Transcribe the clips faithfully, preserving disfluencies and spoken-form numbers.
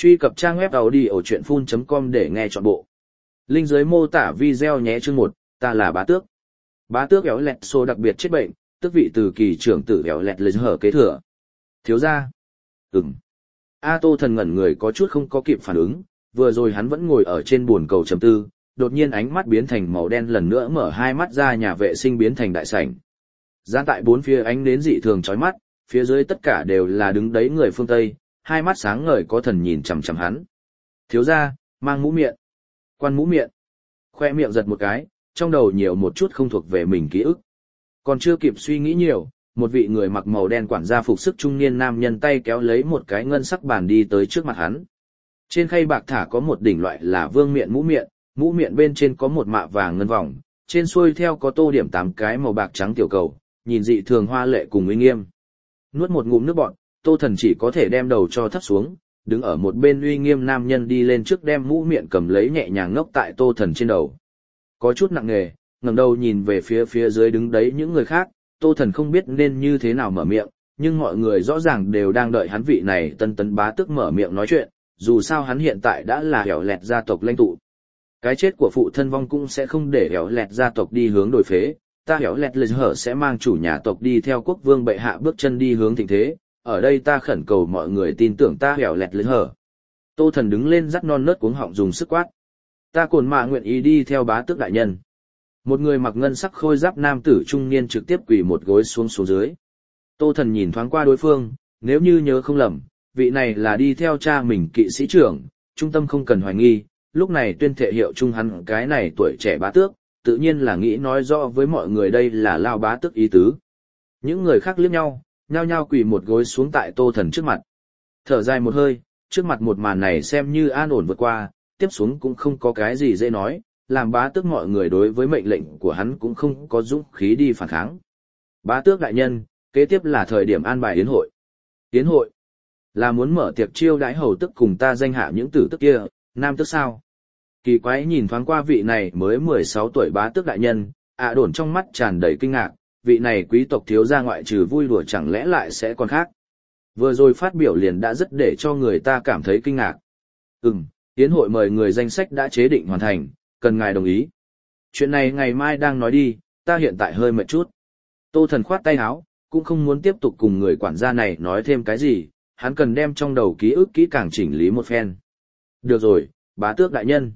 Truy cập trang web audiochuyenphun chấm com để nghe trọn bộ. Link dưới mô tả video nhé. Chương một, ta là bá tước. Bá tước éo lẹt xô đặc biệt chết bệnh, tước vị từ kỳ trưởng tử éo lẹt lấy hở kế thừa. Thiếu gia. Ừm. A Tô Thần ngẩn người có chút không có kịp phản ứng, vừa rồi hắn vẫn ngồi ở trên buồn cầu trầm tư, đột nhiên ánh mắt biến thành màu đen lần nữa mở hai mắt ra, nhà vệ sinh biến thành đại sảnh. Gian tại bốn phía ánh nến dị thường chói mắt, phía dưới tất cả đều là đứng đấy người phương Tây, hai mắt sáng ngời có thần nhìn chằm chằm hắn. Thiếu gia, mang mũ miệng. Quan mũ miệng. Khoe miệng giật một cái, trong đầu nhiều một chút không thuộc về mình ký ức. Còn chưa kịp suy nghĩ nhiều, một vị người mặc màu đen quản gia phục sức trung niên nam nhân tay kéo lấy một cái ngân sắc bàn đi tới trước mặt hắn. Trên khay bạc thả có một đỉnh loại là vương miện mũ miệng, mũ miệng bên trên có một mạ vàng ngân vòng, trên xuôi theo có tô điểm tám cái màu bạc trắng tiểu cầu, nhìn dị thường hoa lệ cùng uy nghiêm. Nuốt một ngụm nước bọt, Tô Thần chỉ có thể đem đầu cho thấp xuống, đứng ở một bên uy nghiêm nam nhân đi lên trước đem mũ miệng cầm lấy nhẹ nhàng ngốc tại Tô Thần trên đầu. Có chút nặng nề, ngẩng đầu nhìn về phía phía dưới đứng đấy những người khác, Tô Thần không biết nên như thế nào mở miệng, nhưng mọi người rõ ràng đều đang đợi hắn vị này tân tấn bá tước mở miệng nói chuyện, dù sao hắn hiện tại đã là hẻo lẹt gia tộc lãnh tụ. Cái chết của phụ thân vong cũng sẽ không để hẻo lẹt gia tộc đi hướng đổi phế, ta hẻo lẹt lịch hở sẽ mang chủ nhà tộc đi theo quốc vương bệ hạ bước chân đi hướng thịnh thế, ở đây ta khẩn cầu mọi người tin tưởng ta hẻo lẹt lịch hở. Tô Thần đứng lên dắt non nớt cuống họng dùng sức quát. Ta cồn mạ nguyện ý đi theo bá tước đại nhân. Một người mặc ngân sắc khôi giáp nam tử trung niên trực tiếp quỳ một gối xuống xuống dưới. Tô Thần nhìn thoáng qua đối phương, nếu như nhớ không lầm, vị này là đi theo cha mình kỵ sĩ trưởng, trung tâm không cần hoài nghi, lúc này tuyên thệ hiệu trung hắn cái này tuổi trẻ bá tước, tự nhiên là nghĩ nói rõ với mọi người đây là lao bá tước ý tứ. Những người khác liếc nhau, nhao nhao quỳ một gối xuống tại Tô Thần trước mặt. Thở dài một hơi, trước mặt một màn này xem như an ổn vượt qua, tiếp xuống cũng không có cái gì dễ nói, làm bá tước mọi người đối với mệnh lệnh của hắn cũng không có dũng khí đi phản kháng. Bá tước đại nhân, kế tiếp là thời điểm an bài yến hội. Yến hội? Là muốn mở tiệc chiêu đãi hầu tức cùng ta danh hạ những tử tức kia, nam tước sao? Kỳ quái nhìn thoáng qua vị này mới mười sáu tuổi bá tước đại nhân, ạ đồn trong mắt tràn đầy kinh ngạc, vị này quý tộc thiếu gia ngoại trừ vui đùa chẳng lẽ lại sẽ còn khác. Vừa rồi phát biểu liền đã rất để cho người ta cảm thấy kinh ngạc. Ừm, yến hội mời người danh sách đã chế định hoàn thành, cần ngài đồng ý. Chuyện này ngày mai đang nói đi, ta hiện tại hơi mệt chút. Tô Thần khoát tay áo, cũng không muốn tiếp tục cùng người quản gia này nói thêm cái gì, hắn cần đem trong đầu ký ức kỹ càng chỉnh lý một phen. Được rồi, bá tước đại nhân.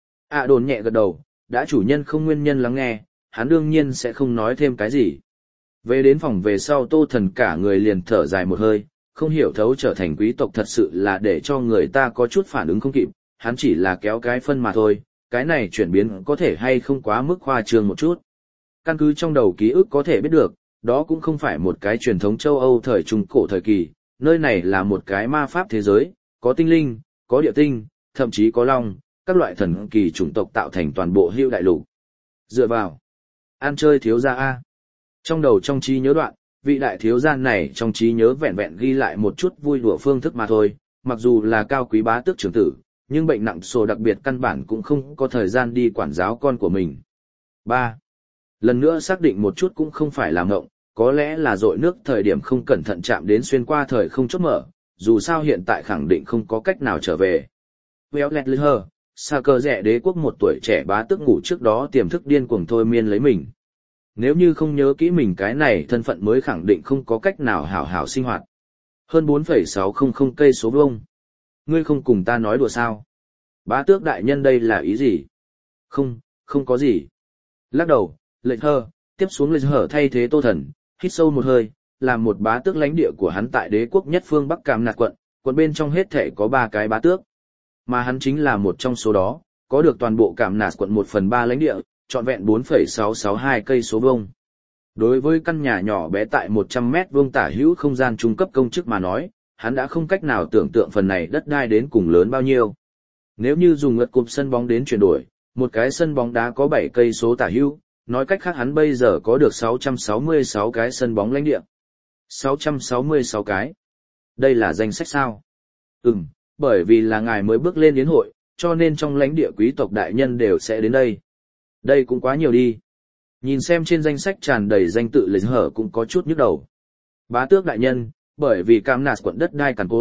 À đồn nhẹ gật đầu, đã chủ nhân không nguyên nhân lắng nghe, hắn đương nhiên sẽ không nói thêm cái gì. Về đến phòng về sau Tô Thần cả người liền thở dài một hơi, không hiểu thấu trở thành quý tộc thật sự là để cho người ta có chút phản ứng không kịp, hắn chỉ là kéo cái phân mà thôi, cái này chuyển biến có thể hay không quá mức khoa trương một chút. Căn cứ trong đầu ký ức có thể biết được, đó cũng không phải một cái truyền thống châu Âu thời Trung Cổ thời kỳ, nơi này là một cái ma pháp thế giới, có tinh linh, có địa tinh, thậm chí có long, các loại thần kỳ chủng tộc tạo thành toàn bộ Hưu đại lục. Dựa vào, ăn chơi thiếu gia A. Trong đầu trong trí nhớ đoạn, vị đại thiếu gia này trong trí nhớ vẹn vẹn ghi lại một chút vui đùa phương thức mà thôi, mặc dù là cao quý bá tước trưởng tử, nhưng bệnh nặng sổ đặc biệt căn bản cũng không có thời gian đi quản giáo con của mình. ba. Lần nữa xác định một chút cũng không phải là ngộng, có lẽ là dội nước thời điểm không cẩn thận chạm đến xuyên qua thời không chốt mở, dù sao hiện tại khẳng định không có cách nào trở về. Véo lẹt lư hơ, xa cơ rẻ đế quốc một tuổi trẻ bá tước ngủ trước đó tiềm thức điên cuồng thôi miên lấy mình. Nếu như không nhớ kỹ mình cái này thân phận mới khẳng định không có cách nào hảo hảo sinh hoạt. Hơn bốn phẩy sáu không không cây số vuông. Ngươi không cùng ta nói đùa sao? Bá tước đại nhân đây là ý gì? Không, không có gì. Lắc đầu, lệnh hơ, tiếp xuống lệnh hở thay thế Tô Thần, hít sâu một hơi, làm một bá tước lãnh địa của hắn tại đế quốc nhất phương Bắc Cam Nạt quận, quận bên trong hết thể có ba cái bá tước. Mà hắn chính là một trong số đó, có được toàn bộ Cam Nạt quận một phần ba lãnh địa, trọn vẹn bốn phẩy sáu sáu hai cây số vuông. Đối với căn nhà nhỏ bé tại một trăm mét vuông tả hữu không gian trung cấp công chức mà nói, hắn đã không cách nào tưởng tượng phần này đất đai đến cùng lớn bao nhiêu. Nếu như dùng ngật cụp sân bóng đến chuyển đổi, một cái sân bóng đá có bảy cây số tả hữu, nói cách khác hắn bây giờ có được sáu trăm sáu mươi sáu cái sân bóng lãnh địa. sáu trăm sáu mươi sáu cái. Đây là danh sách sao? Ừm, bởi vì là ngài mới bước lên yến hội, cho nên trong lãnh địa quý tộc đại nhân đều sẽ đến đây. Đây cũng quá nhiều đi. Nhìn xem trên danh sách tràn đầy danh tự lịch hở cũng có chút nhức đầu. Bá tước đại nhân, bởi vì Cam Nạt quận đất đai cằn cỗi,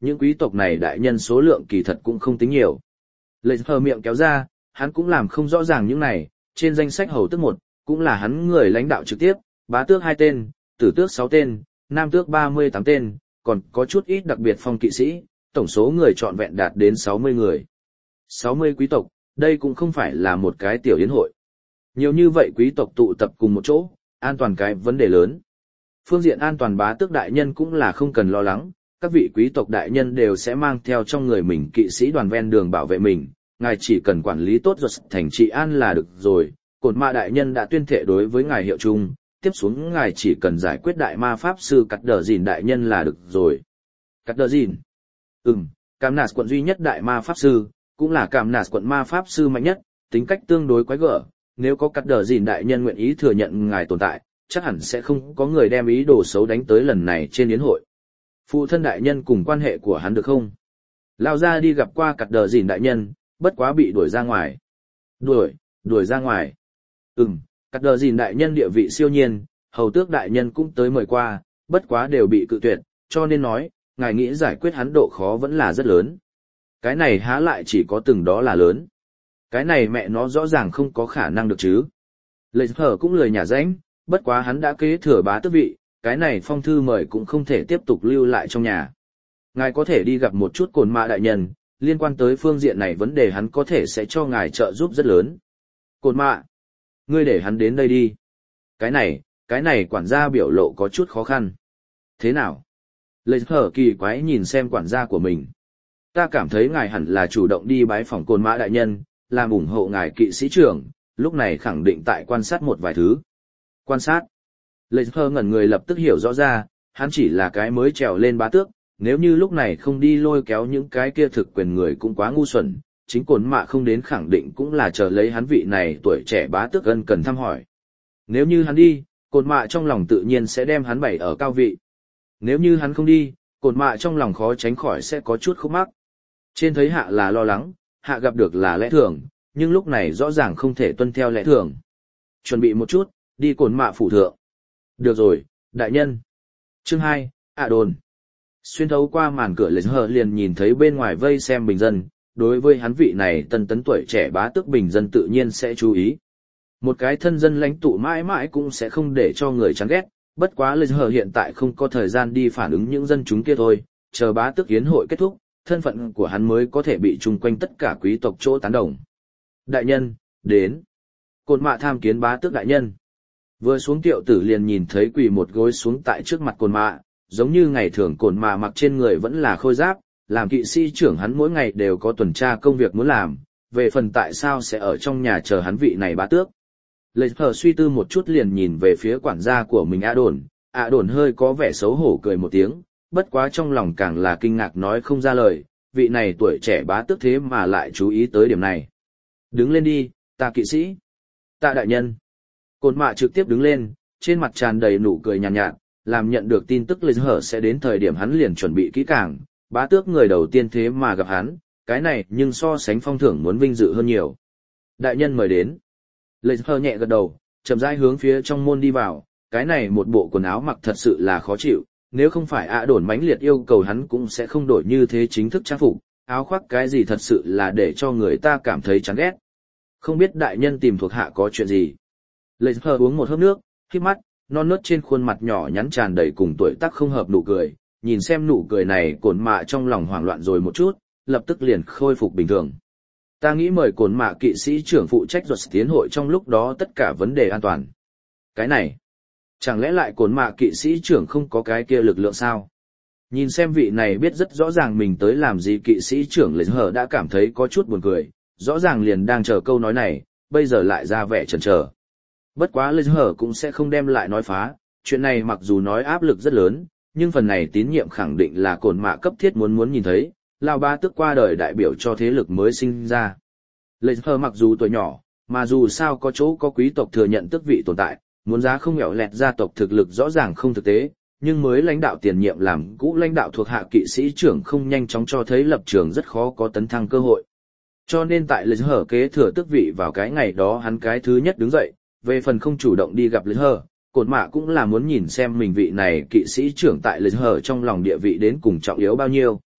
những quý tộc này đại nhân số lượng kỳ thật cũng không tính nhiều. Lệ hờ miệng kéo ra, hắn cũng làm không rõ ràng những này, trên danh sách hầu tước một, cũng là hắn người lãnh đạo trực tiếp, bá tước hai tên, tử tước sáu tên, nam tước ba mươi tám tên, còn có chút ít đặc biệt phong kỵ sĩ, tổng số người trọn vẹn đạt đến sáu mươi người. sáu mươi quý tộc, đây cũng không phải là một cái tiểu yến hội. Nhiều như vậy quý tộc tụ tập cùng một chỗ, an toàn cái vấn đề lớn. Phương diện an toàn bá tước đại nhân cũng là không cần lo lắng, các vị quý tộc đại nhân đều sẽ mang theo trong người mình kỵ sĩ đoàn ven đường bảo vệ mình, ngài chỉ cần quản lý tốt rồi thành trị an là được rồi. Cổn mạ đại nhân đã tuyên thệ đối với ngài hiệu chung, tiếp xuống ngài chỉ cần giải quyết đại ma pháp sư Cắt Đờ Dìn đại nhân là được rồi. Cắt Đờ Dìn? Ừm, Cam Nạt quận duy nhất đại ma pháp sư, cũng là Cam Nạt quận ma pháp sư mạnh nhất, tính cách tương đối quái gở, nếu có Cắt Đờ Dìn đại nhân nguyện ý thừa nhận ngài tồn tại, chắc hẳn sẽ không có người đem ý đồ xấu đánh tới lần này trên yến hội. Phụ thân đại nhân cùng quan hệ của hắn được không? Lao ra đi gặp qua Cắt Đờ Dìn đại nhân, bất quá bị đuổi ra ngoài. Đuổi, đuổi ra ngoài. Ừm, Cắt Đờ Dìn đại nhân địa vị siêu nhiên, hầu tước đại nhân cũng tới mời qua, bất quá đều bị cự tuyệt, cho nên nói, ngài nghĩ giải quyết hắn độ khó vẫn là rất lớn. Cái này há lại chỉ có từng đó là lớn. Cái này mẹ nó rõ ràng không có khả năng được chứ. Lệ hở cũng lười nhả rãnh, bất quá hắn đã kế thừa bá tước vị, cái này phong thư mời cũng không thể tiếp tục lưu lại trong nhà. Ngài có thể đi gặp một chút Cổn Mạ đại nhân, liên quan tới phương diện này vấn đề hắn có thể sẽ cho ngài trợ giúp rất lớn. Cổn Mạ, ngươi để hắn đến đây đi. Cái này, cái này quản gia biểu lộ có chút khó khăn. Thế nào? Lệ hở kỳ quái nhìn xem quản gia của mình. Ta cảm thấy ngài hẳn là chủ động đi bái phỏng Cổn Mạ đại nhân, làm ủng hộ ngài kỵ sĩ trưởng, lúc này khẳng định tại quan sát một vài thứ. Quan sát. Lệ hở ngẩn người lập tức hiểu rõ ra, hắn chỉ là cái mới trèo lên bá tước, nếu như lúc này không đi lôi kéo những cái kia thực quyền người cũng quá ngu xuẩn, chính Cổn Mạ không đến khẳng định cũng là chờ lấy hắn vị này tuổi trẻ bá tước ân cần thăm hỏi. Nếu như hắn đi, Cổn Mạ trong lòng tự nhiên sẽ đem hắn bày ở cao vị. Nếu như hắn không đi, Cổn Mạ trong lòng khó tránh khỏi sẽ có chút khúc mắc. Trên thấy hạ là lo lắng, hạ gặp được là lẽ thường, nhưng lúc này rõ ràng không thể tuân theo lẽ thường. Chuẩn bị một chút, đi Cổn Mạ phủ thượng. Được rồi, đại nhân. Chương hai, ạ đồn. Xuyên thấu qua màn cửa Lệ hở liền nhìn thấy bên ngoài vây xem bình dân, đối với hắn vị này tân tấn tuổi trẻ bá tước bình dân tự nhiên sẽ chú ý. Một cái thân dân lãnh tụ mãi mãi cũng sẽ không để cho người chán ghét, bất quá Lệ hở hiện tại không có thời gian đi phản ứng những dân chúng kia thôi, chờ bá tước yến hội kết thúc, thân phận của hắn mới có thể bị chung quanh tất cả quý tộc chỗ tán đồng. Đại nhân, đến. Cổn Mạ tham kiến bá tước đại nhân. Vừa xuống tiệu tử liền nhìn thấy quỳ một gối xuống tại trước mặt Cổn Mạ, giống như ngày thường Cổn Mạ mặc trên người vẫn là khôi giáp, làm kỵ sĩ trưởng hắn mỗi ngày đều có tuần tra công việc muốn làm, về phần tại sao sẽ ở trong nhà chờ hắn vị này bá tước. Lệ hở suy tư một chút liền nhìn về phía quản gia của mình ạ đồn, ạ đồn hơi có vẻ xấu hổ cười một tiếng, bất quá trong lòng càng là kinh ngạc nói không ra lời, vị này tuổi trẻ bá tước thế mà lại chú ý tới điểm này. Đứng lên đi, ta kỵ sĩ. Tạ đại nhân. Cổn Mạ trực tiếp đứng lên, trên mặt tràn đầy nụ cười nhàn nhạt, nhạt, làm nhận được tin tức Lệ hở sẽ đến thời điểm hắn liền chuẩn bị kỹ càng, bá tước người đầu tiên thế mà gặp hắn, cái này nhưng so sánh phong thưởng muốn vinh dự hơn nhiều. Đại nhân mời đến. Lệ hở nhẹ gật đầu, chậm rãi hướng phía trong môn đi vào, cái này một bộ quần áo mặc thật sự là khó chịu, nếu không phải ạ đồn mãnh liệt yêu cầu hắn cũng sẽ không đổi như thế chính thức trang phục, áo khoác cái gì thật sự là để cho người ta cảm thấy chán ghét. Không biết đại nhân tìm thuộc hạ có chuyện gì. Lệ hở uống một hớp nước, khép mắt, non nớt trên khuôn mặt nhỏ nhắn tràn đầy cùng tuổi tác không hợp nụ cười, nhìn xem nụ cười này Cổn Mạ trong lòng hoảng loạn rồi một chút, lập tức liền khôi phục bình thường. Ta nghĩ mời Cổn Mạ kỵ sĩ trưởng phụ trách luật tiến hội trong lúc đó tất cả vấn đề an toàn. Cái này, chẳng lẽ lại Cổn Mạ kỵ sĩ trưởng không có cái kia lực lượng sao? Nhìn xem vị này biết rất rõ ràng mình tới làm gì kỵ sĩ trưởng Lệ hở đã cảm thấy có chút buồn cười, rõ ràng liền đang chờ câu nói này, bây giờ lại ra vẻ chần chờ. Bất quá Lệ hở cũng sẽ không đem lại nói phá, chuyện này mặc dù nói áp lực rất lớn, nhưng phần này tín nhiệm khẳng định là Cổn Mạ cấp thiết muốn muốn nhìn thấy, lao bá tước qua đời đại biểu cho thế lực mới sinh ra. Lệ hở mặc dù tuổi nhỏ, mà dù sao có chỗ có quý tộc thừa nhận tước vị tồn tại, muốn giá không nghèo lẹt gia tộc thực lực rõ ràng không thực tế, nhưng mới lãnh đạo tiền nhiệm làm cũ lãnh đạo thuộc hạ kỵ sĩ trưởng không nhanh chóng cho thấy lập trường rất khó có tấn thăng cơ hội. Cho nên tại Lệ hở kế thừa tước vị vào cái ngày đó hắn cái thứ nhất đứng dậy, về phần không chủ động đi gặp Lệ hở, Cổn Mạ cũng là muốn nhìn xem mình vị này kỵ sĩ trưởng tại Lệ hở trong lòng địa vị đến cùng trọng yếu bao nhiêu.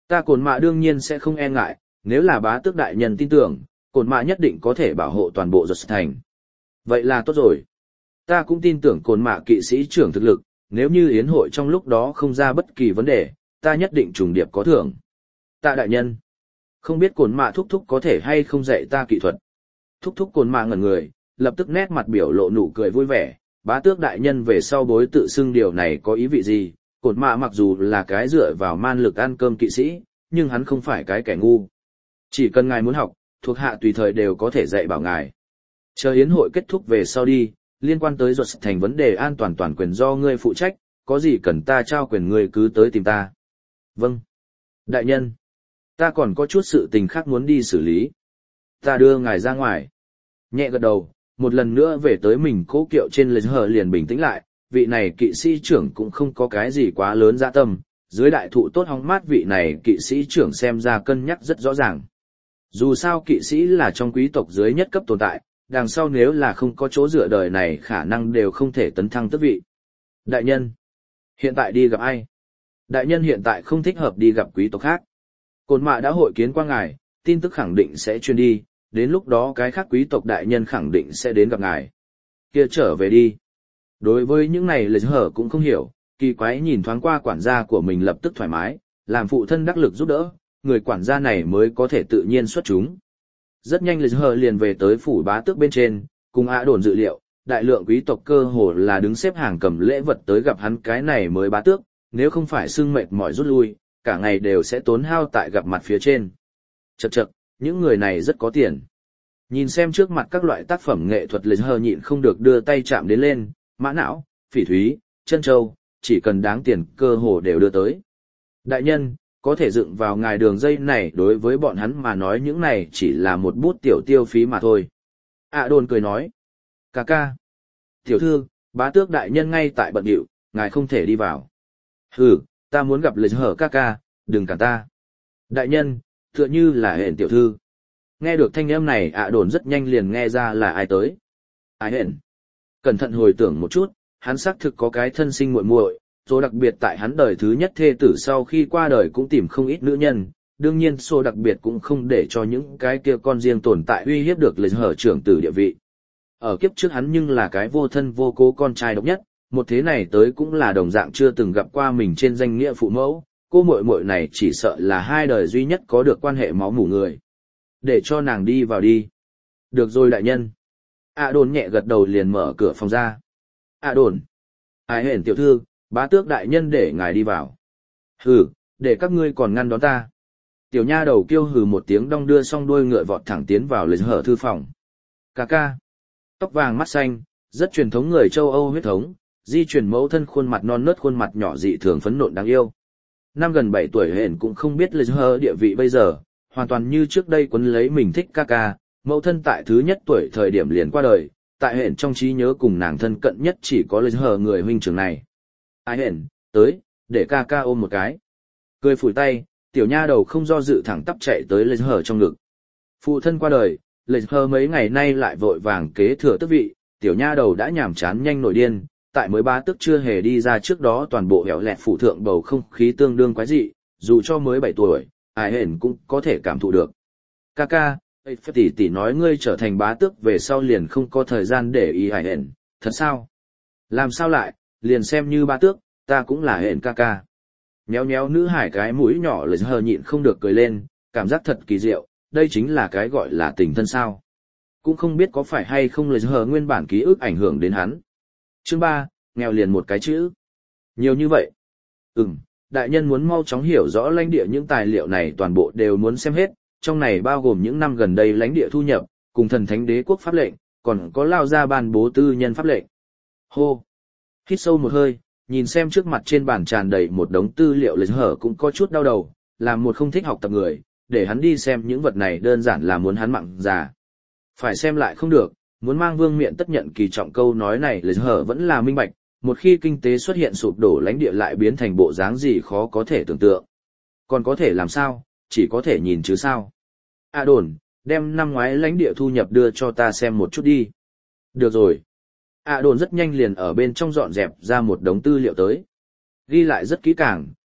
Ta cồn mạ đương nhiên sẽ không e ngại, nếu là bá tước đại nhân tin tưởng, cồn mạ nhất định có thể bảo hộ toàn bộ giật thành. Vậy là tốt rồi. Ta cũng tin tưởng cồn mạ kỵ sĩ trưởng thực lực, nếu như yến hội trong lúc đó không ra bất kỳ vấn đề, ta nhất định trùng điệp có thưởng. Tạ đại nhân. Không biết cồn mạ thúc thúc có thể hay không dạy ta kỹ thuật. Thúc thúc cồn mạ ngẩn người, lập tức nét mặt biểu lộ nụ cười vui vẻ, bá tước đại nhân về sau bối tự xưng điều này có ý vị gì, cồn mạ mặc dù là cái dựa vào man lực ăn cơm kỵ sĩ, nhưng hắn không phải cái kẻ ngu. Chỉ cần ngài muốn học, thuộc hạ tùy thời đều có thể dạy bảo ngài. Chờ yến hội kết thúc về sau đi, liên quan tới ruột thành vấn đề an toàn toàn quyền do ngươi phụ trách, có gì cần ta trao quyền ngươi cứ tới tìm ta. Vâng. Đại nhân. Ta còn có chút sự tình khác muốn đi xử lý. Ta đưa ngài ra ngoài. Nhẹ gật đầu, một lần nữa về tới mình cố kiệu trên lề hờ liền bình tĩnh lại, vị này kỵ sĩ trưởng cũng không có cái gì quá lớn dạ tâm, dưới đại thụ tốt hóng mát vị này kỵ sĩ trưởng xem ra cân nhắc rất rõ ràng. Dù sao kỵ sĩ là trong quý tộc dưới nhất cấp tồn tại, đằng sau nếu là không có chỗ dựa đời này khả năng đều không thể tấn thăng tước vị. Đại nhân, hiện tại đi gặp ai? Đại nhân hiện tại không thích hợp đi gặp quý tộc khác. Cồn mạ đã hội kiến qua ngài, tin tức khẳng định sẽ truyền đi, đến lúc đó cái khác quý tộc đại nhân khẳng định sẽ đến gặp ngài. Kia trở về đi. Đối với những này lệch hở cũng không hiểu, kỳ quái nhìn thoáng qua quản gia của mình lập tức thoải mái, làm phụ thân đắc lực giúp đỡ, người quản gia này mới có thể tự nhiên xuất chúng. Rất nhanh lệch hở liền về tới phủ bá tước bên trên, cùng ạ đồn dự liệu, đại lượng quý tộc cơ hồ là đứng xếp hàng cầm lễ vật tới gặp hắn cái này mới bá tước, nếu không phải xưng mệt mỏi rút lui, cả ngày đều sẽ tốn hao tại gặp mặt phía trên. Chậc chậc, những người này rất có tiền. Nhìn xem trước mặt các loại tác phẩm nghệ thuật lệch hở nhịn không được đưa tay chạm đến lên, mã não, phỉ thúy, chân châu, chỉ cần đáng tiền cơ hồ đều đưa tới. Đại nhân, có thể dựng vào ngài đường dây này đối với bọn hắn mà nói những này chỉ là một bút tiểu tiêu phí mà thôi. ạ đồn cười nói. Cà ca. Tiểu thư, bá tước đại nhân ngay tại bận điệu, ngài không thể đi vào. Hừ, ta muốn gặp lệch hở ca ca, đừng cản ta. Đại nhân, tựa như là hẹn tiểu thư. Nghe được thanh âm này ạ đồn rất nhanh liền nghe ra là ai tới. Ai hẹn. Cẩn thận hồi tưởng một chút, hắn xác thực có cái thân sinh muội muội, số đặc biệt tại hắn đời thứ nhất thê tử sau khi qua đời cũng tìm không ít nữ nhân, đương nhiên số đặc biệt cũng không để cho những cái kia con riêng tồn tại uy hiếp được lệch hở trưởng tử địa vị. Ở kiếp trước hắn nhưng là cái vô thân vô cố con trai độc nhất, một thế này tới cũng là đồng dạng chưa từng gặp qua mình trên danh nghĩa phụ mẫu, cô muội muội này chỉ sợ là hai đời duy nhất có được quan hệ máu mủ người. Để cho nàng đi vào đi. Được rồi đại nhân. ạ đồn nhẹ gật đầu liền mở cửa phòng ra. ạ đồn. Ai hển tiểu thư, bá tước đại nhân để ngài đi vào. Hừ, để các ngươi còn ngăn đón ta. Tiểu nha đầu kêu hừ một tiếng đong đưa xong đuôi ngựa vọt thẳng tiến vào lề hở thư phòng. Cà ca. Tóc vàng mắt xanh, rất truyền thống người châu Âu huyết thống, di truyền mẫu thân khuôn mặt non nớt khuôn mặt nhỏ dị thường phấn nộn đáng yêu. Năm gần bảy tuổi hển cũng không biết lề hở địa vị bây giờ, hoàn toàn như trước đây quấn lấy mình thích ca ca, mẫu thân tại thứ nhất tuổi thời điểm liền qua đời, tại hển trong trí nhớ cùng nàng thân cận nhất chỉ có lề hở người huynh trưởng này. Ai hển, tới, để ca ca ôm một cái. Cười phủi tay, tiểu nha đầu không do dự thẳng tắp chạy tới lề hở trong ngực. Phụ thân qua đời, lề hở mấy ngày nay lại vội vàng kế thừa tước vị, tiểu nha đầu đã nhàm chán nhanh nổi điên, tại mới ba tước chưa hề đi ra trước đó toàn bộ hẻo lẹt phụ thượng bầu không khí tương đương quái dị, dù cho mới bảy tuổi, ai hển cũng có thể cảm thụ được. Ca ca, tỷ tỷ nói ngươi trở thành bá tước về sau liền không có thời gian để ý ai hển, thật sao? Làm sao lại, liền xem như bá tước, ta cũng là hển ca ca. Nhéo nhéo nữ hải cái mũi nhỏ lề hờ nhịn không được cười lên, cảm giác thật kỳ diệu, đây chính là cái gọi là tình thân sao. Cũng không biết có phải hay không lề hờ nguyên bản ký ức ảnh hưởng đến hắn. Chương ba, nghèo liền một cái chữ. Nhiều như vậy. Ừm, đại nhân muốn mau chóng hiểu rõ lãnh địa những tài liệu này toàn bộ đều muốn xem hết, trong này bao gồm những năm gần đây lãnh địa thu nhập, cùng thần thánh đế quốc pháp lệnh, còn có lao ra ban bố tư nhân pháp lệnh. Hô! Hít sâu một hơi, nhìn xem trước mặt trên bàn tràn đầy một đống tư liệu lệch hở cũng có chút đau đầu, làm một không thích học tập người, để hắn đi xem những vật này đơn giản là muốn hắn mặn già. Phải xem lại không được, muốn mang vương miện tất nhận kỳ trọng câu nói này lệch hở vẫn là minh bạch, một khi kinh tế xuất hiện sụp đổ lãnh địa lại biến thành bộ dáng gì khó có thể tưởng tượng. Còn có thể làm sao, chỉ có thể nhìn chứ sao. À đồn, đem năm ngoái lãnh địa thu nhập đưa cho ta xem một chút đi. Được rồi. À đồn rất nhanh liền ở bên trong dọn dẹp ra một đống tư liệu tới. Ghi lại rất kỹ càng,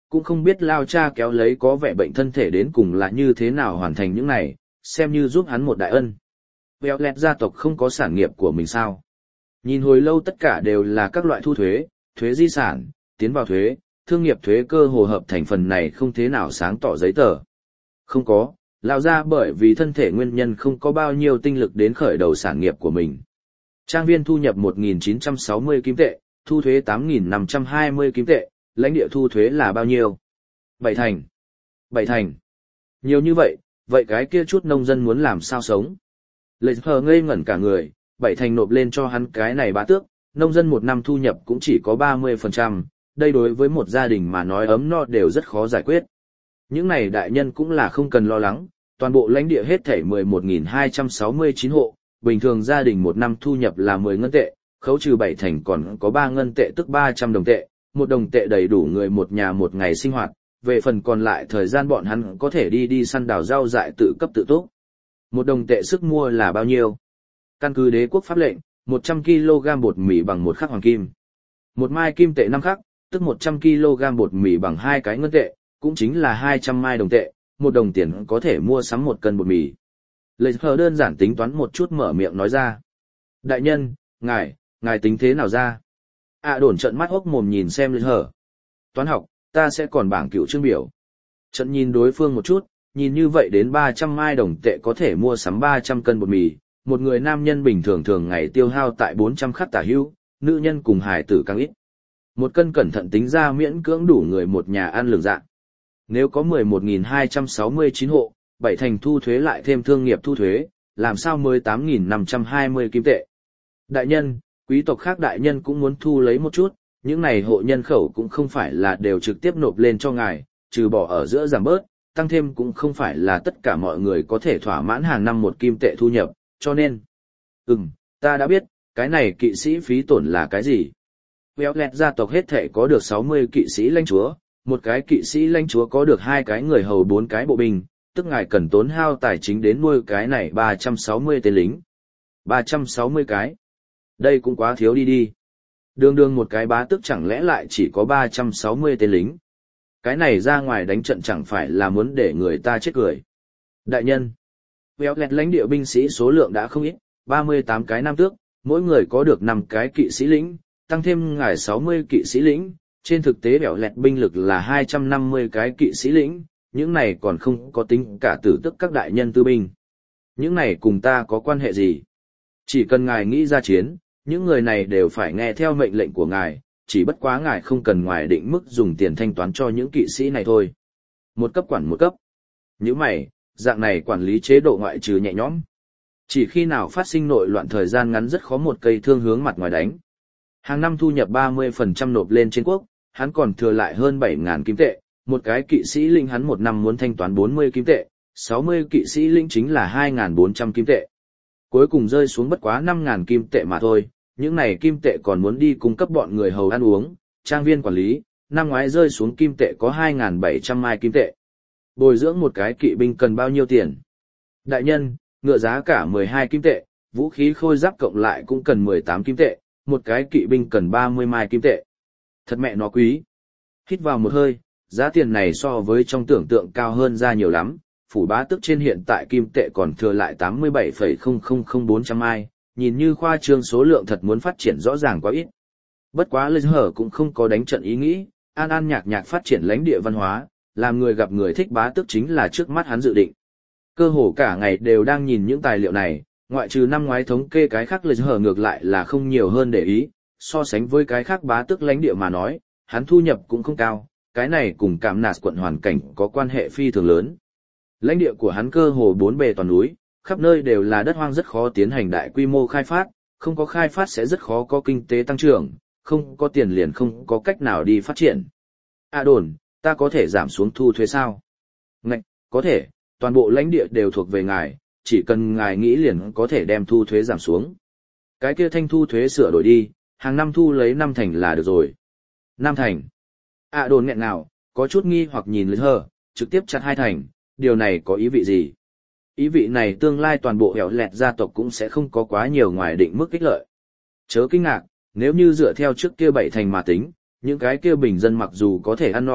cũng không biết lao cha kéo lấy có vẻ bệnh thân thể đến cùng là như thế nào hoàn thành những này, xem như giúp hắn một đại ân. Véo lẹt gia tộc không có sản nghiệp của mình sao? Nhìn hồi lâu tất cả đều là các loại thu thuế, thuế di sản, tiến vào thuế, thương nghiệp thuế cơ hồ hợp thành phần này không thế nào sáng tỏ giấy tờ. Không có, lão gia bởi vì thân thể nguyên nhân không có bao nhiêu tinh lực đến khởi đầu sản nghiệp của mình. Trang viên thu nhập một nghìn chín trăm sáu mươi kim tệ, thu thuế tám nghìn năm trăm hai mươi kim tệ, lãnh địa thu thuế là bao nhiêu? Bảy thành. Bảy thành. Nhiều như vậy, vậy cái kia chút nông dân muốn làm sao sống? Lệ hờ ngây ngẩn cả người, bảy thành nộp lên cho hắn cái này bá tước, nông dân một năm thu nhập cũng chỉ có ba mươi phần trăm, đây đối với một gia đình mà nói ấm no đều rất khó giải quyết. Những này đại nhân cũng là không cần lo lắng, toàn bộ lãnh địa hết thảy mười một nghìn hai trăm sáu mươi chín hộ, bình thường gia đình một năm thu nhập là mười ngân tệ, khấu trừ bảy thành còn có ba ngân tệ tức ba trăm đồng tệ, một đồng tệ đầy đủ người một nhà một ngày sinh hoạt, về phần còn lại thời gian bọn hắn có thể đi đi săn đào rau dại tự cấp tự túc. Một đồng tệ sức mua là bao nhiêu? Căn cứ đế quốc pháp lệnh, một trăm ki lô gam bột mì bằng một khắc hoàng kim. Một mai kim tệ năm khắc, tức một trăm ki lô gam bột mì bằng hai cái ngân tệ, cũng chính là hai trăm mai đồng tệ, một đồng tiền có thể mua sắm một cân bột mì. Lệ hờ đơn giản tính toán một chút mở miệng nói ra. Đại nhân, ngài, ngài tính thế nào ra? À đồn trận mắt hốc mồm nhìn xem Lệ hờ. Toán học, ta sẽ còn bảng cựu chương biểu. Trận nhìn đối phương một chút, nhìn như vậy đến ba trăm mai đồng tệ có thể mua sắm ba trăm cân bột mì, một người nam nhân bình thường thường ngày tiêu hao tại bốn trăm khắc tả hữu, nữ nhân cùng hài tử càng ít. Một cân cẩn thận tính ra miễn cưỡng đủ người một nhà ăn lường dạng. Nếu có mười một nghìn hai trăm sáu mươi chín hộ, bảy thành thu thuế lại thêm thương nghiệp thu thuế, làm sao mới tám nghìn năm trăm hai mươi kim tệ. Đại nhân, quý tộc khác đại nhân cũng muốn thu lấy một chút, những này hộ nhân khẩu cũng không phải là đều trực tiếp nộp lên cho ngài, trừ bỏ ở giữa giảm bớt, tăng thêm cũng không phải là tất cả mọi người có thể thỏa mãn hàng năm một kim tệ thu nhập, cho nên. Ừm, ta đã biết, cái này kỵ sĩ phí tổn là cái gì? Véo lẹt gia tộc hết thể có được sáu mươi kỵ sĩ lãnh chúa, một cái kỵ sĩ lãnh chúa có được hai cái người hầu bốn cái bộ binh, tức ngài cần tốn hao tài chính đến nuôi cái này ba trăm sáu mươi tên lính. ba trăm sáu mươi cái. Đây cũng quá thiếu đi đi. Đường đường một cái bá tước chẳng lẽ lại chỉ có ba trăm sáu mươi tên lính. Cái này ra ngoài đánh trận chẳng phải là muốn để người ta chết cười. Đại nhân, véo lẹt lãnh địa binh sĩ số lượng đã không ít, ba mươi tám cái nam tước, mỗi người có được năm cái kỵ sĩ lĩnh, tăng thêm ngài sáu mươi kỵ sĩ lĩnh, trên thực tế véo lẹt binh lực là hai trăm năm mươi cái kỵ sĩ lĩnh, những này còn không có tính cả tử tức các đại nhân tư binh. Những này cùng ta có quan hệ gì? Chỉ cần ngài nghĩ ra chiến, những người này đều phải nghe theo mệnh lệnh của ngài, chỉ bất quá ngài không cần ngoài định mức dùng tiền thanh toán cho những kỵ sĩ này thôi. Một cấp quản một cấp. Những mày, dạng này quản lý chế độ ngoại trừ nhẹ nhõm. Chỉ khi nào phát sinh nội loạn thời gian ngắn rất khó một cây thương hướng mặt ngoài đánh. Hàng năm thu nhập ba mươi phần trăm nộp lên trên quốc, hắn còn thừa lại hơn bảy nghìn kim tệ, một cái kỵ sĩ linh hắn một năm muốn thanh toán bốn mươi kim tệ, sáu mươi kỵ sĩ linh chính là hai nghìn bốn trăm kim tệ. Cuối cùng rơi xuống bất quá năm nghìn kim tệ mà thôi, những này kim tệ còn muốn đi cung cấp bọn người hầu ăn uống, trang viên quản lý, năm ngoái rơi xuống kim tệ có hai nghìn bảy trăm mai kim tệ. Bồi dưỡng một cái kỵ binh cần bao nhiêu tiền? Đại nhân, ngựa giá cả mười hai kim tệ, vũ khí khôi giáp cộng lại cũng cần mười tám kim tệ, một cái kỵ binh cần ba mươi mai kim tệ. Thật mẹ nó quý. Hít vào một hơi, giá tiền này so với trong tưởng tượng cao hơn ra nhiều lắm, phủ bá tước trên hiện tại kim tệ còn thừa lại tám mươi bảy phẩy không không không bốn trăm mai, nhìn như khoa trương số lượng thật muốn phát triển rõ ràng quá ít. Bất quá Lê Hở cũng không có đánh trận ý nghĩ, an an nhạc nhạc phát triển lãnh địa văn hóa, làm người gặp người thích bá tước chính là trước mắt hắn dự định. Cơ hồ cả ngày đều đang nhìn những tài liệu này, ngoại trừ năm ngoái thống kê cái khác Lê Hở ngược lại là không nhiều hơn để ý, so sánh với cái khác bá tước lãnh địa mà nói, hắn thu nhập cũng không cao, cái này cùng Cảm Nạt quận hoàn cảnh có quan hệ phi thường lớn. Lãnh địa của hắn cơ hồ bốn bề toàn núi, khắp nơi đều là đất hoang rất khó tiến hành đại quy mô khai phát, không có khai phát sẽ rất khó có kinh tế tăng trưởng, không có tiền liền không có cách nào đi phát triển. À đồn, ta có thể giảm xuống thu thuế sao? Ngạch, có thể, toàn bộ lãnh địa đều thuộc về ngài, chỉ cần ngài nghĩ liền có thể đem thu thuế giảm xuống. Cái kia thanh thu thuế sửa đổi đi, hàng năm thu lấy năm thành là được rồi. Năm thành. À đồn nghẹn nào, có chút nghi hoặc nhìn Lê Hờ, trực tiếp chặt hai thành, điều này có ý vị gì? Ý vị này tương lai toàn bộ hẻo lẹt gia tộc cũng sẽ không có quá nhiều ngoài định mức ích lợi. Chớ kinh ngạc, nếu như dựa theo trước kia bảy thành mà tính, những cái kia bình dân mặc dù có thể ăn no,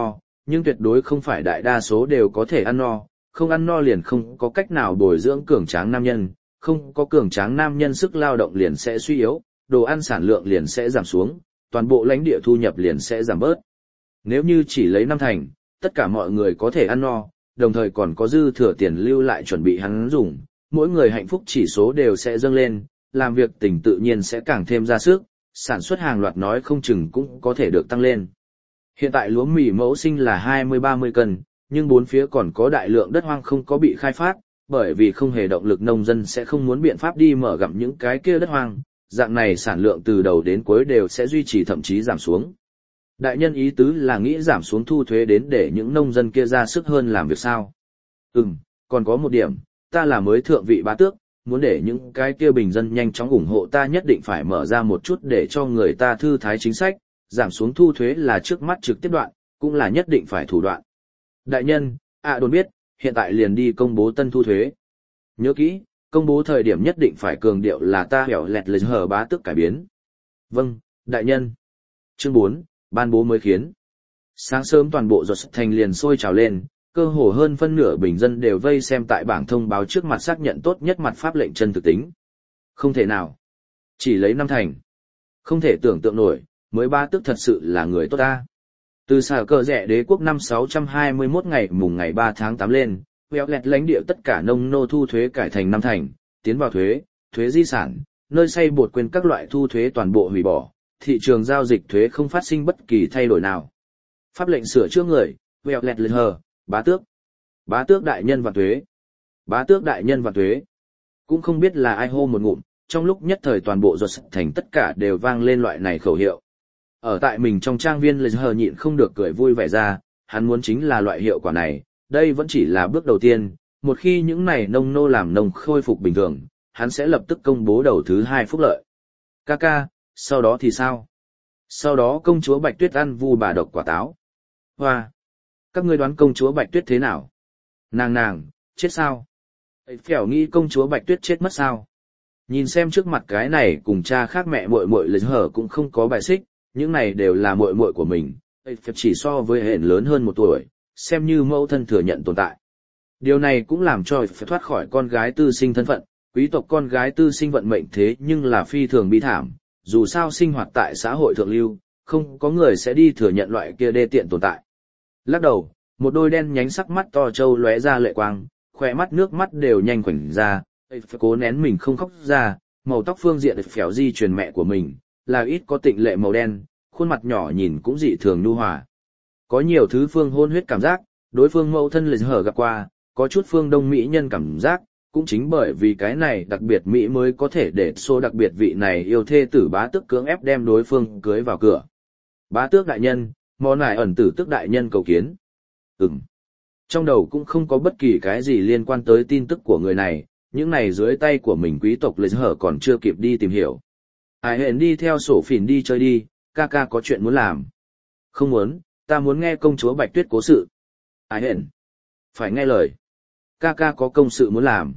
nhưng tuyệt đối không phải đại đa số đều có thể ăn no, không ăn no liền không có cách nào bồi dưỡng cường tráng nam nhân, không có cường tráng nam nhân sức lao động liền sẽ suy yếu, đồ ăn sản lượng liền sẽ giảm xuống, toàn bộ lãnh địa thu nhập liền sẽ giảm bớt. Nếu như chỉ lấy năm thành, tất cả mọi người có thể ăn no, đồng thời còn có dư thừa tiền lưu lại chuẩn bị hắn dùng, mỗi người hạnh phúc chỉ số đều sẽ dâng lên, làm việc tình tự nhiên sẽ càng thêm ra sức, sản xuất hàng loạt nói không chừng cũng có thể được tăng lên. Hiện tại lúa mì mẫu sinh là hai mươi ba mươi cân, nhưng bốn phía còn có đại lượng đất hoang không có bị khai phát, bởi vì không hề động lực nông dân sẽ không muốn biện pháp đi mở gặm những cái kia đất hoang, dạng này sản lượng từ đầu đến cuối đều sẽ duy trì thậm chí giảm xuống. Đại nhân ý tứ là nghĩ giảm xuống thu thuế đến để những nông dân kia ra sức hơn làm việc sao? Ừm, còn có một điểm, ta là mới thượng vị bá tước, muốn để những cái kia bình dân nhanh chóng ủng hộ ta nhất định phải mở ra một chút để cho người ta thư thái chính sách, giảm xuống thu thuế là trước mắt trực tiếp đoạn, cũng là nhất định phải thủ đoạn. Đại nhân, ạ đồn biết, hiện tại liền đi công bố tân thu thuế. Nhớ kỹ, công bố thời điểm nhất định phải cường điệu là ta hẻo lẹt lời hờ bá tước cải biến. Vâng, đại nhân. Chương bốn, ban bố mới khiến. Sáng sớm toàn bộ giọt thành liền sôi trào lên, cơ hồ hơn phân nửa bình dân đều vây xem tại bảng thông báo trước mặt xác nhận tốt nhất mặt pháp lệnh chân thực tính. Không thể nào. Chỉ lấy năm thành. Không thể tưởng tượng nổi, mới ba tước thật sự là người tốt ta. Từ xà cờ rẻ đế quốc năm sáu trăm hai mươi mốt ngày mùng ngày ba tháng tám lên, Wales lẹt lãnh địa tất cả nông nô thu thuế cải thành năm thành, tiến vào thuế, thuế di sản, nơi xây bột quên các loại thu thuế toàn bộ hủy bỏ, thị trường giao dịch thuế không phát sinh bất kỳ thay đổi nào. Pháp lệnh sửa chữa người, Wales lẹt lên hờ, bá tước. Bá tước đại nhân và thuế. Bá tước đại nhân và thuế. Cũng không biết là ai hô một ngụm, trong lúc nhất thời toàn bộ giọt thành tất cả đều vang lên loại này khẩu hiệu. Ở tại mình trong trang viên lê hờ nhịn không được cười vui vẻ ra, hắn muốn chính là loại hiệu quả này, đây vẫn chỉ là bước đầu tiên, một khi những này nông nô làm nông khôi phục bình thường, hắn sẽ lập tức công bố đầu thứ hai phúc lợi. Kaka, sau đó thì sao? Sau đó công chúa Bạch Tuyết ăn vu bà độc quả táo. Hoa! Các ngươi đoán công chúa Bạch Tuyết thế nào? Nàng nàng, chết sao? Phèo nghĩ công chúa Bạch Tuyết chết mất sao? Nhìn xem trước mặt cái này cùng cha khác mẹ muội muội lê hờ cũng không có bài xích, những này đều là muội muội của mình, chỉ so với hẹn lớn hơn một tuổi, xem như mẫu thân thừa nhận tồn tại. Điều này cũng làm cho phải thoát khỏi con gái tư sinh thân phận, quý tộc con gái tư sinh vận mệnh thế nhưng là phi thường bi thảm, dù sao sinh hoạt tại xã hội thượng lưu, không có người sẽ đi thừa nhận loại kia đê tiện tồn tại. Lắc đầu, một đôi đen nhánh sắc mắt to trâu lóe ra lệ quang, khỏe mắt nước mắt đều nhanh khoảnh ra, phải cố nén mình không khóc ra, màu tóc phương diện phèo di truyền mẹ của mình, là ít có tịnh lệ màu đen, khuôn mặt nhỏ nhìn cũng dị thường nhu hòa. Có nhiều thứ phương hôn huyết cảm giác, đối phương mẫu thân lệ hở gặp qua, có chút phương đông mỹ nhân cảm giác, cũng chính bởi vì cái này đặc biệt mỹ mới có thể để số đặc biệt vị này yêu thê tử bá tước cưỡng ép đem đối phương cưới vào cửa. Bá tước đại nhân, món này ẩn tử tước đại nhân cầu kiến. Ừm. Trong đầu cũng không có bất kỳ cái gì liên quan tới tin tức của người này, những này dưới tay của mình quý tộc lệ hở còn chưa kịp đi tìm hiểu. Ai hẹn đi theo sổ phìn đi chơi đi, ca ca có chuyện muốn làm. Không muốn, ta muốn nghe công chúa Bạch Tuyết cố sự. Ai hẹn. Phải nghe lời. Ca ca có công sự muốn làm.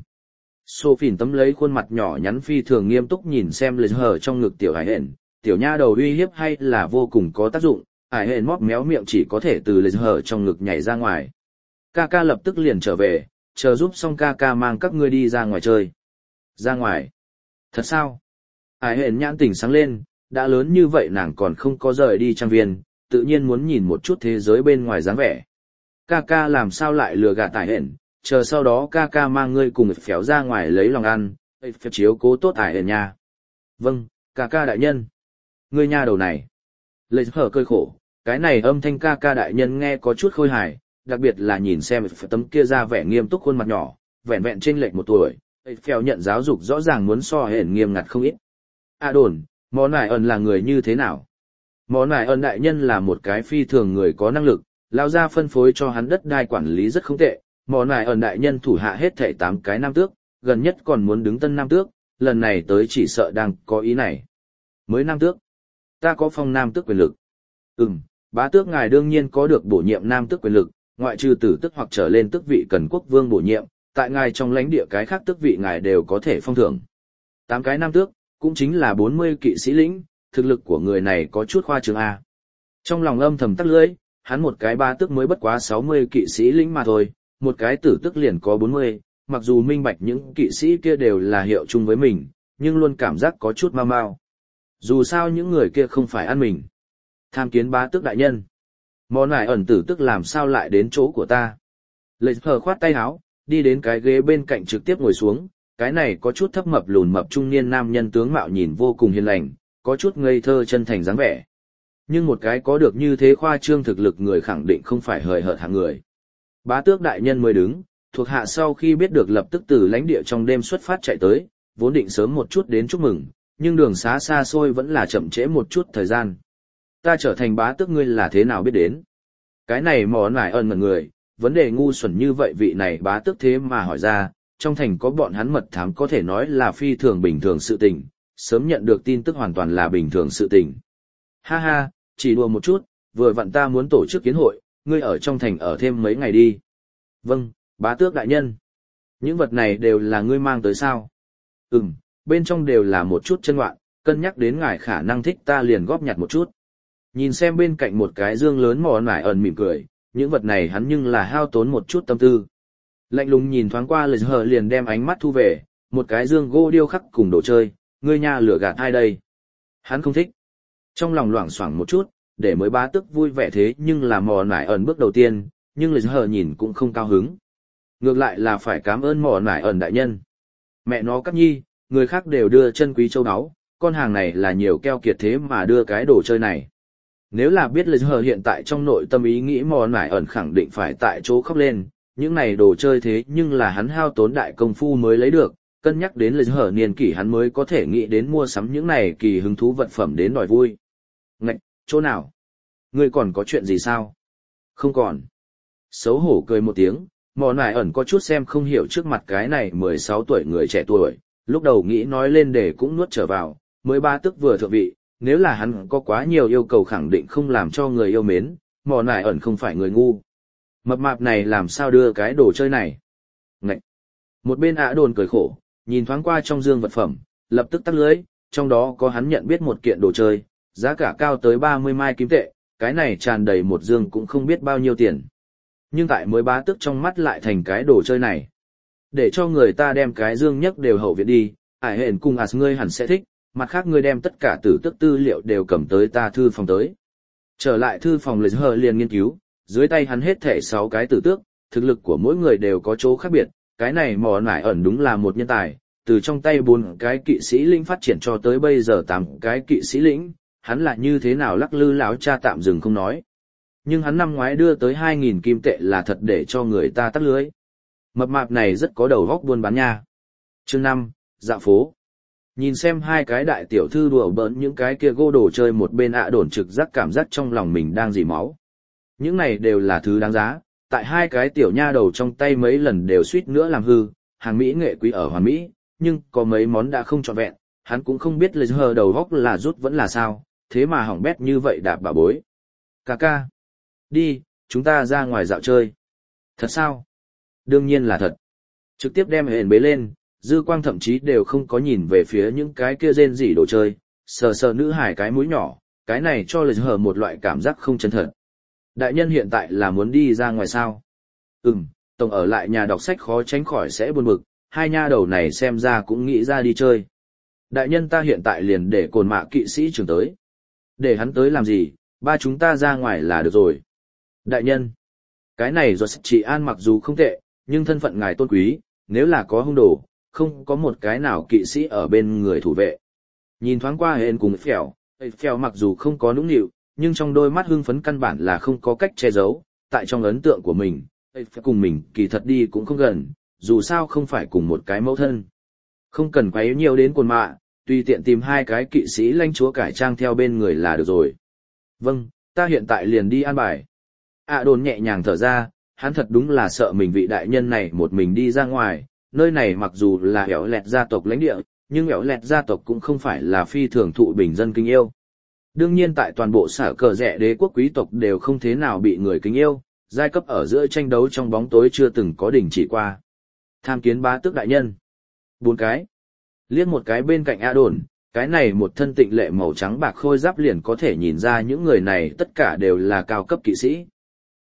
Sổ phìn tấm lấy khuôn mặt nhỏ nhắn phi thường nghiêm túc nhìn xem lệ hở trong ngực tiểu ai hẹn, tiểu nha đầu uy hiếp hay là vô cùng có tác dụng, ai hẹn móp méo miệng chỉ có thể từ lệ hở trong ngực nhảy ra ngoài. Ca ca lập tức liền trở về, chờ giúp xong ca ca mang các ngươi đi ra ngoài chơi. Ra ngoài? Thật sao? Ai hẹn nhãn tỉnh sáng lên, đã lớn như vậy nàng còn không có rời đi trang viên, tự nhiên muốn nhìn một chút thế giới bên ngoài dáng vẻ. Ca ca làm sao lại lừa gạt Ai hẹn, chờ sau đó ca ca mang ngươi cùng phéo ra ngoài lấy lòng ăn, phải chiếu cố tốt Ai hẹn nha. Vâng, ca ca đại nhân. Ngươi nha đầu này. Lệ hở cơi khổ, cái này âm thanh ca ca đại nhân nghe có chút khôi hài, đặc biệt là nhìn xem tấm kia ra vẻ nghiêm túc khuôn mặt nhỏ, vẹn vẹn trên lệch một tuổi, phèo nhận giáo dục rõ ràng muốn so hển nghiêm ngặt không ít. À đồn, món này ẩn là người như thế nào? Món này ẩn đại nhân là một cái phi thường người có năng lực, lao ra phân phối cho hắn đất đai quản lý rất không tệ, món này ẩn đại nhân thủ hạ hết thảy tám cái nam tước, gần nhất còn muốn đứng tân nam tước, lần này tới chỉ sợ đang có ý này. Mới nam tước, ta có phong nam tước quyền lực. Ừm, bá tước ngài đương nhiên có được bổ nhiệm nam tước quyền lực, ngoại trừ tử tước hoặc trở lên tước vị cần quốc vương bổ nhiệm, tại ngài trong lãnh địa cái khác tước vị ngài đều có thể phong thưởng. Tám cái nam tước, cũng chính là bốn mươi kỵ sĩ lĩnh, thực lực của người này có chút khoa trương a. Trong lòng âm thầm tắc lưỡi, hắn một cái bá tước mới bất quá sáu mươi kỵ sĩ lĩnh mà thôi, một cái tử tước liền có bốn mươi, mặc dù minh bạch những kỵ sĩ kia đều là hiệu chung với mình, nhưng luôn cảm giác có chút mau mau. Dù sao những người kia không phải ăn mình. Tham kiến bá tước đại nhân. Món nải ẩn tử tức làm sao lại đến chỗ của ta. Lệnh hờ khoát tay áo, đi đến cái ghế bên cạnh trực tiếp ngồi xuống, cái này có chút thấp mập lùn mập trung niên nam nhân tướng mạo nhìn vô cùng hiền lành, có chút ngây thơ chân thành dáng vẻ. Nhưng một cái có được như thế khoa trương thực lực người khẳng định không phải hời hợt hạng người. Bá tước đại nhân mới đứng, thuộc hạ sau khi biết được lập tức từ lãnh địa trong đêm xuất phát chạy tới, vốn định sớm một chút đến chúc mừng, nhưng đường xá xa xôi vẫn là chậm trễ một chút thời gian. Ta trở thành bá tước ngươi là thế nào biết đến? Cái này mò nải ẩn mật người, vấn đề ngu xuẩn như vậy vị này bá tước thế mà hỏi ra, trong thành có bọn hắn mật thám có thể nói là phi thường bình thường sự tình, sớm nhận được tin tức hoàn toàn là bình thường sự tình. Ha ha, chỉ đùa một chút, vừa vặn ta muốn tổ chức kiến hội, ngươi ở trong thành ở thêm mấy ngày đi. Vâng, bá tước đại nhân. Những vật này đều là ngươi mang tới sao? Ừm, bên trong đều là một chút chân ngoạn, cân nhắc đến ngài khả năng thích ta liền góp nhặt một chút. Nhìn xem bên cạnh một cái dương lớn mò nải ẩn mỉm cười, những vật này hắn nhưng là hao tốn một chút tâm tư. Lạnh lùng nhìn thoáng qua lời hờ liền đem ánh mắt thu về, một cái dương gỗ điêu khắc cùng đồ chơi, ngươi nha lửa gạt ai đây? Hắn không thích. Trong lòng loảng xoảng một chút, để mới bá tức vui vẻ thế nhưng là mò nải ẩn bước đầu tiên, nhưng lời hờ nhìn cũng không cao hứng. Ngược lại là phải cảm ơn mò nải ẩn đại nhân. Mẹ nó các nhi, người khác đều đưa chân quý châu áo, con hàng này là nhiều keo kiệt thế mà đưa cái đồ chơi này. Nếu là biết lời hờ hiện tại trong nội tâm ý nghĩ mò nải ẩn khẳng định phải tại chỗ khóc lên, những này đồ chơi thế nhưng là hắn hao tốn đại công phu mới lấy được, cân nhắc đến lời hờ niên kỷ hắn mới có thể nghĩ đến mua sắm những này kỳ hứng thú vật phẩm đến đòi vui. Ngạch, chỗ nào? Ngươi còn có chuyện gì sao? Không còn. Xấu hổ cười một tiếng, mò nải ẩn có chút xem không hiểu trước mặt cái này mười sáu tuổi người trẻ tuổi, lúc đầu nghĩ nói lên để cũng nuốt trở vào, mới ba tức vừa thượng vị, nếu là hắn có quá nhiều yêu cầu khẳng định không làm cho người yêu mến, mò nải ẩn không phải người ngu. Mập mạp này làm sao đưa cái đồ chơi này? Ngậy! Một bên ạ đồn cười khổ, nhìn thoáng qua trong dương vật phẩm, lập tức tắt lưới, trong đó có hắn nhận biết một kiện đồ chơi, giá cả cao tới ba mươi mai kim tệ, cái này tràn đầy một dương cũng không biết bao nhiêu tiền. Nhưng tại mới bá tức trong mắt lại thành cái đồ chơi này. Để cho người ta đem cái dương nhất đều hậu viện đi, ải hẹn cùng ạt ngươi hẳn sẽ thích, mặt khác ngươi đem tất cả tử tức tư liệu đều cầm tới ta thư phòng tới. Trở lại thư phòng lấy hờ liền nghiên cứu, dưới tay hắn hết thể sáu cái tử tước, thực lực của mỗi người đều có chỗ khác biệt, cái này mò nải ẩn đúng là một nhân tài, từ trong tay bốn cái kỵ sĩ lĩnh phát triển cho tới bây giờ tám cái kỵ sĩ lĩnh, hắn là như thế nào lắc lư láo cha tạm dừng không nói. Nhưng hắn năm ngoái đưa tới hai nghìn kim tệ là thật để cho người ta tắt lưới. Mập mạp này rất có đầu góc buôn bán nha. Chương năm, dạo phố. Nhìn xem hai cái đại tiểu thư đùa bỡn những cái kia gô đồ chơi một bên ạ đồn trực giác cảm giác trong lòng mình đang dì máu. Những này đều là thứ đáng giá, tại hai cái tiểu nha đầu trong tay mấy lần đều suýt nữa làm hư, hàng Mỹ nghệ quý ở hoàn Mỹ, nhưng có mấy món đã không trọn vẹn, hắn cũng không biết lấy hờ đầu góc là rút vẫn là sao, thế mà hỏng bét như vậy đạp bà bối. Cà ca. Đi, chúng ta ra ngoài dạo chơi. Thật sao? Đương nhiên là thật. Trực tiếp đem hển bế lên, dư quang thậm chí đều không có nhìn về phía những cái kia rên rỉ đồ chơi, sờ sờ nữ hài cái mũi nhỏ, cái này cho lời hờ một loại cảm giác không chân thật. Đại nhân hiện tại là muốn đi ra ngoài sao? Ừm, tổng ở lại nhà đọc sách khó tránh khỏi sẽ buồn bực, hai nha đầu này xem ra cũng nghĩ ra đi chơi. Đại nhân ta hiện tại liền để cồn mạ kỵ sĩ trưởng tới. Để hắn tới làm gì, ba chúng ta ra ngoài là được rồi. Đại nhân, cái này do chị An mặc dù không tệ, nhưng thân phận ngài tôn quý, nếu là có hung đồ, không có một cái nào kỵ sĩ ở bên người thủ vệ. Nhìn thoáng qua hên cùng phèo, phèo mặc dù không có nũng nịu, nhưng trong đôi mắt hưng phấn căn bản là không có cách che giấu, tại trong ấn tượng của mình, cùng mình kỳ thật đi cũng không gần, dù sao không phải cùng một cái mẫu thân. Không cần quấy nhiều đến cồn mạ, tùy tiện tìm hai cái kỵ sĩ lãnh chúa cải trang theo bên người là được rồi. Vâng, ta hiện tại liền đi an bài. ạ đồn nhẹ nhàng thở ra, hắn thật đúng là sợ mình vị đại nhân này một mình đi ra ngoài, nơi này mặc dù là hẻo lẹt gia tộc lãnh địa, nhưng hẻo lẹt gia tộc cũng không phải là phi thường thụ bình dân kính yêu. Đương nhiên tại toàn bộ sở cờ rẻ đế quốc quý tộc đều không thế nào bị người kính yêu, giai cấp ở giữa tranh đấu trong bóng tối chưa từng có đình chỉ qua. Tham kiến bá tước đại nhân. Bốn cái. Liếc một cái bên cạnh A đồn, cái này một thân tịnh lệ màu trắng bạc khôi giáp liền có thể nhìn ra những người này tất cả đều là cao cấp kỵ sĩ,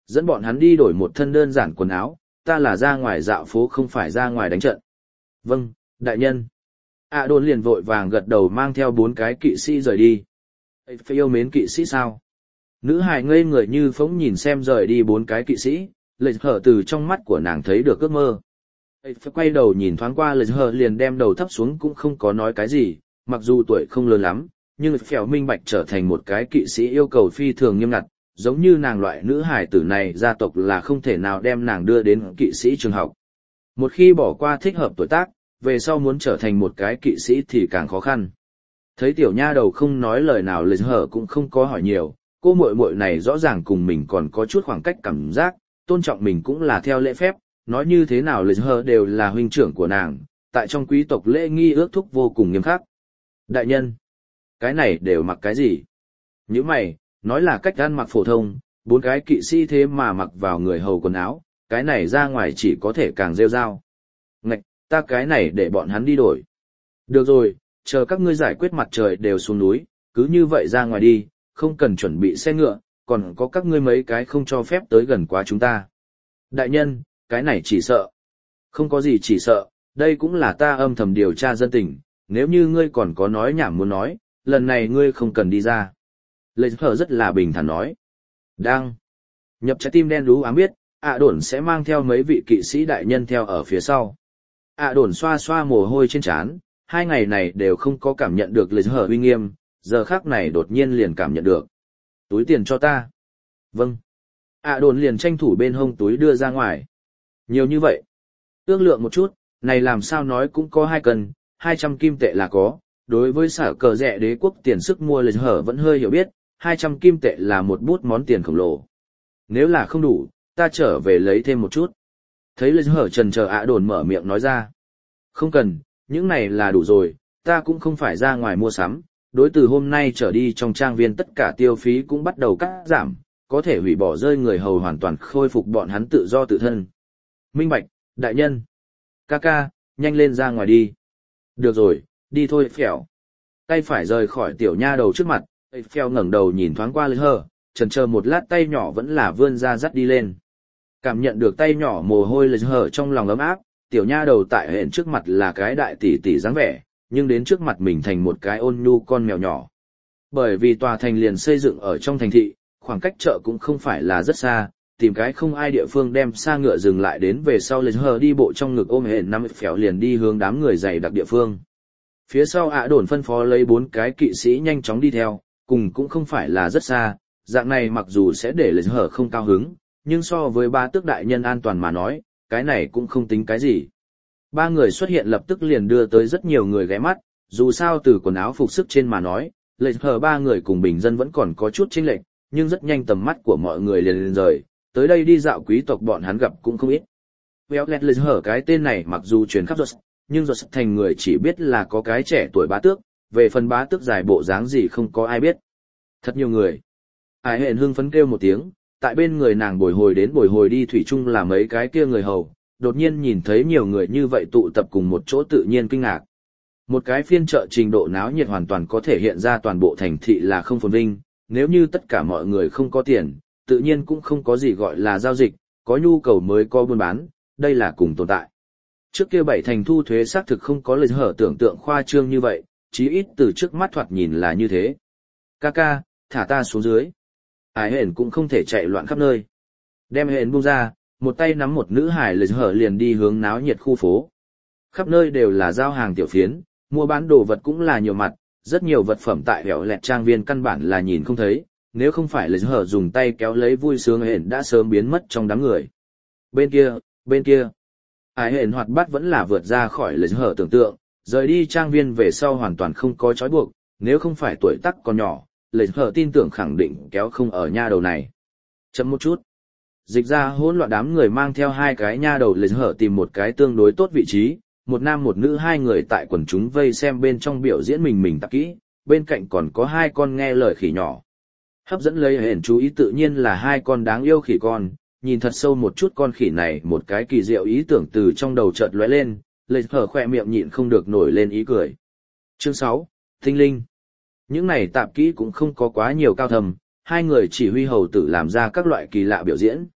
Dẫn bọn hắn đi đổi một thân đơn giản quần áo, ta là ra ngoài dạo phố không phải ra ngoài đánh trận. Vâng, đại nhân. ạ đồn liền vội vàng gật đầu mang theo bốn cái kỵ sĩ rời đi. Phải yêu mến kỵ sĩ sao? Nữ hài ngây người như phóng nhìn xem rời đi bốn cái kỵ sĩ, lệch hở từ trong mắt của nàng thấy được ước mơ. Phải quay đầu nhìn thoáng qua lệch hở liền đem đầu thấp xuống cũng không có nói cái gì, mặc dù tuổi không lớn lắm, nhưng phèo minh bạch trở thành một cái kỵ sĩ yêu cầu phi thường nghiêm ngặt, giống như nàng loại nữ hài tử này gia tộc là không thể nào đem nàng đưa đến kỵ sĩ trường học. Một khi bỏ qua thích hợp tuổi tác, về sau muốn trở thành một cái kỵ sĩ thì càng khó khăn. Thấy tiểu nha đầu không nói lời nào lệch hở cũng không có hỏi nhiều, cô muội muội này rõ ràng cùng mình còn có chút khoảng cách cảm giác, tôn trọng mình cũng là theo lễ phép, nói như thế nào lệch hở đều là huynh trưởng của nàng, tại trong quý tộc lễ nghi ước thúc vô cùng nghiêm khắc. Đại nhân, cái này đều mặc cái gì? Những mày, nói là cách ăn mặc phổ thông, bốn cái kỵ sĩ thế mà mặc vào người hầu quần áo, cái này ra ngoài chỉ có thể càng rêu rao. Ngạch, ta cái này để bọn hắn đi đổi. Được rồi, chờ các ngươi giải quyết mặt trời đều xuống núi, cứ như vậy ra ngoài đi, không cần chuẩn bị xe ngựa, còn có các ngươi mấy cái không cho phép tới gần quá chúng ta. Đại nhân, cái này chỉ sợ. Không có gì chỉ sợ, đây cũng là ta âm thầm điều tra dân tình, nếu như ngươi còn có nói nhảm muốn nói, lần này ngươi không cần đi ra. Lê Thở rất là bình thản nói. Đang. Nhập trái tim đen đú ám biết, ạ đồn sẽ mang theo mấy vị kỵ sĩ đại nhân theo ở phía sau. ạ đồn xoa xoa mồ hôi trên trán, hai ngày này đều không có cảm nhận được Lê Thở uy nghiêm, giờ khác này đột nhiên liền cảm nhận được. Túi tiền cho ta. Vâng. ạ đồn liền tranh thủ bên hông túi đưa ra ngoài. Nhiều như vậy. Ước lượng một chút, này làm sao nói cũng có hai cân, hai trăm kim tệ là có. Đối với sở cờ rẻ đế quốc tiền sức mua Lê Thở vẫn hơi hiểu biết, hai trăm kim tệ là một bút món tiền khổng lồ. Nếu là không đủ, ta trở về lấy thêm một chút. Thấy Lê Thở trần chờ ạ đồn mở miệng nói ra. Không cần, những này là đủ rồi, ta cũng không phải ra ngoài mua sắm. Đối từ hôm nay trở đi trong trang viên tất cả tiêu phí cũng bắt đầu cắt giảm, có thể hủy bỏ rơi người hầu hoàn toàn khôi phục bọn hắn tự do tự thân. Minh bạch, đại nhân. Ca ca, nhanh lên ra ngoài đi. Được rồi, đi thôi phèo. Tay phải rời khỏi tiểu nha đầu trước mặt, phèo ngẩng đầu nhìn thoáng qua Lê Hờ, chần chờ một lát tay nhỏ vẫn là vươn ra dắt đi lên. Cảm nhận được tay nhỏ mồ hôi Lê Hờ trong lòng ấm áp, tiểu nha đầu tại hẹn trước mặt là cái đại tỷ tỷ dáng vẻ, nhưng đến trước mặt mình thành một cái ôn nhu con mèo nhỏ. Bởi vì tòa thành liền xây dựng ở trong thành thị, khoảng cách chợ cũng không phải là rất xa, tìm cái không ai địa phương đem xa ngựa dừng lại đến về sau Lê Hờ đi bộ trong ngực ôm hẹn năm phèo liền đi hướng đám người dày đặc địa phương. Phía sau ạ đồn phân phó lấy bốn cái kỵ sĩ nhanh chóng đi theo, cùng cũng không phải là rất xa, dạng này mặc dù sẽ để Lê Hờ không cao hứng, nhưng so với ba tước đại nhân an toàn mà nói, cái này cũng không tính cái gì. Ba người xuất hiện lập tức liền đưa tới rất nhiều người ghé mắt, dù sao từ quần áo phục sức trên mà nói, Lê Hờ ba người cùng bình dân vẫn còn có chút chênh lệch, nhưng rất nhanh tầm mắt của mọi người liền lên rời, tới đây đi dạo quý tộc bọn hắn gặp cũng không ít. Violet Lê Hờ cái tên này mặc dù truyền khắp Rốt, nhưng Rốt thành người chỉ biết là có cái trẻ tuổi bá tước, về phần bá tước dài bộ dáng gì không có ai biết. Thật nhiều người. Ái hẹn hưng phấn kêu một tiếng, tại bên người nàng bồi hồi đến bồi hồi đi thủy chung là mấy cái kia người hầu, đột nhiên nhìn thấy nhiều người như vậy tụ tập cùng một chỗ tự nhiên kinh ngạc. Một cái phiên chợ trình độ náo nhiệt hoàn toàn có thể hiện ra toàn bộ thành thị là không phồn vinh, nếu như tất cả mọi người không có tiền, tự nhiên cũng không có gì gọi là giao dịch, có nhu cầu mới có buôn bán, đây là cùng tồn tại. Trước kia bảy thành thu thuế xác thực không có lời hở tưởng tượng khoa trương như vậy, chí ít từ trước mắt thoạt nhìn là như thế. Kaka, thả ta xuống dưới. Ái hển cũng không thể chạy loạn khắp nơi. Đem hển buông ra, một tay nắm một nữ hải lời hở liền đi hướng náo nhiệt khu phố. Khắp nơi đều là giao hàng tiểu phiến, mua bán đồ vật cũng là nhiều mặt, rất nhiều vật phẩm tại hẻo lẹt trang viên căn bản là nhìn không thấy, nếu không phải lời hở dùng tay kéo lấy vui sướng hển đã sớm biến mất trong đám người. Bên kia, bên kia. Ái hển hoạt bát vẫn là vượt ra khỏi lời hở tưởng tượng, rời đi trang viên về sau hoàn toàn không có trói buộc, nếu không phải tuổi tác còn nhỏ, lời hở tin tưởng khẳng định kéo không ở nha đầu này. Chậm một chút. Dịch ra hỗn loạn đám người mang theo hai cái nha đầu lời hở tìm một cái tương đối tốt vị trí, một nam một nữ hai người tại quần chúng vây xem bên trong biểu diễn mình mình tập kỹ, bên cạnh còn có hai con nghe lời khỉ nhỏ. Hấp dẫn lấy hển chú ý tự nhiên là hai con đáng yêu khỉ con, nhìn thật sâu một chút con khỉ này một cái kỳ diệu ý tưởng từ trong đầu chợt lóe lên, lời hở khỏe miệng nhịn không được nổi lên ý cười. Chương sáu, Tinh Linh. Những này tạp kỹ cũng không có quá nhiều cao thầm, hai người chỉ huy hầu tử làm ra các loại kỳ lạ biểu diễn,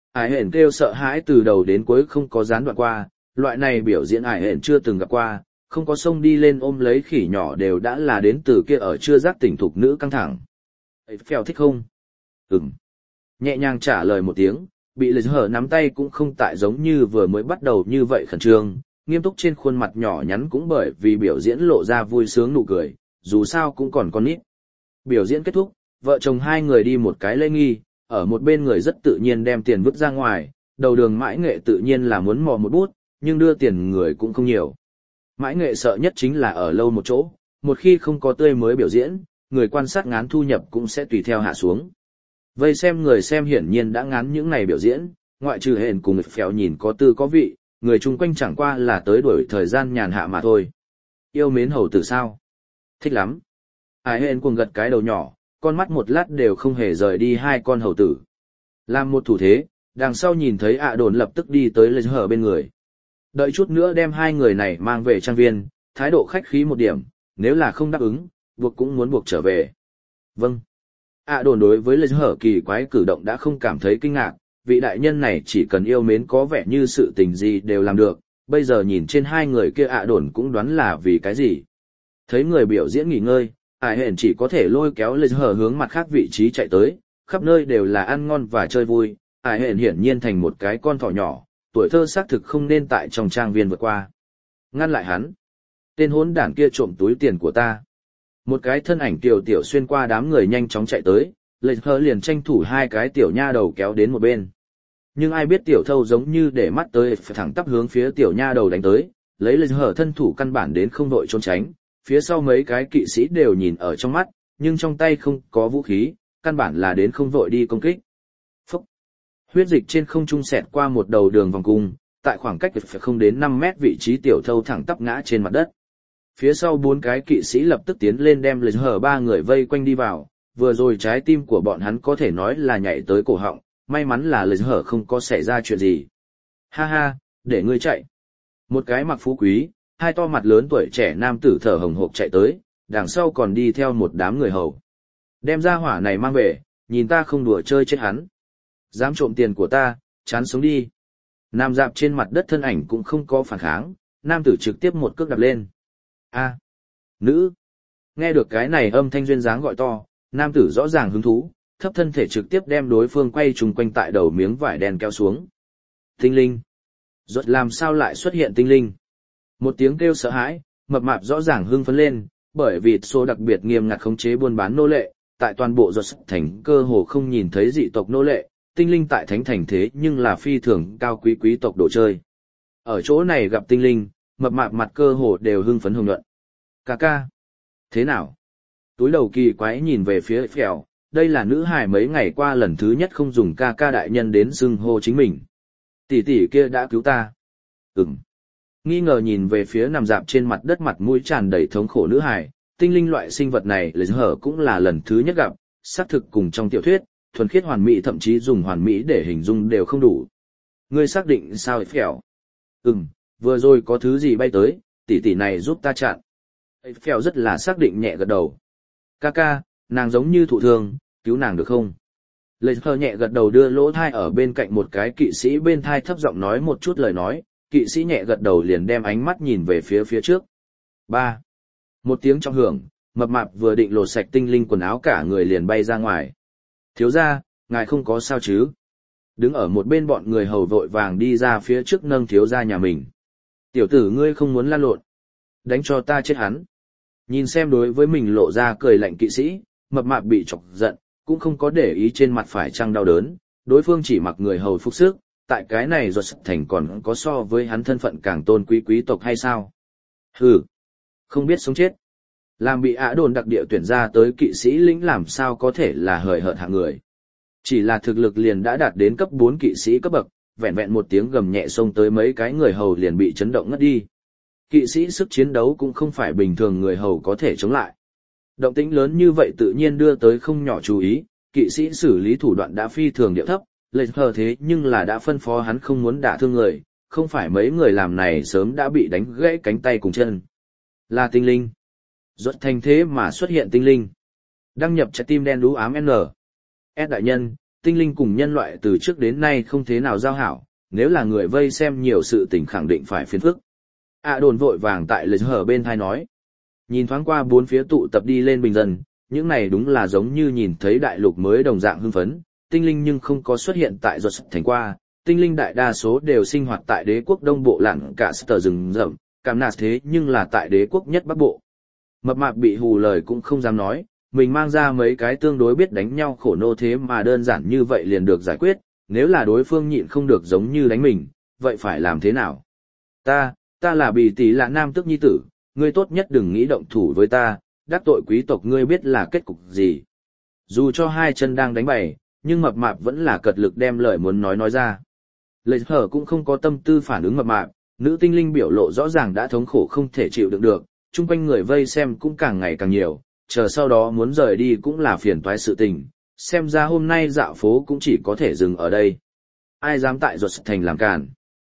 Ải hển kêu sợ hãi từ đầu đến cuối không có gián đoạn qua, loại này biểu diễn ải hển chưa từng gặp qua, không có xông đi lên ôm lấy khỉ nhỏ đều đã là đến từ kia ở chưa giác tỉnh thục nữ căng thẳng. Ấy phèo thích không? Ừm. Nhẹ nhàng trả lời một tiếng, bị lệch hở nắm tay cũng không tại giống như vừa mới bắt đầu như vậy khẩn trương, nghiêm túc trên khuôn mặt nhỏ nhắn cũng bởi vì biểu diễn lộ ra vui sướng nụ cười, dù sao cũng còn con nít. Biểu diễn kết thúc, vợ chồng hai người đi một cái lễ nghi, ở một bên người rất tự nhiên đem tiền vứt ra ngoài, đầu đường mãi nghệ tự nhiên là muốn mò một bút, nhưng đưa tiền người cũng không nhiều. Mãi nghệ sợ nhất chính là ở lâu một chỗ, một khi không có tươi mới biểu diễn, người quan sát ngán thu nhập cũng sẽ tùy theo hạ xuống. Vây xem người xem hiển nhiên đã ngán những ngày biểu diễn, ngoại trừ hển cùng phèo nhìn có tư có vị, người chung quanh chẳng qua là tới đuổi thời gian nhàn hạ mà thôi. Yêu mến hầu tử sao? Thích lắm. Ái hển cuồng gật cái đầu nhỏ, con mắt một lát đều không hề rời đi hai con hầu tử. Làm một thủ thế, đằng sau nhìn thấy ạ đồn lập tức đi tới lệch hở bên người. Đợi chút nữa đem hai người này mang về trang viên, thái độ khách khí một điểm, nếu là không đáp ứng, buộc cũng muốn buộc trở về. Vâng. ạ đồn đối với lệch hở kỳ quái cử động đã không cảm thấy kinh ngạc, vị đại nhân này chỉ cần yêu mến có vẻ như sự tình gì đều làm được, bây giờ nhìn trên hai người kia ạ đồn cũng đoán là vì cái gì. Thấy người biểu diễn nghỉ ngơi, ải hển chỉ có thể lôi kéo lệch hở hướng mặt khác vị trí chạy tới, khắp nơi đều là ăn ngon và chơi vui, ải hển hiển nhiên thành một cái con thỏ nhỏ, tuổi thơ xác thực không nên tại trong trang viên vượt qua. Ngăn lại hắn. Tên hỗn đản kia trộm túi tiền của ta. Một cái thân ảnh tiểu tiểu xuyên qua đám người nhanh chóng chạy tới, lệch hở liền tranh thủ hai cái tiểu nha đầu kéo đến một bên. Nhưng ai biết tiểu thâu giống như để mắt tới thẳng tắp hướng phía tiểu nha đầu đánh tới, lấy lệch hở thân thủ căn bản đến không đội trốn tránh, phía sau mấy cái kỵ sĩ đều nhìn ở trong mắt, nhưng trong tay không có vũ khí, căn bản là đến không vội đi công kích. Phúc! Huyết dịch trên không trung xẹt qua một đầu đường vòng cung, tại khoảng cách không đến năm mét vị trí tiểu thâu thẳng tắp ngã trên mặt đất. Phía sau bốn cái kỵ sĩ lập tức tiến lên đem lệch hở ba người vây quanh đi vào, vừa rồi trái tim của bọn hắn có thể nói là nhảy tới cổ họng, may mắn là lệch hở không có xảy ra chuyện gì. Ha ha, để ngươi chạy. Một cái mặc phú quý, hai to mặt lớn tuổi trẻ nam tử thở hồng hộc chạy tới, đằng sau còn đi theo một đám người hầu. Đem ra hỏa này mang về, nhìn ta không đùa chơi chết hắn. Dám trộm tiền của ta, chán sống đi. Nam dạp trên mặt đất thân ảnh cũng không có phản kháng, nam tử trực tiếp một cước đạp lên. A, nữ. Nghe được cái này âm thanh duyên dáng gọi to, nam tử rõ ràng hứng thú, thấp thân thể trực tiếp đem đối phương quay trùng quanh tại đầu miếng vải đen kéo xuống. Tinh linh. Rốt làm sao lại xuất hiện tinh linh? Một tiếng kêu sợ hãi, mập mạp rõ ràng hưng phấn lên, bởi vì số đặc biệt nghiêm ngặt khống chế buôn bán nô lệ, tại toàn bộ Rốt thành cơ hồ không nhìn thấy dị tộc nô lệ, tinh linh tại thánh thành thế nhưng là phi thường cao quý quý tộc đồ chơi. Ở chỗ này gặp tinh linh, mập mạp mặt cơ hồ đều hưng phấn hồng nhuận. Ca ca. Thế nào? Túi đầu kỳ quái nhìn về phía phèo, đây là nữ hài mấy ngày qua lần thứ nhất không dùng ca ca đại nhân đến xưng hô chính mình. Tỷ tỷ kia đã cứu ta. Ừm. Nghi ngờ nhìn về phía nằm dạp trên mặt đất mặt mũi tràn đầy thống khổ nữ hài, tinh linh loại sinh vật này lệch hở cũng là lần thứ nhất gặp, xác thực cùng trong tiểu thuyết, thuần khiết hoàn mỹ thậm chí dùng hoàn mỹ để hình dung đều không đủ. Ngươi xác định sao phèo? Ừm, vừa rồi có thứ gì bay tới, tỷ tỷ này giúp ta chặn. Phèo rất là xác định nhẹ gật đầu. Ca ca, nàng giống như thụ thương, cứu nàng được không? Lệch hở nhẹ gật đầu đưa lỗ thai ở bên cạnh một cái kỵ sĩ bên thai thấp giọng nói một chút lời nói, kỵ sĩ nhẹ gật đầu liền đem ánh mắt nhìn về phía phía trước. Ba. Một tiếng trong hưởng, mập mạp vừa định lột sạch tinh linh quần áo cả người liền bay ra ngoài. Thiếu gia, ngài không có sao chứ? Đứng ở một bên bọn người hầu vội vàng đi ra phía trước nâng thiếu gia nhà mình. Tiểu tử ngươi không muốn lan lộn. Đánh cho ta chết hắn. Nhìn xem đối với mình lộ ra cười lạnh kỵ sĩ, mập mạp bị chọc giận, cũng không có để ý trên mặt phải trăng đau đớn, đối phương chỉ mặc người hầu phục sức, tại cái này Rốt thành còn có so với hắn thân phận càng tôn quý quý tộc hay sao? Hừ, không biết sống chết. Làm bị Ả Đồn đặc địa tuyển ra tới kỵ sĩ lĩnh làm sao có thể là hời hợt hạng người. Chỉ là thực lực liền đã đạt đến cấp bốn kỵ sĩ cấp bậc, vẹn vẹn một tiếng gầm nhẹ xông tới mấy cái người hầu liền bị chấn động ngất đi. Kỵ sĩ sức chiến đấu cũng không phải bình thường người hầu có thể chống lại. Động tĩnh lớn như vậy tự nhiên đưa tới không nhỏ chú ý, kỵ sĩ xử lý thủ đoạn đã phi thường điệu thấp, lệch hờ thế nhưng là đã phân phó hắn không muốn đả thương người, không phải mấy người làm này sớm đã bị đánh gãy cánh tay cùng chân. Là tinh linh. Rốt thành thế mà xuất hiện tinh linh. Đăng nhập trái tim đen đú ám N. S đại nhân, tinh linh cùng nhân loại từ trước đến nay không thế nào giao hảo, nếu là người vây xem nhiều sự tình khẳng định phải phiền phức. À đồn vội vàng tại lời hở bên thai nói. Nhìn thoáng qua bốn phía tụ tập đi lên bình dân, những này đúng là giống như nhìn thấy đại lục mới đồng dạng hưng phấn, tinh linh nhưng không có xuất hiện tại giọt thành qua, tinh linh đại đa số đều sinh hoạt tại đế quốc đông bộ lặn cả sở rừng rậm, cảm nạt thế nhưng là tại đế quốc nhất bắc bộ. Mập mạp bị hù lời cũng không dám nói, mình mang ra mấy cái tương đối biết đánh nhau khổ nô thế mà đơn giản như vậy liền được giải quyết, nếu là đối phương nhịn không được giống như đánh mình, vậy phải làm thế nào? Ta, ta là bì tỷ là nam tước nhi tử, ngươi tốt nhất đừng nghĩ động thủ với ta, đắc tội quý tộc ngươi biết là kết cục gì. Dù cho hai chân đang đánh bày, nhưng mập mạp vẫn là cật lực đem lời muốn nói nói ra. Lệ hở cũng không có tâm tư phản ứng mập mạp, nữ tinh linh biểu lộ rõ ràng đã thống khổ không thể chịu đựng được, chung quanh người vây xem cũng càng ngày càng nhiều, chờ sau đó muốn rời đi cũng là phiền toái sự tình, xem ra hôm nay dạo phố cũng chỉ có thể dừng ở đây. Ai dám tại ruột thành làm cản.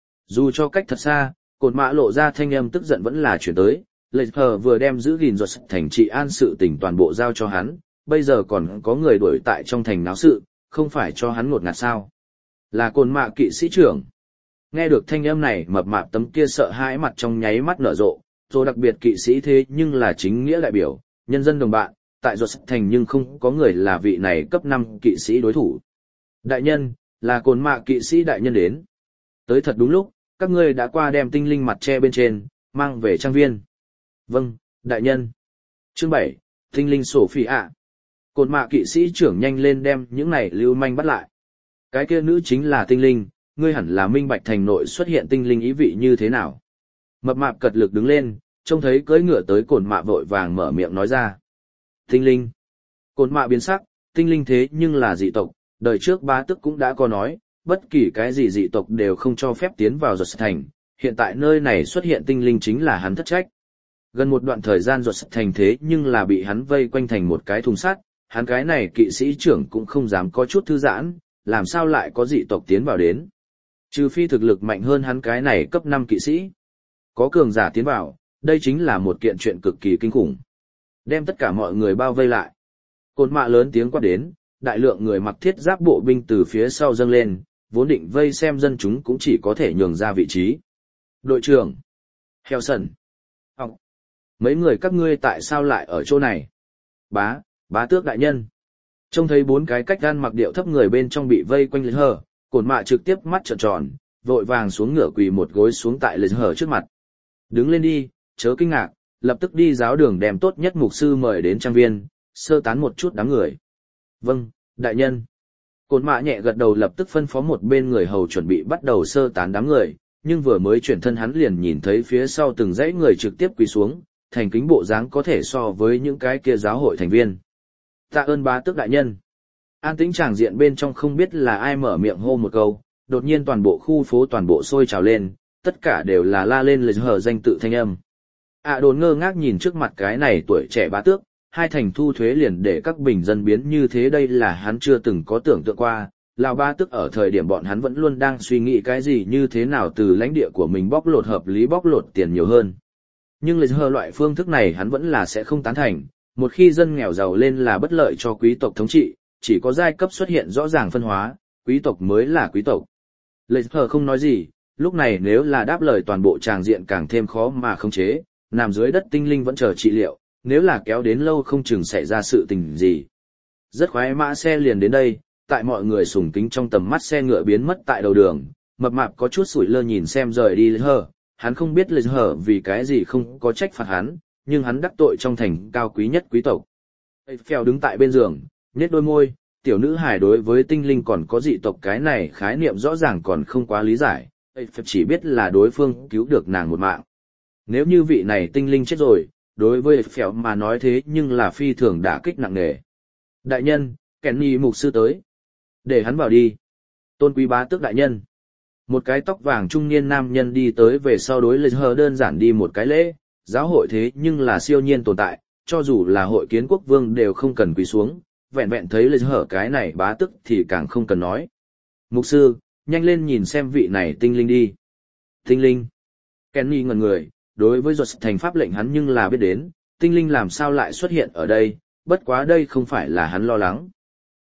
Dù cho cách thật xa, cột mã lộ ra thanh âm tức giận vẫn là chuyển tới, Lệ hở vừa đem giữ gìn ruột thành trị an sự tình toàn bộ giao cho hắn, bây giờ còn có người đuổi tại trong thành náo sự, không phải cho hắn ngột ngạt sao. Là cồn mạ kỵ sĩ trưởng. Nghe được thanh âm này mập mạp tấm kia sợ hãi mặt trong nháy mắt nở rộ, rồi đặc biệt kỵ sĩ thế nhưng là chính nghĩa đại biểu, nhân dân đồng bạn, tại ruột thành nhưng không có người là vị này cấp năm kỵ sĩ đối thủ. Đại nhân, là cồn mạ kỵ sĩ đại nhân đến. Tới thật đúng lúc, các ngươi đã qua đem tinh linh mặt che bên trên, mang về trang viên. Vâng, đại nhân. Chương bảy, tinh linh sổ phi ạ. Cồn mạ kỵ sĩ trưởng nhanh lên đem những này lưu manh bắt lại. Cái kia nữ chính là tinh linh, ngươi hẳn là minh bạch thành nội xuất hiện tinh linh ý vị như thế nào. Mập mạp cật lực đứng lên, trông thấy cưỡi ngựa tới cồn mạ vội vàng mở miệng nói ra. Tinh linh. Cồn mạ biến sắc, tinh linh thế nhưng là dị tộc, đời trước bá tước cũng đã có nói, bất kỳ cái gì dị tộc đều không cho phép tiến vào giọt thành, hiện tại nơi này xuất hiện tinh linh chính là hắn thất trách. Gần một đoạn thời gian giọt thành thế nhưng là bị hắn vây quanh thành một cái thùng sắt, hắn cái này kỵ sĩ trưởng cũng không dám có chút thư giãn, làm sao lại có dị tộc tiến vào đến. Trừ phi thực lực mạnh hơn hắn cái này cấp năm kỵ sĩ. Có cường giả tiến vào, đây chính là một kiện chuyện cực kỳ kinh khủng. Đem tất cả mọi người bao vây lại. Cồn mạ lớn tiếng quát đến, đại lượng người mặc thiết giáp bộ binh từ phía sau dâng lên, vốn định vây xem dân chúng cũng chỉ có thể nhường ra vị trí. Đội trưởng. Heo sần. Học. Mấy người các ngươi tại sao lại ở chỗ này? Bá, bá tước đại nhân. Trông thấy bốn cái cách gan mặc điệu thấp người bên trong bị vây quanh lên hờ, cồn mạ trực tiếp mắt trợn tròn, vội vàng xuống ngựa quỳ một gối xuống tại lên hờ trước mặt. Đứng lên đi, chớ kinh ngạc, lập tức đi giáo đường đem tốt nhất mục sư mời đến trang viên, sơ tán một chút đám người. Vâng, đại nhân. Cồn mạ nhẹ gật đầu lập tức phân phó một bên người hầu chuẩn bị bắt đầu sơ tán đám người, nhưng vừa mới chuyển thân hắn liền nhìn thấy phía sau từng dãy người trực tiếp quỳ xuống, thành kính bộ dáng có thể so với những cái kia giáo hội thành viên. Tạ ơn bá tước đại nhân. An tĩnh tràng diện bên trong không biết là ai mở miệng hô một câu, đột nhiên toàn bộ khu phố toàn bộ sôi trào lên, tất cả đều là la lên lời hờ danh tự thanh âm. À đồn ngơ ngác nhìn trước mặt cái này tuổi trẻ bá tước, hai thành thu thuế liền để các bình dân biến như thế đây là hắn chưa từng có tưởng tượng qua. Lão bá tước ở thời điểm bọn hắn vẫn luôn đang suy nghĩ cái gì như thế nào từ lãnh địa của mình bóc lột hợp lý bóc lột tiền nhiều hơn. Nhưng lời hờ loại phương thức này hắn vẫn là sẽ không tán thành, một khi dân nghèo giàu lên là bất lợi cho quý tộc thống trị, chỉ có giai cấp xuất hiện rõ ràng phân hóa, quý tộc mới là quý tộc. Lời hờ không nói gì, lúc này nếu là đáp lời toàn bộ tràng diện càng thêm khó mà khống chế, nằm dưới đất tinh linh vẫn chờ trị liệu, nếu là kéo đến lâu không chừng xảy ra sự tình gì. Rất khoái mã xe liền đến đây, tại mọi người sùng kính trong tầm mắt xe ngựa biến mất tại đầu đường, mập mạp có chút sủi lơ nhìn xem rời đi lời hờ, hắn không biết lời hờ vì cái gì không có trách phạt hắn, nhưng hắn đắc tội trong thành cao quý nhất quý tộc. Phèo đứng tại bên giường, nhếch đôi môi, tiểu nữ hài đối với tinh linh còn có dị tộc cái này khái niệm rõ ràng còn không quá lý giải, Phèo chỉ biết là đối phương cứu được nàng một mạng. Nếu như vị này tinh linh chết rồi, đối với Phèo mà nói thế nhưng là phi thường đả kích nặng nề. Đại nhân, Kenny mục sư tới. Để hắn vào đi. Tôn quý bá tước đại nhân. Một cái tóc vàng trung niên nam nhân đi tới về sau đối lời hờ đơn giản đi một cái lễ, giáo hội thế nhưng là siêu nhiên tồn tại, cho dù là hội kiến quốc vương đều không cần quỳ xuống, vẹn vẹn thấy lời hờ cái này bá tước thì càng không cần nói. Mục sư, nhanh lên nhìn xem vị này tinh linh đi. Tinh linh. Kenny ngẩn người, đối với giọt thành pháp lệnh hắn nhưng là biết đến, tinh linh làm sao lại xuất hiện ở đây, bất quá đây không phải là hắn lo lắng.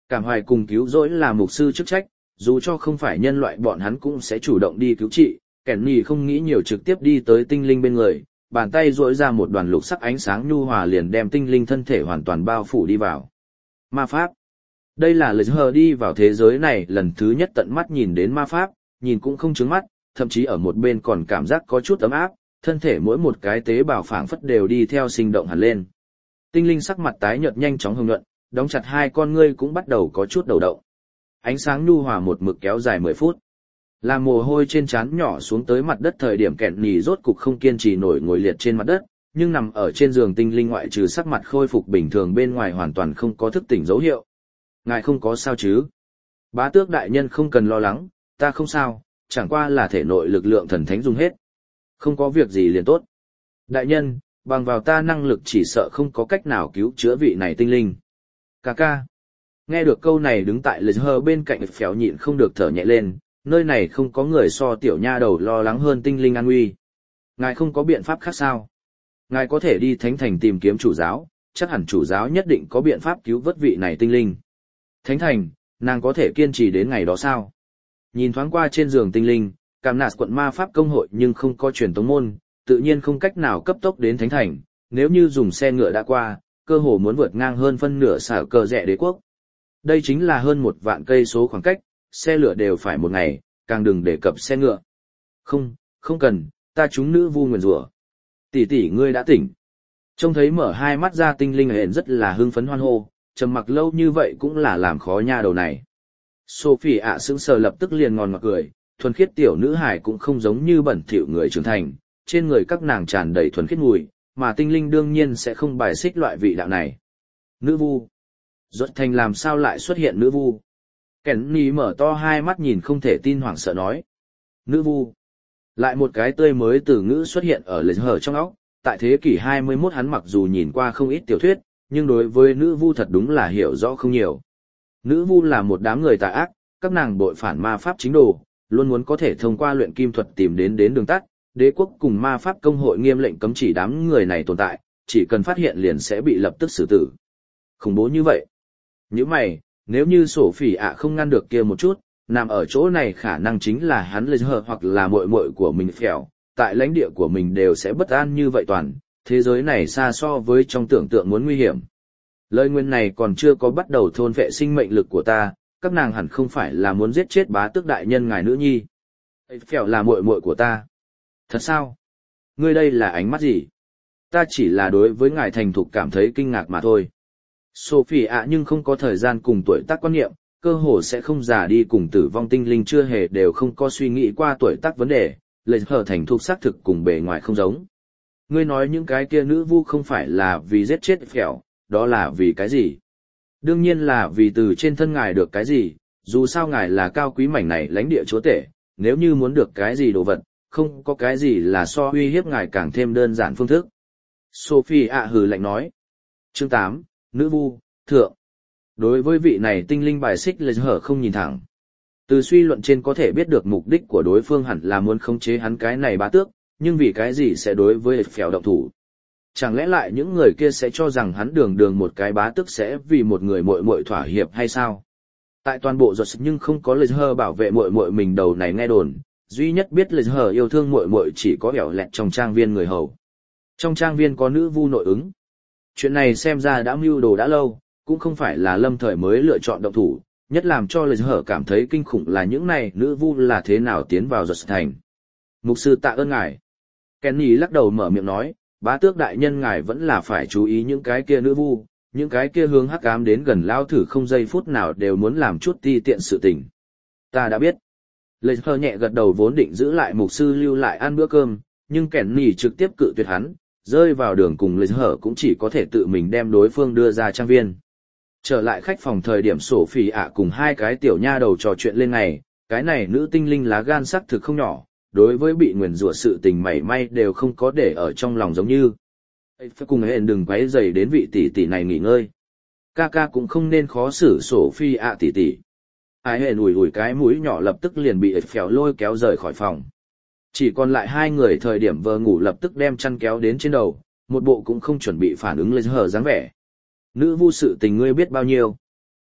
Cảm hoài cùng cứu rỗi là mục sư chức trách, dù cho không phải nhân loại bọn hắn cũng sẽ chủ động đi cứu trị, Kenny không nghĩ nhiều trực tiếp đi tới tinh linh bên người, bàn tay duỗi ra một đoàn lục sắc ánh sáng nhu hòa liền đem tinh linh thân thể hoàn toàn bao phủ đi vào. Ma pháp. Đây là lời hờ đi vào thế giới này lần thứ nhất tận mắt nhìn đến ma pháp, nhìn cũng không chướng mắt, thậm chí ở một bên còn cảm giác có chút ấm áp, thân thể mỗi một cái tế bào phảng phất đều đi theo sinh động hẳn lên. Tinh linh sắc mặt tái nhợt nhanh chóng hưng nhuận, đóng chặt hai con ngươi cũng bắt đầu có chút đầu động. Ánh sáng nhu hòa một mực kéo dài mười phút. Làm mồ hôi trên trán nhỏ xuống tới mặt đất thời điểm kẹn nhì rốt cục không kiên trì nổi ngồi liệt trên mặt đất, nhưng nằm ở trên giường tinh linh ngoại trừ sắc mặt khôi phục bình thường bên ngoài hoàn toàn không có thức tỉnh dấu hiệu. Ngài không có sao chứ? Bá tước đại nhân không cần lo lắng, ta không sao, chẳng qua là thể nội lực lượng thần thánh dùng hết. Không có việc gì liền tốt. Đại nhân, bằng vào ta năng lực chỉ sợ không có cách nào cứu chữa vị này tinh linh. Cà ca. Nghe được câu này đứng tại lệch hờ bên cạnh phéo nhịn không được thở nhẹ lên, nơi này không có người so tiểu nha đầu lo lắng hơn tinh linh an nguy. Ngài không có biện pháp khác sao? Ngài có thể đi thánh thành tìm kiếm chủ giáo, chắc hẳn chủ giáo nhất định có biện pháp cứu vớt vị này tinh linh. Thánh thành, nàng có thể kiên trì đến ngày đó sao? Nhìn thoáng qua trên giường tinh linh, cảm nạt quận ma pháp công hội nhưng không có truyền tống môn, tự nhiên không cách nào cấp tốc đến thánh thành, nếu như dùng xe ngựa đã qua, cơ hồ muốn vượt ngang hơn phân nửa sở cờ rẽ đế quốc. Đây chính là hơn một vạn cây số khoảng cách, xe lửa đều phải một ngày, càng đừng đề cập xe ngựa. Không, không cần, ta chúng nữ vu nguyền rủa. Tỷ tỷ ngươi đã tỉnh. Trông thấy mở hai mắt ra tinh linh hẹn rất là hưng phấn hoan hô, trầm mặc lâu như vậy cũng là làm khó nha đầu này. Sophie ạ sững sờ lập tức liền ngon ngọt cười, thuần khiết tiểu nữ hài cũng không giống như bẩn thỉu người trưởng thành, trên người các nàng tràn đầy thuần khiết mùi, mà tinh linh đương nhiên sẽ không bài xích loại vị đạo này. Nữ vu. Rốt thành làm sao lại xuất hiện nữ vu? Kenny mở to hai mắt nhìn không thể tin hoảng sợ nói. Nữ vu. Lại một cái tươi mới từ ngữ xuất hiện ở lệch hở trong óc, tại thế kỷ hai mươi mốt hắn mặc dù nhìn qua không ít tiểu thuyết, nhưng đối với nữ vu thật đúng là hiểu rõ không nhiều. Nữ vu là một đám người tà ác, các nàng bội phản ma pháp chính đồ, luôn muốn có thể thông qua luyện kim thuật tìm đến đến đường tắt, đế quốc cùng ma pháp công hội nghiêm lệnh cấm chỉ đám người này tồn tại, chỉ cần phát hiện liền sẽ bị lập tức xử tử. Khủng bố như vậy. Như mày, nếu như sổ phỉ ạ không ngăn được kia một chút, nằm ở chỗ này khả năng chính là hắn lê hờ hoặc là muội muội của mình phèo, tại lãnh địa của mình đều sẽ bất an như vậy toàn, thế giới này xa so với trong tưởng tượng muốn nguy hiểm. Lời nguyên này còn chưa có bắt đầu thôn vệ sinh mệnh lực của ta, các nàng hẳn không phải là muốn giết chết bá tước đại nhân ngài nữ nhi. Phèo là muội muội của ta. Thật sao? Ngươi đây là ánh mắt gì? Ta chỉ là đối với ngài thành thục cảm thấy kinh ngạc mà thôi. Sophie ạ nhưng không có thời gian cùng tuổi tác quan niệm, cơ hồ sẽ không già đi cùng tử vong tinh linh chưa hề đều không có suy nghĩ qua tuổi tác vấn đề, lệch hở thành thục xác thực cùng bề ngoài không giống. Ngươi nói những cái kia nữ vu không phải là vì giết chết phèo, đó là vì cái gì? Đương nhiên là vì từ trên thân ngài được cái gì, dù sao ngài là cao quý mảnh này lãnh địa chúa tể, nếu như muốn được cái gì đồ vật, không có cái gì là so uy hiếp ngài càng thêm đơn giản phương thức. Sophie ạ hừ lạnh nói. Chương tám, Nữ vu, thượng. Đối với vị này tinh linh bài xích lệch hở không nhìn thẳng. Từ suy luận trên có thể biết được mục đích của đối phương hẳn là muốn khống chế hắn cái này bá tước, nhưng vì cái gì sẽ đối với phèo động thủ. Chẳng lẽ lại những người kia sẽ cho rằng hắn đường đường một cái bá tước sẽ vì một người muội muội thỏa hiệp hay sao? Tại toàn bộ giọt nhưng không có lệch hở bảo vệ muội muội mình đầu này nghe đồn, duy nhất biết lệch hở yêu thương muội muội chỉ có ẻo lẹt trong trang viên người hầu. Trong trang viên có nữ vu nội ứng. Chuyện này xem ra đã mưu đồ đã lâu, cũng không phải là lâm thời mới lựa chọn động thủ, nhất làm cho lệch hở cảm thấy kinh khủng là những này nữ vu là thế nào tiến vào giọt thành. Mục sư tạ ơn ngài. Kenny lắc đầu mở miệng nói, bá tước đại nhân ngài vẫn là phải chú ý những cái kia nữ vu, những cái kia hướng hắc ám đến gần lao thử không giây phút nào đều muốn làm chút ti tiện sự tình. Ta đã biết. Lệch hở nhẹ gật đầu vốn định giữ lại mục sư lưu lại ăn bữa cơm, nhưng Kenny trực tiếp cự tuyệt hắn, rơi vào đường cùng lệch hở cũng chỉ có thể tự mình đem đối phương đưa ra trang viên. Trở lại khách phòng thời điểm sổ phỉ ạ cùng hai cái tiểu nha đầu trò chuyện lên ngày, cái này nữ tinh linh lá gan sắc thực không nhỏ, đối với bị nguyền rủa sự tình mảy may đều không có để ở trong lòng giống như. Phải cùng hẹn đừng quấy rầy đến vị tỷ tỷ này nghỉ ngơi. Ca ca cũng không nên khó xử sổ phi ạ tỷ tỷ. Ai hẹn ủi ủi cái mũi nhỏ lập tức liền bị phèo lôi kéo rời khỏi phòng. Chỉ còn lại hai người thời điểm vờ ngủ lập tức đem chăn kéo đến trên đầu, một bộ cũng không chuẩn bị phản ứng lên hở dáng vẻ. Nữ vu sự tình ngươi biết bao nhiêu?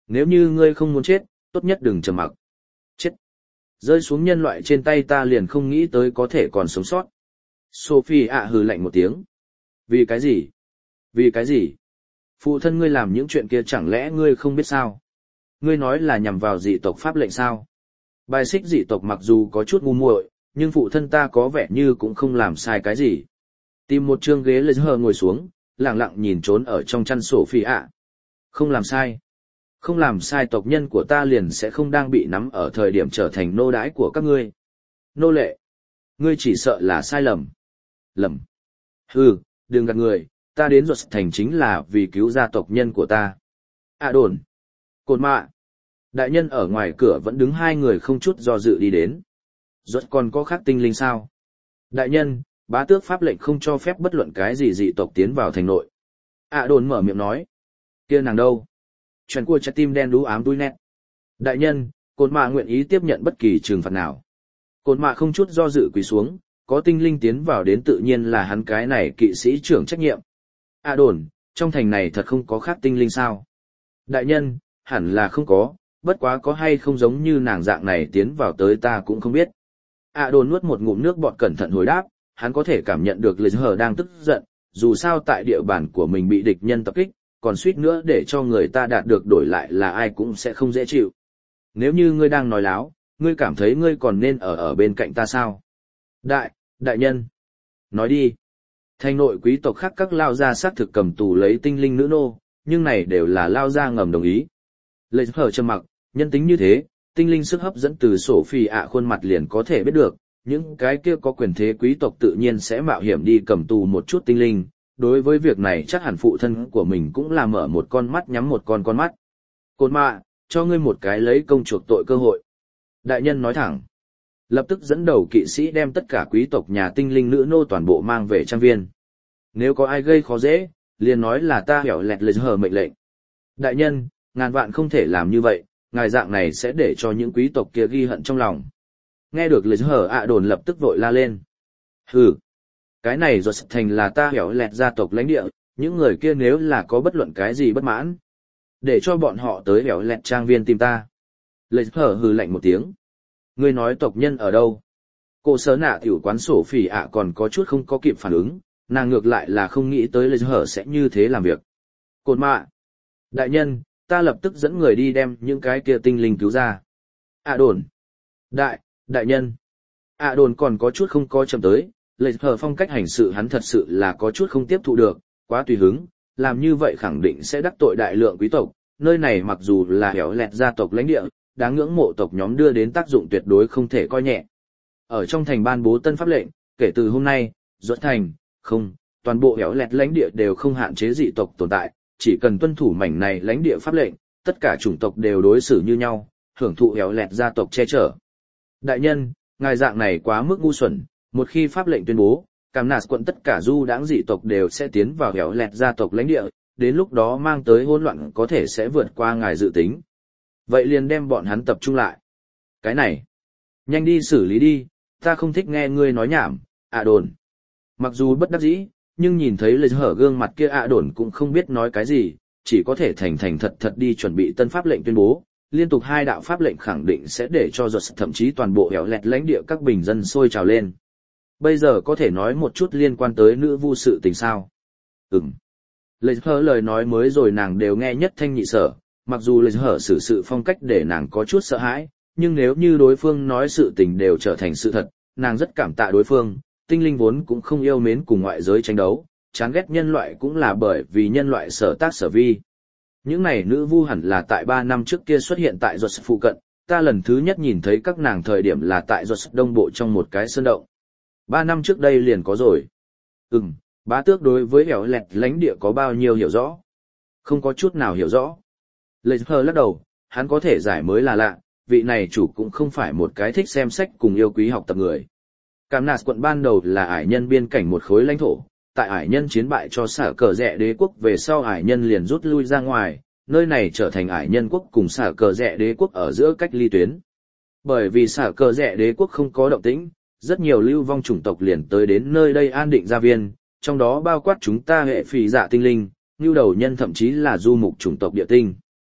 Nếu như ngươi không muốn chết, tốt nhất đừng trầm mặc. Chết. Rơi xuống nhân loại trên tay ta liền không nghĩ tới có thể còn sống sót. Sophie ạ hừ lạnh một tiếng. Vì cái gì? Vì cái gì? Phụ thân ngươi làm những chuyện kia chẳng lẽ ngươi không biết sao? Ngươi nói là nhằm vào dị tộc pháp lệnh sao? Bài xích dị tộc mặc dù có chút ngu muội, nhưng phụ thân ta có vẻ như cũng không làm sai cái gì. Tìm một chương ghế lên hờ ngồi xuống, lặng lặng nhìn trốn ở trong chăn Sophie ạ. Không làm sai. Không làm sai tộc nhân của ta liền sẽ không đang bị nắm ở thời điểm trở thành nô đái của các ngươi. Nô lệ. Ngươi chỉ sợ là sai lầm. Lầm. Hừ, đừng gạt người, ta đến ruột thành chính là vì cứu gia tộc nhân của ta. À đồn. Cột mạ. Đại nhân ở ngoài cửa vẫn đứng hai người không chút do dự đi đến. Ruột còn có khác tinh linh sao? Đại nhân, bá tước pháp lệnh không cho phép bất luận cái gì dị tộc tiến vào thành nội. À đồn mở miệng nói. Kia nàng đâu? Chuyện của trái tim đen đú ám đuôi nét. Đại nhân, cột mạ nguyện ý tiếp nhận bất kỳ trừng phạt nào. Cột mạ không chút do dự quỳ xuống, có tinh linh tiến vào đến tự nhiên là hắn cái này kỵ sĩ trưởng trách nhiệm. À đồn, trong thành này thật không có khác tinh linh sao? Đại nhân, hẳn là không có, bất quá có hay không giống như nàng dạng này tiến vào tới ta cũng không biết. À đồn nuốt một ngụm nước bọt cẩn thận hồi đáp, hắn có thể cảm nhận được Lê Hờ đang tức giận, dù sao tại địa bàn của mình bị địch nhân tập kích, còn suýt nữa để cho người ta đạt được đổi lại là ai cũng sẽ không dễ chịu. Nếu như ngươi đang nói láo, ngươi cảm thấy ngươi còn nên ở ở bên cạnh ta sao? Đại, đại nhân. Nói đi. Thành nội quý tộc khác các lao gia xác thực cầm tù lấy tinh linh nữ nô, nhưng này đều là lao gia ngầm đồng ý. Lệ hở trầm mặc, nhân tính như thế, tinh linh sức hấp dẫn từ sổ phi ạ khuôn mặt liền có thể biết được, những cái kia có quyền thế quý tộc tự nhiên sẽ mạo hiểm đi cầm tù một chút tinh linh. Đối với việc này chắc hẳn phụ thân của mình cũng là mở một con mắt nhắm một con con mắt. Cột mạ, cho ngươi một cái lấy công chuộc tội cơ hội. Đại nhân nói thẳng. Lập tức dẫn đầu kỵ sĩ đem tất cả quý tộc nhà tinh linh nữ nô toàn bộ mang về trang viên. Nếu có ai gây khó dễ, liền nói là ta hẻo lẹt lời hờ mệnh lệnh. Đại nhân, ngàn vạn không thể làm như vậy, ngài dạng này sẽ để cho những quý tộc kia ghi hận trong lòng. Nghe được lời hờ ạ đồn lập tức vội la lên. Hừ. Cái này ruột thành là ta hẻo lẹt gia tộc lãnh địa, những người kia nếu là có bất luận cái gì bất mãn, để cho bọn họ tới hẻo lẹt trang viên tìm ta. Lệ hở hừ lạnh một tiếng. Ngươi nói tộc nhân ở đâu? Cô sớ nạ tiểu quán sổ phỉ ạ còn có chút không có kịp phản ứng, nàng ngược lại là không nghĩ tới Lệ hở sẽ như thế làm việc. Cột mạ. Đại nhân, ta lập tức dẫn người đi đem những cái kia tinh linh cứu ra. À đồn. Đại, đại nhân. À đồn còn có chút không có chậm tới. Lệ hờ phong cách hành sự hắn thật sự là có chút không tiếp thụ được, quá tùy hứng, làm như vậy khẳng định sẽ đắc tội đại lượng quý tộc, nơi này mặc dù là hẻo lẹt gia tộc lãnh địa, đáng ngưỡng mộ tộc nhóm đưa đến tác dụng tuyệt đối không thể coi nhẹ. Ở trong thành ban bố tân pháp lệnh, kể từ hôm nay, ruột thành, không, toàn bộ hẻo lẹt lãnh địa đều không hạn chế dị tộc tồn tại, chỉ cần tuân thủ mảnh này lãnh địa pháp lệnh, tất cả chủng tộc đều đối xử như nhau, hưởng thụ hẻo lẹt gia tộc che chở. Đại nhân, ngài dạng này quá mức ngu xuẩn. Một khi pháp lệnh tuyên bố, Cam Nạt quận tất cả du đãng dị tộc đều sẽ tiến vào hẻo lẹt gia tộc lãnh địa, đến lúc đó mang tới hỗn loạn có thể sẽ vượt qua ngài dự tính. Vậy liền đem bọn hắn tập trung lại. Cái này, nhanh đi xử lý đi, ta không thích nghe ngươi nói nhảm, ạ đồn. Mặc dù bất đắc dĩ, nhưng nhìn thấy Lệ hở gương mặt kia ạ đồn cũng không biết nói cái gì, chỉ có thể thành thành thật thật đi chuẩn bị tân pháp lệnh tuyên bố. Liên tục hai đạo pháp lệnh khẳng định sẽ để cho giật thậm chí toàn bộ hẻo lẹt lãnh địa các bình dân sôi trào lên. Bây giờ có thể nói một chút liên quan tới nữ vu sự tình sao? Ừm. Lệ hở lời nói mới rồi nàng đều nghe nhất thanh nhị sở, mặc dù lệ hở xử sự phong cách để nàng có chút sợ hãi, nhưng nếu như đối phương nói sự tình đều trở thành sự thật, nàng rất cảm tạ đối phương, tinh linh vốn cũng không yêu mến cùng ngoại giới tranh đấu, chán ghét nhân loại cũng là bởi vì nhân loại sở tác sở vi. Những này nữ vu hẳn là tại ba năm trước kia xuất hiện tại Giọt phụ cận, ta lần thứ nhất nhìn thấy các nàng thời điểm là tại Giọt đông bộ trong một cái sơn động. Ba năm trước đây liền có rồi. Ừm, bá tước đối với hẻo lẹt lãnh địa có bao nhiêu hiểu rõ? Không có chút nào hiểu rõ. Lệ hờ lắc đầu, hắn có thể giải mới là lạ, vị này chủ cũng không phải một cái thích xem sách cùng yêu quý học tập người. Cam Nạt quận ban đầu là ải nhân biên cảnh một khối lãnh thổ, tại ải nhân chiến bại cho xả cờ rẽ đế quốc về sau ải nhân liền rút lui ra ngoài, nơi này trở thành ải nhân quốc cùng xả cờ rẽ đế quốc ở giữa cách ly tuyến. Bởi vì xả cờ rẽ đế quốc không có động tĩnh, rất nhiều lưu vong chủng tộc liền tới đến nơi đây an định gia viên, trong đó bao quát chúng ta hệ phì dạ tinh linh, như đầu nhân thậm chí là du mục chủng tộc địa tinh.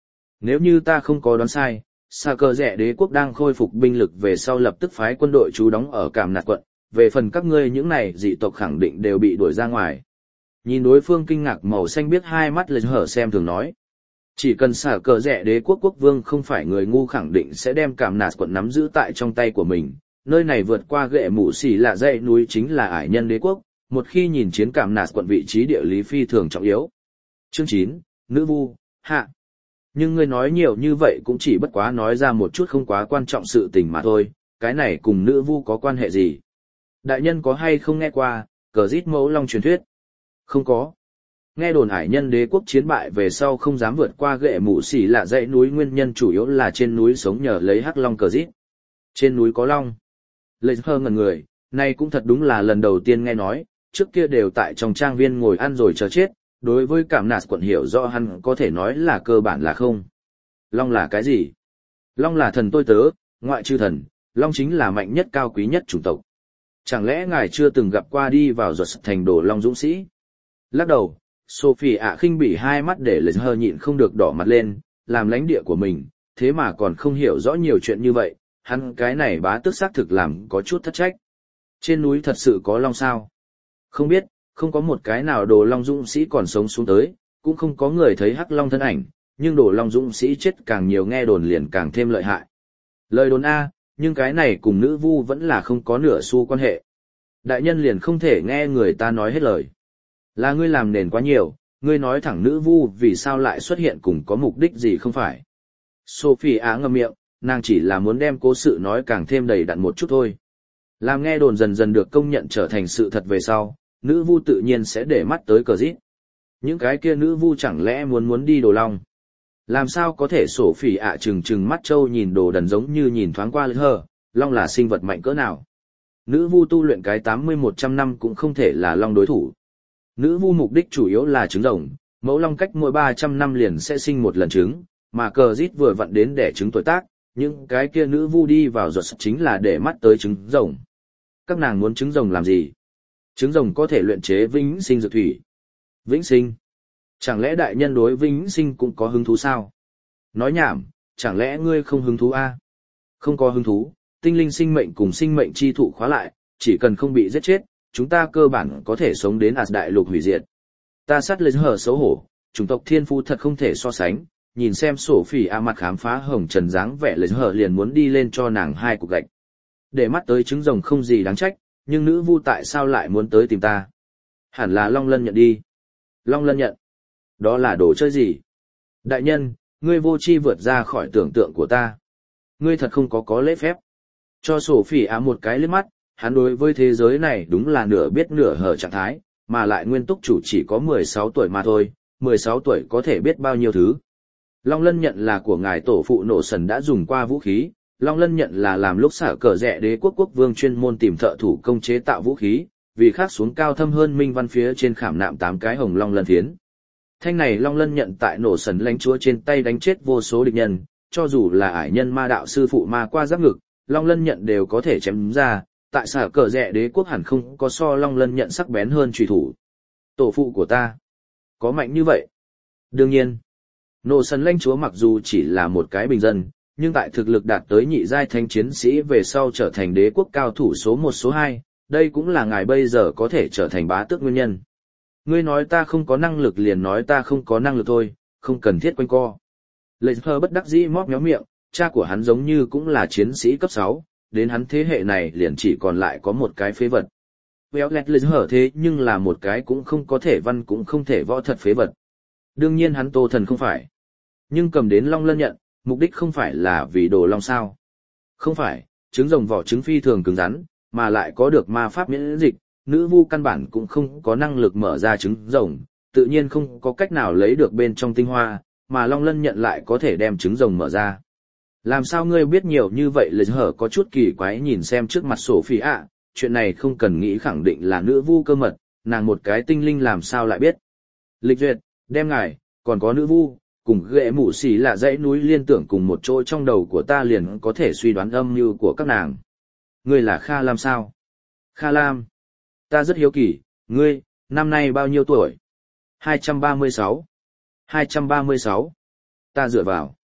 Nếu như ta không có đoán sai, Sa Cơ Rẻ Đế quốc đang khôi phục binh lực về sau lập tức phái quân đội trú đóng ở Cảm Nạt quận, về phần các ngươi những này dị tộc khẳng định đều bị đuổi ra ngoài. Nhìn đối phương kinh ngạc màu xanh biết hai mắt lên hở xem thường nói. Chỉ cần Sa Cơ Rẻ Đế quốc quốc vương không phải người ngu khẳng định sẽ đem Cảm Nạt quận nắm giữ tại trong tay của mình. Nơi này vượt qua ghệ mũ xỉ là dãy núi chính là ải nhân đế quốc, một khi nhìn chiến Cảm Nạt quận vị trí địa lý phi thường trọng yếu. Chương chín, Nữ Vu, hạ. Nhưng ngươi nói nhiều như vậy cũng chỉ bất quá nói ra một chút không quá quan trọng sự tình mà thôi, cái này cùng nữ vu có quan hệ gì? Đại nhân có hay không nghe qua, cờ rít mẫu long truyền thuyết? Không có. Nghe đồn hải nhân đế quốc chiến bại về sau không dám vượt qua ghệ mũ xỉ là dãy núi nguyên nhân chủ yếu là trên núi sống nhờ lấy hắc long cờ rít. Trên núi có long. Lệ hơ ngẩn người, này cũng thật đúng là lần đầu tiên nghe nói, trước kia đều tại trong trang viên ngồi ăn rồi chờ chết. Đối với Cảm Nạt quận hiểu rõ hắn có thể nói là cơ bản là không. Long là cái gì? Long là thần tôi tớ, ngoại trừ thần, Long chính là mạnh nhất cao quý nhất chủng tộc. Chẳng lẽ ngài chưa từng gặp qua đi vào giọt thành đồ Long dũng sĩ? Lắc đầu, Sophie ạ khinh bỉ hai mắt để lên hơ nhịn không được đỏ mặt lên, làm lãnh địa của mình, thế mà còn không hiểu rõ nhiều chuyện như vậy, hắn cái này bá tước xác thực làm có chút thất trách. Trên núi thật sự có Long sao? Không biết. Không có một cái nào đồ long dũng sĩ còn sống xuống tới, cũng không có người thấy hắc long thân ảnh, nhưng đồ long dũng sĩ chết càng nhiều nghe đồn liền càng thêm lợi hại. Lời đồn A, nhưng cái này cùng nữ vu vẫn là không có nửa xu quan hệ. Đại nhân liền không thể nghe người ta nói hết lời. Là ngươi làm nền quá nhiều, ngươi nói thẳng nữ vu vì sao lại xuất hiện cùng có mục đích gì không phải. Sophie á ngậm miệng, nàng chỉ là muốn đem cố sự nói càng thêm đầy đặn một chút thôi. Làm nghe đồn dần dần được công nhận trở thành sự thật về sau. Nữ vu tự nhiên sẽ để mắt tới cờ rít. Những cái kia nữ vu chẳng lẽ muốn muốn đi đồ long? Làm sao có thể sổ phỉ ạ trừng trừng mắt trâu nhìn đồ đần giống như nhìn thoáng qua lưỡi hờ, long là sinh vật mạnh cỡ nào? Nữ vu tu luyện cái tám mươi một trăm năm cũng không thể là long đối thủ. Nữ vu mục đích chủ yếu là trứng rồng, mẫu long cách mỗi ba trăm năm liền sẽ sinh một lần trứng, mà cờ rít vừa vặn đến đẻ trứng tuổi tác, những cái kia nữ vu đi vào giọt chính là để mắt tới trứng rồng. Các nàng muốn trứng rồng làm gì? Trứng rồng có thể luyện chế vĩnh sinh dược thủy. Vĩnh sinh? Chẳng lẽ đại nhân đối vĩnh sinh cũng có hứng thú sao? Nói nhảm, chẳng lẽ ngươi không hứng thú a? À? Không có hứng thú, tinh linh sinh mệnh cùng sinh mệnh chi thụ khóa lại, chỉ cần không bị giết chết, chúng ta cơ bản có thể sống đến As đại lục hủy diệt. Ta sát lên hở xấu hổ, chủng tộc thiên phú thật không thể so sánh, nhìn xem sổ phỉ a mặt khám phá hồng trần dáng vẻ lên hở liền muốn đi lên cho nàng hai cục gạch. Để mắt tới trứng rồng không gì đáng trách. Nhưng nữ vu tại sao lại muốn tới tìm ta? Hẳn là Long Lân nhận đi. Long Lân nhận? Đó là đồ chơi gì? Đại nhân, ngươi vô tri vượt ra khỏi tưởng tượng của ta. Ngươi thật không có có lễ phép. Cho sổ phỉ á một cái liếc mắt, hắn đối với thế giới này đúng là nửa biết nửa hở trạng thái, mà lại nguyên túc chủ chỉ có mười sáu tuổi mà thôi, mười sáu tuổi có thể biết bao nhiêu thứ. Long Lân nhận là của ngài tổ phụ nổ sần đã dùng qua vũ khí. Long Lân nhận là làm lúc xả cờ rẽ đế quốc quốc vương chuyên môn tìm thợ thủ công chế tạo vũ khí, vì khác xuống cao thâm hơn minh văn phía trên khảm nạm tám cái hồng long lân phiến. Thanh này Long Lân nhận tại nổ sần lãnh chúa trên tay đánh chết vô số địch nhân, cho dù là ải nhân ma đạo sư phụ ma qua giáp ngực, Long Lân nhận đều có thể chém ra, tại xả cờ rẽ đế quốc hẳn không có so Long Lân nhận sắc bén hơn truy thủ. Tổ phụ của ta, có mạnh như vậy? Đương nhiên, nổ sần lãnh chúa mặc dù chỉ là một cái bình dân, nhưng tại thực lực đạt tới nhị giai thánh chiến sĩ về sau trở thành đế quốc cao thủ số một số hai, đây cũng là ngài bây giờ có thể trở thành bá tước nguyên nhân. Ngươi nói ta không có năng lực liền nói ta không có năng lực thôi, không cần thiết quanh co. Lệ Hơ bất đắc dĩ móc méo miệng, cha của hắn giống như cũng là chiến sĩ cấp sáu, đến hắn thế hệ này liền chỉ còn lại có một cái phế vật. Véo lẹt Lệ Hơ thế nhưng là một cái cũng không có thể văn cũng không thể võ thật phế vật. Đương nhiên hắn Tô Thần không phải. Nhưng cầm đến Long Lân nhận, mục đích không phải là vì đồ long sao. Không phải, trứng rồng vỏ trứng phi thường cứng rắn, mà lại có được ma pháp miễn dịch, nữ vu căn bản cũng không có năng lực mở ra trứng rồng, tự nhiên không có cách nào lấy được bên trong tinh hoa, mà Long Lân nhận lại có thể đem trứng rồng mở ra. Làm sao ngươi biết nhiều như vậy? Lệ Hở có chút kỳ quái nhìn xem trước mặt Sophie ạ, chuyện này không cần nghĩ khẳng định là nữ vu cơ mật, nàng một cái tinh linh làm sao lại biết. Lịch duyệt, đem ngài, còn có nữ vu, cùng ghệ mũ xỉ là dãy núi liên tưởng cùng một chỗ trong đầu của ta liền có thể suy đoán âm mưu của các nàng. Ngươi là Kha Lam sao? Kha Lam. Ta rất hiếu kỳ, ngươi, năm nay bao nhiêu tuổi? hai trăm ba mươi sáu. hai trăm ba mươi sáu. Ta dựa vào.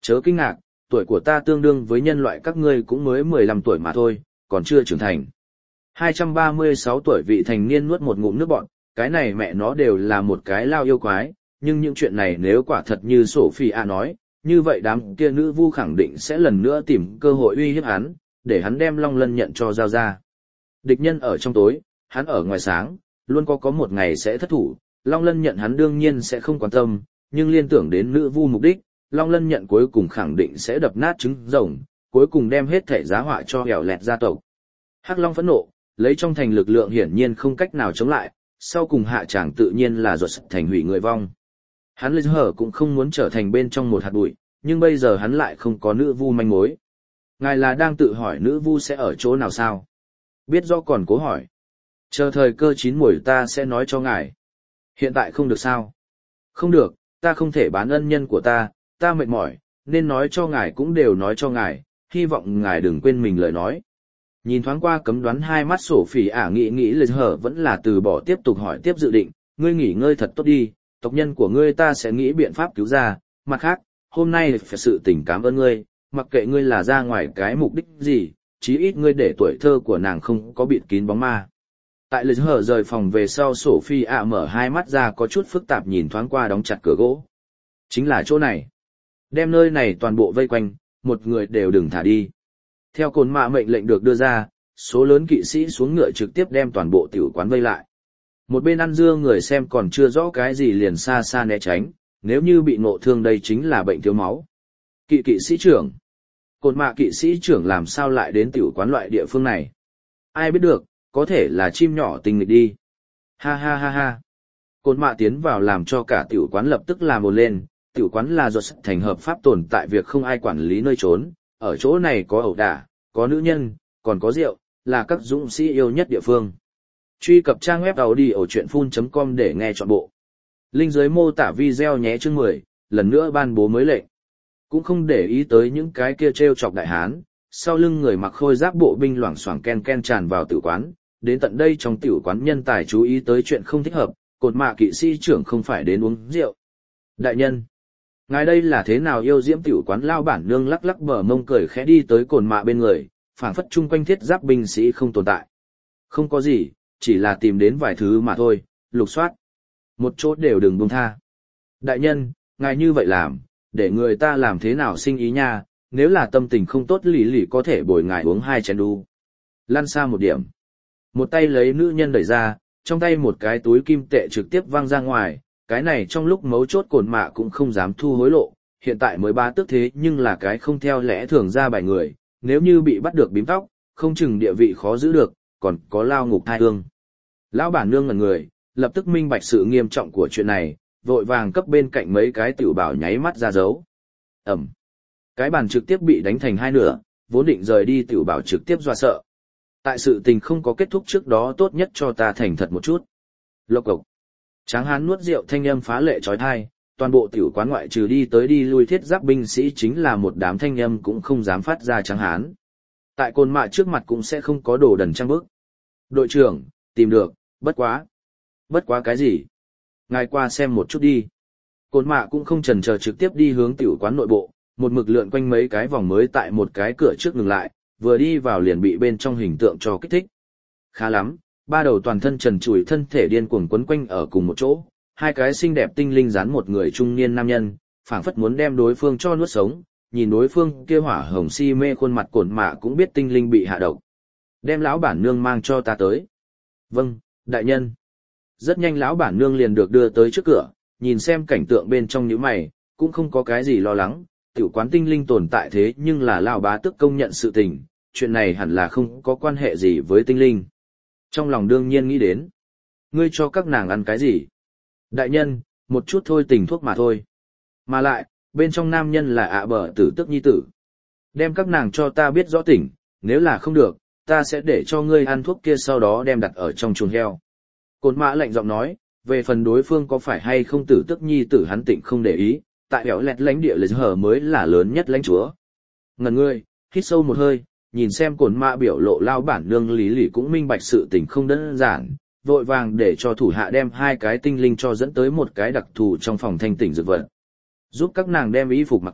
Chớ kinh ngạc, tuổi của ta tương đương với nhân loại các ngươi cũng mới mười lăm tuổi mà thôi, còn chưa trưởng thành. hai trăm ba mươi sáu tuổi vị thành niên nuốt một ngụm nước bọt, cái này mẹ nó đều là một cái lao yêu quái, nhưng những chuyện này nếu quả thật như Sophia nói, như vậy đám kia nữ vu khẳng định sẽ lần nữa tìm cơ hội uy hiếp hắn, để hắn đem Long Lân nhận cho giao ra. Địch nhân ở trong tối, hắn ở ngoài sáng, luôn có có một ngày sẽ thất thủ, Long Lân nhận hắn đương nhiên sẽ không quan tâm, nhưng liên tưởng đến nữ vu mục đích, Long Lân nhận cuối cùng khẳng định sẽ đập nát trứng rồng, cuối cùng đem hết thể giá họa cho hẻo lẹt gia tộc. Hắc Long phẫn nộ, lấy trong thành lực lượng hiển nhiên không cách nào chống lại, sau cùng hạ tràng tự nhiên là ruột thành hủy người vong. Hắn Lê Hở cũng không muốn trở thành bên trong một hạt bụi, nhưng bây giờ hắn lại không có nữ vu manh mối. Ngài là đang tự hỏi nữ vu sẽ ở chỗ nào sao? Biết do còn cố hỏi. Chờ thời cơ chín muồi ta sẽ nói cho ngài. Hiện tại không được sao? Không được, ta không thể bán ân nhân của ta, ta mệt mỏi, nên nói cho ngài cũng đều nói cho ngài, hy vọng ngài đừng quên mình lời nói. Nhìn thoáng qua cấm đoán hai mắt sổ phỉ ả nghĩ nghĩ Lê Hở vẫn là từ bỏ tiếp tục hỏi tiếp dự định, ngươi nghỉ ngơi thật tốt đi, tộc nhân của ngươi ta sẽ nghĩ biện pháp cứu ra, mặt khác, hôm nay phải sự tình cảm ơn ngươi, mặc kệ ngươi là ra ngoài cái mục đích gì, chí ít ngươi để tuổi thơ của nàng không có bịt kín bóng ma. Tại Lê Hở rời phòng về sau Sophia mở hai mắt ra có chút phức tạp nhìn thoáng qua đóng chặt cửa gỗ. Chính là chỗ này. Đem nơi này toàn bộ vây quanh, một người đều đừng thả đi. Theo cồn mạ mệnh lệnh được đưa ra, số lớn kỵ sĩ xuống ngựa trực tiếp đem toàn bộ tiểu quán vây lại. Một bên ăn dưa người xem còn chưa rõ cái gì liền xa xa né tránh, nếu như bị ngộ thương đây chính là bệnh thiếu máu. Kỵ kỵ sĩ trưởng. Cồn mạ kỵ sĩ trưởng làm sao lại đến tiểu quán loại địa phương này? Ai biết được, có thể là chim nhỏ tình nghịch đi. Ha ha ha ha. Cồn mạ tiến vào làm cho cả tiểu quán lập tức làm ồn lên, tiểu quán là do thành hợp pháp tồn tại việc không ai quản lý nơi trốn, ở chỗ này có ẩu đả, có nữ nhân, còn có rượu, là các dũng sĩ yêu nhất địa phương. Truy cập trang web audiochuyenphun chấm com để nghe trọn bộ. Link dưới mô tả video nhé chương mười, lần nữa ban bố mới lệnh. Cũng không để ý tới những cái kia treo chọc đại hán, sau lưng người mặc khôi giáp bộ binh loảng xoảng ken ken tràn vào tiểu quán, đến tận đây trong tiểu quán nhân tài chú ý tới chuyện không thích hợp, cột mạ kỵ sĩ trưởng không phải đến uống rượu. Đại nhân, ngài đây là thế nào yêu diễm tiểu quán lao bản nương lắc lắc bờ mông cười khẽ đi tới cồn mạ bên người, phảng phất chung quanh thiết giáp binh sĩ không tồn tại. Không có gì, chỉ là tìm đến vài thứ mà thôi, lục soát. Một chỗ đều đừng buông tha. Đại nhân, ngài như vậy làm, để người ta làm thế nào sinh ý nha, nếu là tâm tình không tốt lì lì có thể bồi ngài uống hai chén đu. Lăn xa một điểm. Một tay lấy nữ nhân đẩy ra, trong tay một cái túi kim tệ trực tiếp văng ra ngoài, cái này trong lúc mấu chốt cồn mạ cũng không dám thu hối lộ, hiện tại mới ba tước thế nhưng là cái không theo lẽ thường ra bài người, nếu như bị bắt được bím tóc, không chừng địa vị khó giữ được, còn có lao ngục thai hương. Lão bản nương ngẩn người, lập tức minh bạch sự nghiêm trọng của chuyện này, vội vàng cấp bên cạnh mấy cái tiểu bảo nháy mắt ra dấu. Ẩm. Cái bàn trực tiếp bị đánh thành hai nửa, vốn định rời đi tiểu bảo trực tiếp dọa sợ. Tại sự tình không có kết thúc trước đó tốt nhất cho ta thành thật một chút. Lộc cộc. Tráng hán nuốt rượu thanh âm phá lệ trói thai, toàn bộ tiểu quán ngoại trừ đi tới đi lui thiết giáp binh sĩ chính là một đám thanh âm cũng không dám phát ra tráng hán. Tại cồn mạ trước mặt cũng sẽ không có đồ đần trang bức. Đội trưởng, tìm được, bất quá. Bất quá cái gì? Ngài qua xem một chút đi. Cồn mạ cũng không chần chờ trực tiếp đi hướng tiểu quán nội bộ, một mực lượn quanh mấy cái vòng mới tại một cái cửa trước ngừng lại, vừa đi vào liền bị bên trong hình tượng cho kích thích. Khá lắm, ba đầu toàn thân trần trụi thân thể điên cuồng quấn quanh ở cùng một chỗ, hai cái xinh đẹp tinh linh dán một người trung niên nam nhân, phảng phất muốn đem đối phương cho nuốt sống, nhìn đối phương kia hỏa hồng si mê khuôn mặt cồn mạ cũng biết tinh linh bị hạ độc. Đem lão bản nương mang cho ta tới. Vâng, đại nhân. Rất nhanh lão bản nương liền được đưa tới trước cửa, nhìn xem cảnh tượng bên trong nhíu mày, cũng không có cái gì lo lắng, tiểu quán tinh linh tồn tại thế nhưng là lão bá tước công nhận sự tình, chuyện này hẳn là không có quan hệ gì với tinh linh. Trong lòng đương nhiên nghĩ đến, ngươi cho các nàng ăn cái gì? Đại nhân, một chút thôi tình thuốc mà thôi. Mà lại, bên trong nam nhân là ạ bờ tử tước nhi tử. Đem các nàng cho ta biết rõ tỉnh, nếu là không được, ta sẽ để cho ngươi ăn thuốc kia sau đó đem đặt ở trong chuồng heo. Cồn mã lạnh giọng nói, về phần đối phương có phải hay không tử tước nhi tử hắn tịnh không để ý, tại hẻo lẹt lãnh địa lấy hở mới là lớn nhất lãnh chúa. Ngần ngươi, hít sâu một hơi, nhìn xem cồn mã biểu lộ lao bản nương lý lì cũng minh bạch sự tình không đơn giản, vội vàng để cho thủ hạ đem hai cái tinh linh cho dẫn tới một cái đặc thù trong phòng thanh tỉnh dược vật. Giúp các nàng đem y phục mặc tốt,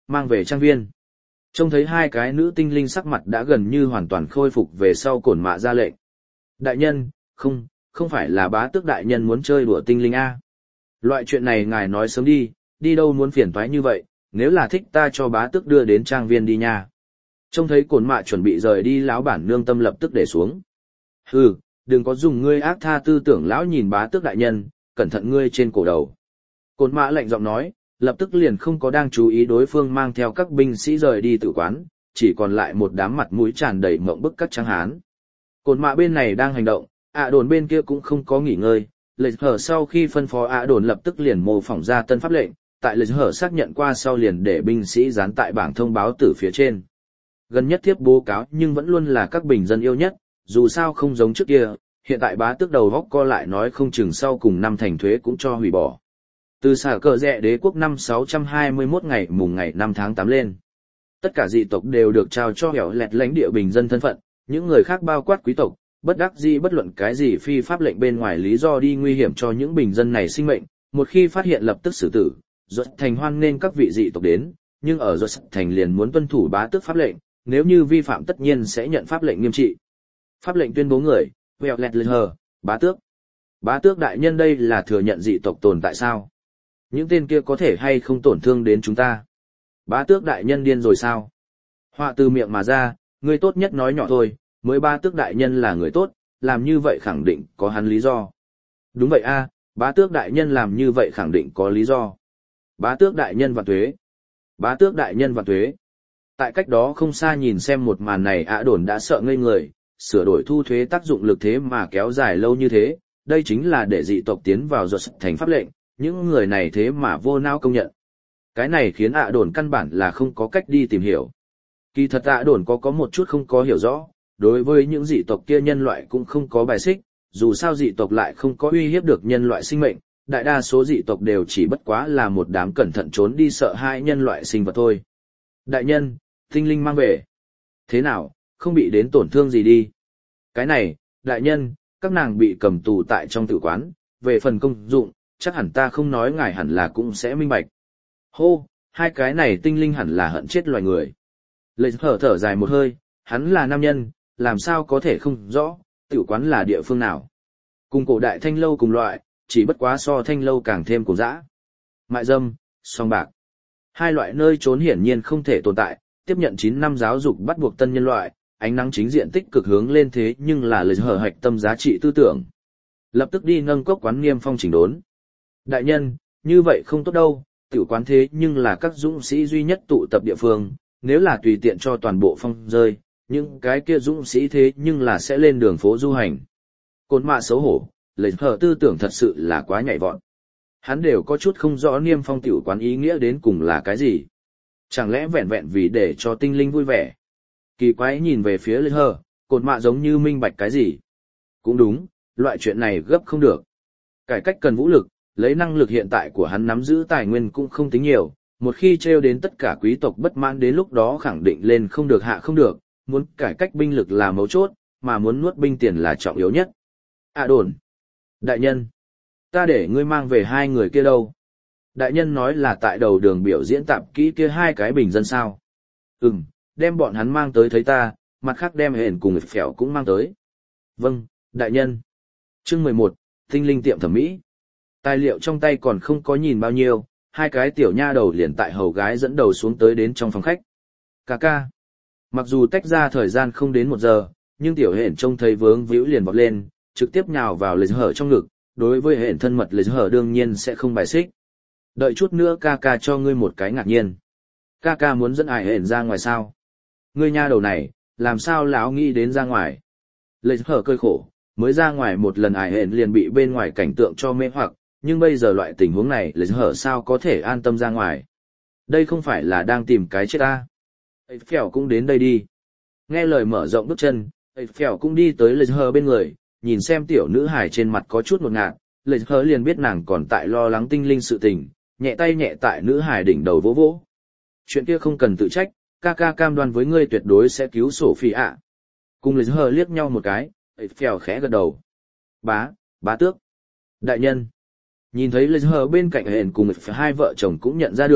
mang về trang viên. Trông thấy hai cái nữ tinh linh sắc mặt đã gần như hoàn toàn khôi phục về sau cổn mạ ra lệnh. Đại nhân, không, không phải là bá tước đại nhân muốn chơi đùa tinh linh A. Loại chuyện này ngài nói sớm đi, đi đâu muốn phiền toái như vậy, nếu là thích ta cho bá tước đưa đến trang viên đi nha. Trông thấy cổn mạ chuẩn bị rời đi, lão bản nương tâm lập tức để xuống. Hừ, đừng có dùng ngươi ác tha tư tưởng, lão nhìn bá tước đại nhân, cẩn thận ngươi trên cổ đầu. Cổn mạ lạnh giọng nói, lập tức liền không có đang chú ý đối phương mang theo các binh sĩ rời đi tự quán, chỉ còn lại một đám mặt mũi tràn đầy mộng bức các tráng hán. Cổn mạ bên này đang hành động, ạ đồn bên kia cũng không có nghỉ ngơi. Lệch hở sau khi phân phó ạ đồn lập tức liền mô phỏng ra tân pháp lệnh, tại lệch hở xác nhận qua sau liền để binh sĩ dán tại bảng thông báo từ phía trên. Gần nhất thiếp bố cáo nhưng vẫn luôn là các bình dân yêu nhất, dù sao không giống trước kia, hiện tại bá tước đầu góc co lại nói không chừng sau cùng năm thành thuế cũng cho hủy bỏ. Từ xả cờ rẽ đế quốc năm sáu trăm hai mươi mốt ngày mùng ngày năm tháng tám lên. Tất cả dị tộc đều được trao cho hẻo lẹt lãnh địa bình dân thân phận, những người khác bao quát quý tộc, bất đắc dĩ bất luận cái gì phi pháp lệnh bên ngoài lý do đi nguy hiểm cho những bình dân này sinh mệnh, một khi phát hiện lập tức xử tử. Ruột thành hoan nên các vị dị tộc đến, nhưng ở Ruột thành liền muốn tuân thủ bá tước pháp lệnh, nếu như vi phạm tất nhiên sẽ nhận pháp lệnh nghiêm trị. Pháp lệnh tuyên bố người, hẻo lẹt lên hờ, bá tước. Bá tước đại nhân, đây là thừa nhận dị tộc tồn tại sao? Những tên kia có thể hay không tổn thương đến chúng ta? Bá tước đại nhân điên rồi sao? Họa từ miệng mà ra, ngươi tốt nhất nói nhỏ thôi, mới bá tước đại nhân là người tốt, làm như vậy khẳng định có hắn lý do. Đúng vậy a, bá tước đại nhân làm như vậy khẳng định có lý do. Bá tước đại nhân vạn tuế. Bá tước đại nhân vạn tuế. Tại cách đó không xa nhìn xem một màn này, ạ đồn đã sợ ngây người, sửa đổi thu thuế tác dụng lực thế mà kéo dài lâu như thế, đây chính là để dị tộc tiến vào Ruột thành pháp lệnh, những người này thế mà vô não công nhận. Cái này khiến ạ đồn căn bản là không có cách đi tìm hiểu. Kỳ thật ạ đồn có có một chút không có hiểu rõ, đối với những dị tộc kia nhân loại cũng không có bài xích, dù sao dị tộc lại không có uy hiếp được nhân loại sinh mệnh, đại đa số dị tộc đều chỉ bất quá là một đám cẩn thận trốn đi sợ hãi nhân loại sinh vật thôi. Đại nhân, tinh linh mang về. Thế nào, không bị đến tổn thương gì đi. Cái này, đại nhân, các nàng bị cầm tù tại trong tử quán, về phần công dụng, chắc hẳn ta không nói ngài hẳn là cũng sẽ minh bạch. Hô, hai cái này tinh linh hẳn là hận chết loài người. Lệch thở thở dài một hơi, hắn là nam nhân, làm sao có thể không rõ, tử quán là địa phương nào. Cùng cổ đại thanh lâu cùng loại, chỉ bất quá so thanh lâu càng thêm cổ dã. Mại dâm, song bạc. Hai loại nơi trốn hiển nhiên không thể tồn tại, tiếp nhận chín năm giáo dục bắt buộc tân nhân loại, ánh nắng chính diện tích cực hướng lên thế nhưng là lời hở hạch tâm giá trị tư tưởng. Lập tức đi nâng cốc quán Niêm Phong chỉnh đốn. Đại nhân, như vậy không tốt đâu, tiểu quán thế nhưng là các dũng sĩ duy nhất tụ tập địa phương, nếu là tùy tiện cho toàn bộ phong rơi, những cái kia dũng sĩ thế nhưng là sẽ lên đường phố du hành. Côn mạ xấu hổ, lời hở tư tưởng thật sự là quá nhảy vọt. Hắn đều có chút không rõ Niêm Phong tiểu quán ý nghĩa đến cùng là cái gì. Chẳng lẽ vẹn vẹn vì để cho tinh linh vui vẻ. Kỳ quái nhìn về phía lời hở, côn mạ giống như minh bạch cái gì. Cũng đúng, loại chuyện này gấp không được. Cải cách cần vũ lực, lấy năng lực hiện tại của hắn nắm giữ tài nguyên cũng không tính nhiều, một khi treo đến tất cả quý tộc bất mãn đến lúc đó khẳng định lên không được hạ không được, muốn cải cách binh lực là mấu chốt, mà muốn nuốt binh tiền là trọng yếu nhất. À đồn. Đại nhân. Ta để ngươi mang về hai người kia đâu? Đại nhân nói là tại đầu đường biểu diễn tạp kỹ kia hai cái bình dân sao? Ừm, đem bọn hắn mang tới thấy ta, mặt khác đem hển cùng phèo cũng mang tới. Vâng, đại nhân. Chương mười một, tinh linh tiệm thẩm mỹ. Tài liệu trong tay còn không có nhìn bao nhiêu, hai cái tiểu nha đầu liền tại hầu gái dẫn đầu xuống tới đến trong phòng khách. Cà ca. Mặc dù tách ra thời gian không đến một giờ, nhưng tiểu hển trông thấy vướng víu liền vọt lên, trực tiếp nhào vào lề hở trong ngực, đối với hển thân mật lề hở đương nhiên sẽ không bài xích. Đợi chút nữa ca ca cho ngươi một cái ngạc nhiên. Ca ca muốn dẫn ải hển ra ngoài sao? Ngươi nha đầu này, làm sao lão nghĩ đến ra ngoài? Lề hở cơi khổ, mới ra ngoài một lần ải hển liền bị bên ngoài cảnh tượng cho mê hoặc, nhưng bây giờ loại tình huống này lề hở sao có thể an tâm ra ngoài? Đây không phải là đang tìm cái chết ta. Ây phèo cũng đến đây đi. Nghe lời mở rộng bước chân, Ây phèo cũng đi tới lề hở bên người, nhìn xem tiểu nữ hài trên mặt có chút ngột ngạt, lệ hở liền biết nàng còn tại lo lắng tinh linh sự tình, nhẹ tay nhẹ tại nữ hài đỉnh đầu vỗ vỗ. Chuyện kia không cần tự trách, ca ca cam đoan với ngươi tuyệt đối sẽ cứu sổ phi ạ. Cùng lệ hở liếc nhau một cái, ấy phèo khẽ gật đầu. Bá, bá tước. Đại nhân. Nhìn thấy lệ hở bên cạnh hển cùng hai vợ chồng cũng nhận ra được,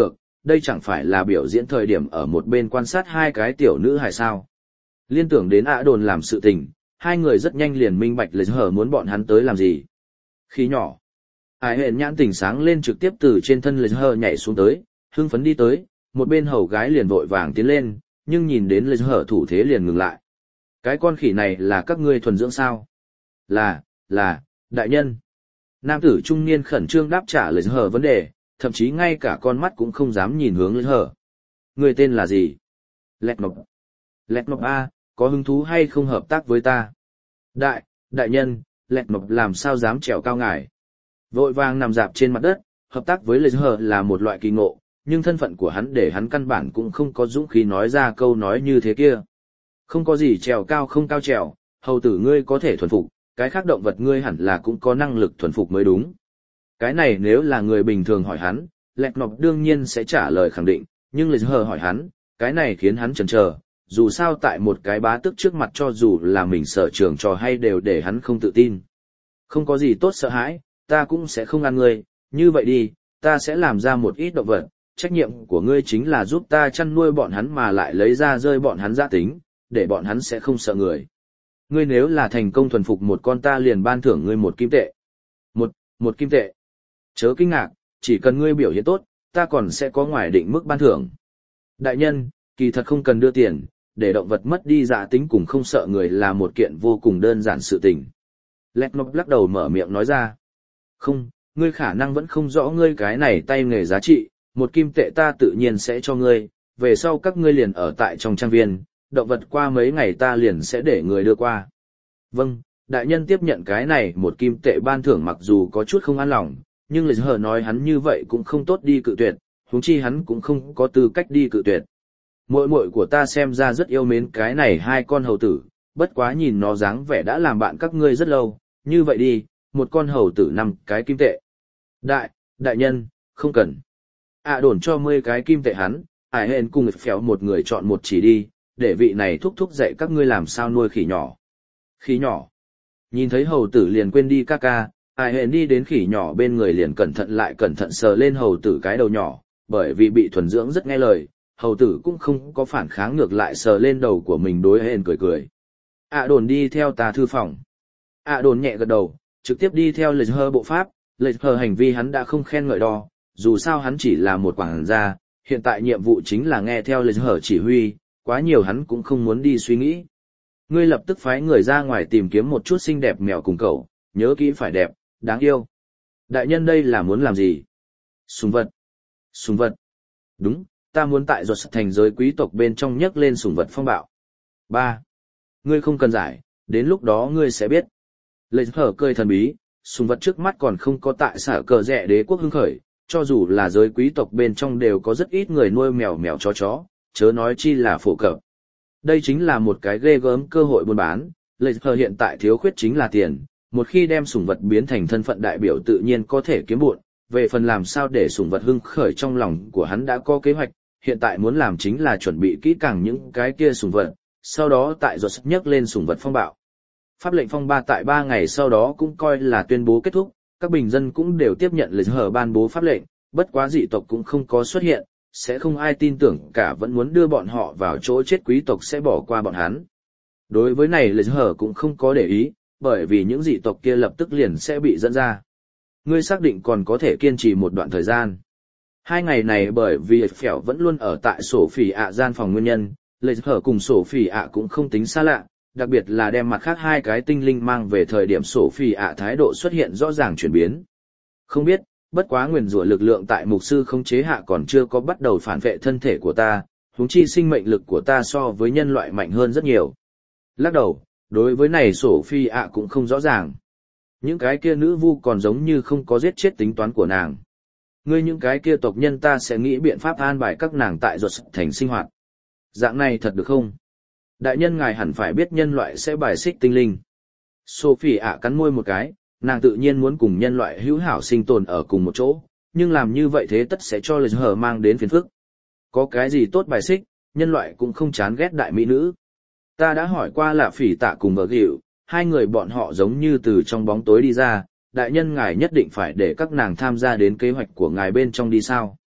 đây chẳng phải là biểu diễn thời điểm ở một bên quan sát hai cái tiểu nữ hài sao. Liên tưởng đến ạ đồn làm sự tình, hai người rất nhanh liền minh bạch lấy hở muốn bọn hắn tới làm gì. Khi nhỏ, ai hẹn nhãn tỉnh sáng lên trực tiếp từ trên thân lấy hở nhảy xuống tới, hưng phấn đi tới, một bên hầu gái liền vội vàng tiến lên, nhưng nhìn đến lấy hở thủ thế liền ngừng lại. Cái con khỉ này là các ngươi thuần dưỡng sao? Là, là, đại nhân. Nam tử trung niên khẩn trương đáp trả lời hở vấn đề, thậm chí ngay cả con mắt cũng không dám nhìn hướng lấy hở. Người tên là gì? Lẹt Nộp. Lẹt Nộp A, có hứng thú hay không hợp tác với ta? Đại, đại nhân, Lẹt Nộp làm sao dám trèo cao ngài? Vội vàng nằm dạp trên mặt đất, hợp tác với lấy hở là một loại kỳ ngộ, nhưng thân phận của hắn để hắn căn bản cũng không có dũng khí nói ra câu nói như thế kia. Không có gì trèo cao không cao trèo, hầu tử ngươi có thể thuần phục, cái khác động vật ngươi hẳn là cũng có năng lực thuần phục mới đúng. Cái này nếu là người bình thường hỏi hắn, Lẹt Nộp đương nhiên sẽ trả lời khẳng định, nhưng lấy hở hỏi hắn, cái này khiến hắn chần chờ, dù sao tại một cái bá tước trước mặt cho dù là mình sở trường trò hay đều để hắn không tự tin. Không có gì tốt sợ hãi, ta cũng sẽ không ăn ngươi, như vậy đi, ta sẽ làm ra một ít động vật, trách nhiệm của ngươi chính là giúp ta chăn nuôi bọn hắn mà lại lấy ra rơi bọn hắn gia tính, để bọn hắn sẽ không sợ người. Ngươi nếu là thành công thuần phục một con ta liền ban thưởng ngươi một kim tệ. Một, một kim tệ. Chớ kinh ngạc, chỉ cần ngươi biểu hiện tốt, ta còn sẽ có ngoài định mức ban thưởng. Đại nhân, kỳ thật không cần đưa tiền, để động vật mất đi dạ tính cùng không sợ người là một kiện vô cùng đơn giản sự tình. Lẹt Nộp lắc đầu mở miệng nói ra. Không, ngươi khả năng vẫn không rõ ngươi cái này tay nghề giá trị, một kim tệ ta tự nhiên sẽ cho ngươi, về sau các ngươi liền ở tại trong trang viên, động vật qua mấy ngày ta liền sẽ để người đưa qua. Vâng, đại nhân tiếp nhận cái này một kim tệ ban thưởng mặc dù có chút không an lòng, nhưng lời hờ nói hắn như vậy cũng không tốt đi cự tuyệt, huống chi hắn cũng không có tư cách đi cự tuyệt. Muội muội của ta xem ra rất yêu mến cái này hai con hầu tử, bất quá nhìn nó dáng vẻ đã làm bạn các ngươi rất lâu, như vậy đi, một con hầu tử năm cái kim tệ. Đại, đại nhân, không cần. À đồn cho mươi cái kim tệ hắn, ải hên cùng phéo một người chọn một chỉ đi, để vị này thúc thúc dạy các ngươi làm sao nuôi khỉ nhỏ. Khỉ nhỏ. Nhìn thấy hầu tử liền quên đi ca ca, ải hên đi đến khỉ nhỏ bên người liền cẩn thận lại cẩn thận sờ lên hầu tử cái đầu nhỏ, bởi vì bị thuần dưỡng rất nghe lời, hầu tử cũng không có phản kháng ngược lại sờ lên đầu của mình đối hên cười cười. À đồn đi theo ta thư phòng. À đồn nhẹ gật đầu, trực tiếp đi theo lệch hơ bộ pháp, lệch hơ hành vi hắn đã không khen ngợi đo, dù sao hắn chỉ là một quảng gia, hiện tại nhiệm vụ chính là nghe theo lệch hơ chỉ huy, quá nhiều hắn cũng không muốn đi suy nghĩ. Ngươi lập tức phái người ra ngoài tìm kiếm một chút xinh đẹp mèo cùng cậu, nhớ kỹ phải đẹp, đáng yêu. Đại nhân đây là muốn làm gì? Sùng vật. Sùng vật. Đúng, ta muốn tại ruột thành giới quý tộc bên trong nhấc lên sùng vật phong bạo. Ba. Ngươi không cần giải, đến lúc đó ngươi sẽ biết. Lệch hở cười thần bí, sùng vật trước mắt còn không có tại sở cờ rẻ đế quốc hưng khởi, cho dù là giới quý tộc bên trong đều có rất ít người nuôi mèo mèo chó chó, chớ nói chi là phổ cập. Đây chính là một cái ghê gớm cơ hội buôn bán, lệch hở hiện tại thiếu khuyết chính là tiền, một khi đem sùng vật biến thành thân phận đại biểu tự nhiên có thể kiếm bụn, về phần làm sao để sùng vật hưng khởi trong lòng của hắn đã có kế hoạch, hiện tại muốn làm chính là chuẩn bị kỹ càng những cái kia sùng vật, sau đó tại giọt nhấc lên sùng vật phong bạo. Pháp lệnh phong ba tại ba ngày sau đó cũng coi là tuyên bố kết thúc, các bình dân cũng đều tiếp nhận lệch hở ban bố pháp lệnh, bất quá dị tộc cũng không có xuất hiện, sẽ không ai tin tưởng cả vẫn muốn đưa bọn họ vào chỗ chết quý tộc sẽ bỏ qua bọn hắn. Đối với này lệch hở cũng không có để ý, bởi vì những dị tộc kia lập tức liền sẽ bị dẫn ra. Ngươi xác định còn có thể kiên trì một đoạn thời gian. Hai ngày này bởi vì phèo vẫn luôn ở tại sổ phỉ ạ gian phòng nguyên nhân, lệch hở cùng sổ phỉ ạ cũng không tính xa lạ, đặc biệt là đem mặt khác hai cái tinh linh mang về thời điểm sổ phỉ ạ thái độ xuất hiện rõ ràng chuyển biến. Không biết, bất quá nguyền rủa lực lượng tại mục sư không chế hạ còn chưa có bắt đầu phản vệ thân thể của ta, huống chi sinh mệnh lực của ta so với nhân loại mạnh hơn rất nhiều. Lắc đầu, đối với này sổ phi ạ cũng không rõ ràng. Những cái kia nữ vu còn giống như không có giết chết tính toán của nàng. Ngươi những cái kia tộc nhân ta sẽ nghĩ biện pháp an bài các nàng tại ruột thành sinh hoạt. Dạng này thật được không? Đại nhân ngài hẳn phải biết nhân loại sẽ bài xích tinh linh. Sophie ạ cắn môi một cái, nàng tự nhiên muốn cùng nhân loại hữu hảo sinh tồn ở cùng một chỗ, nhưng làm như vậy thế tất sẽ cho lời hờ mang đến phiền phức. Có cái gì tốt bài xích, nhân loại cũng không chán ghét đại mỹ nữ. Ta đã hỏi qua là phỉ tạ cùng vợ gịu, hai người bọn họ giống như từ trong bóng tối đi ra, đại nhân ngài nhất định phải để các nàng tham gia đến kế hoạch của ngài bên trong đi sao.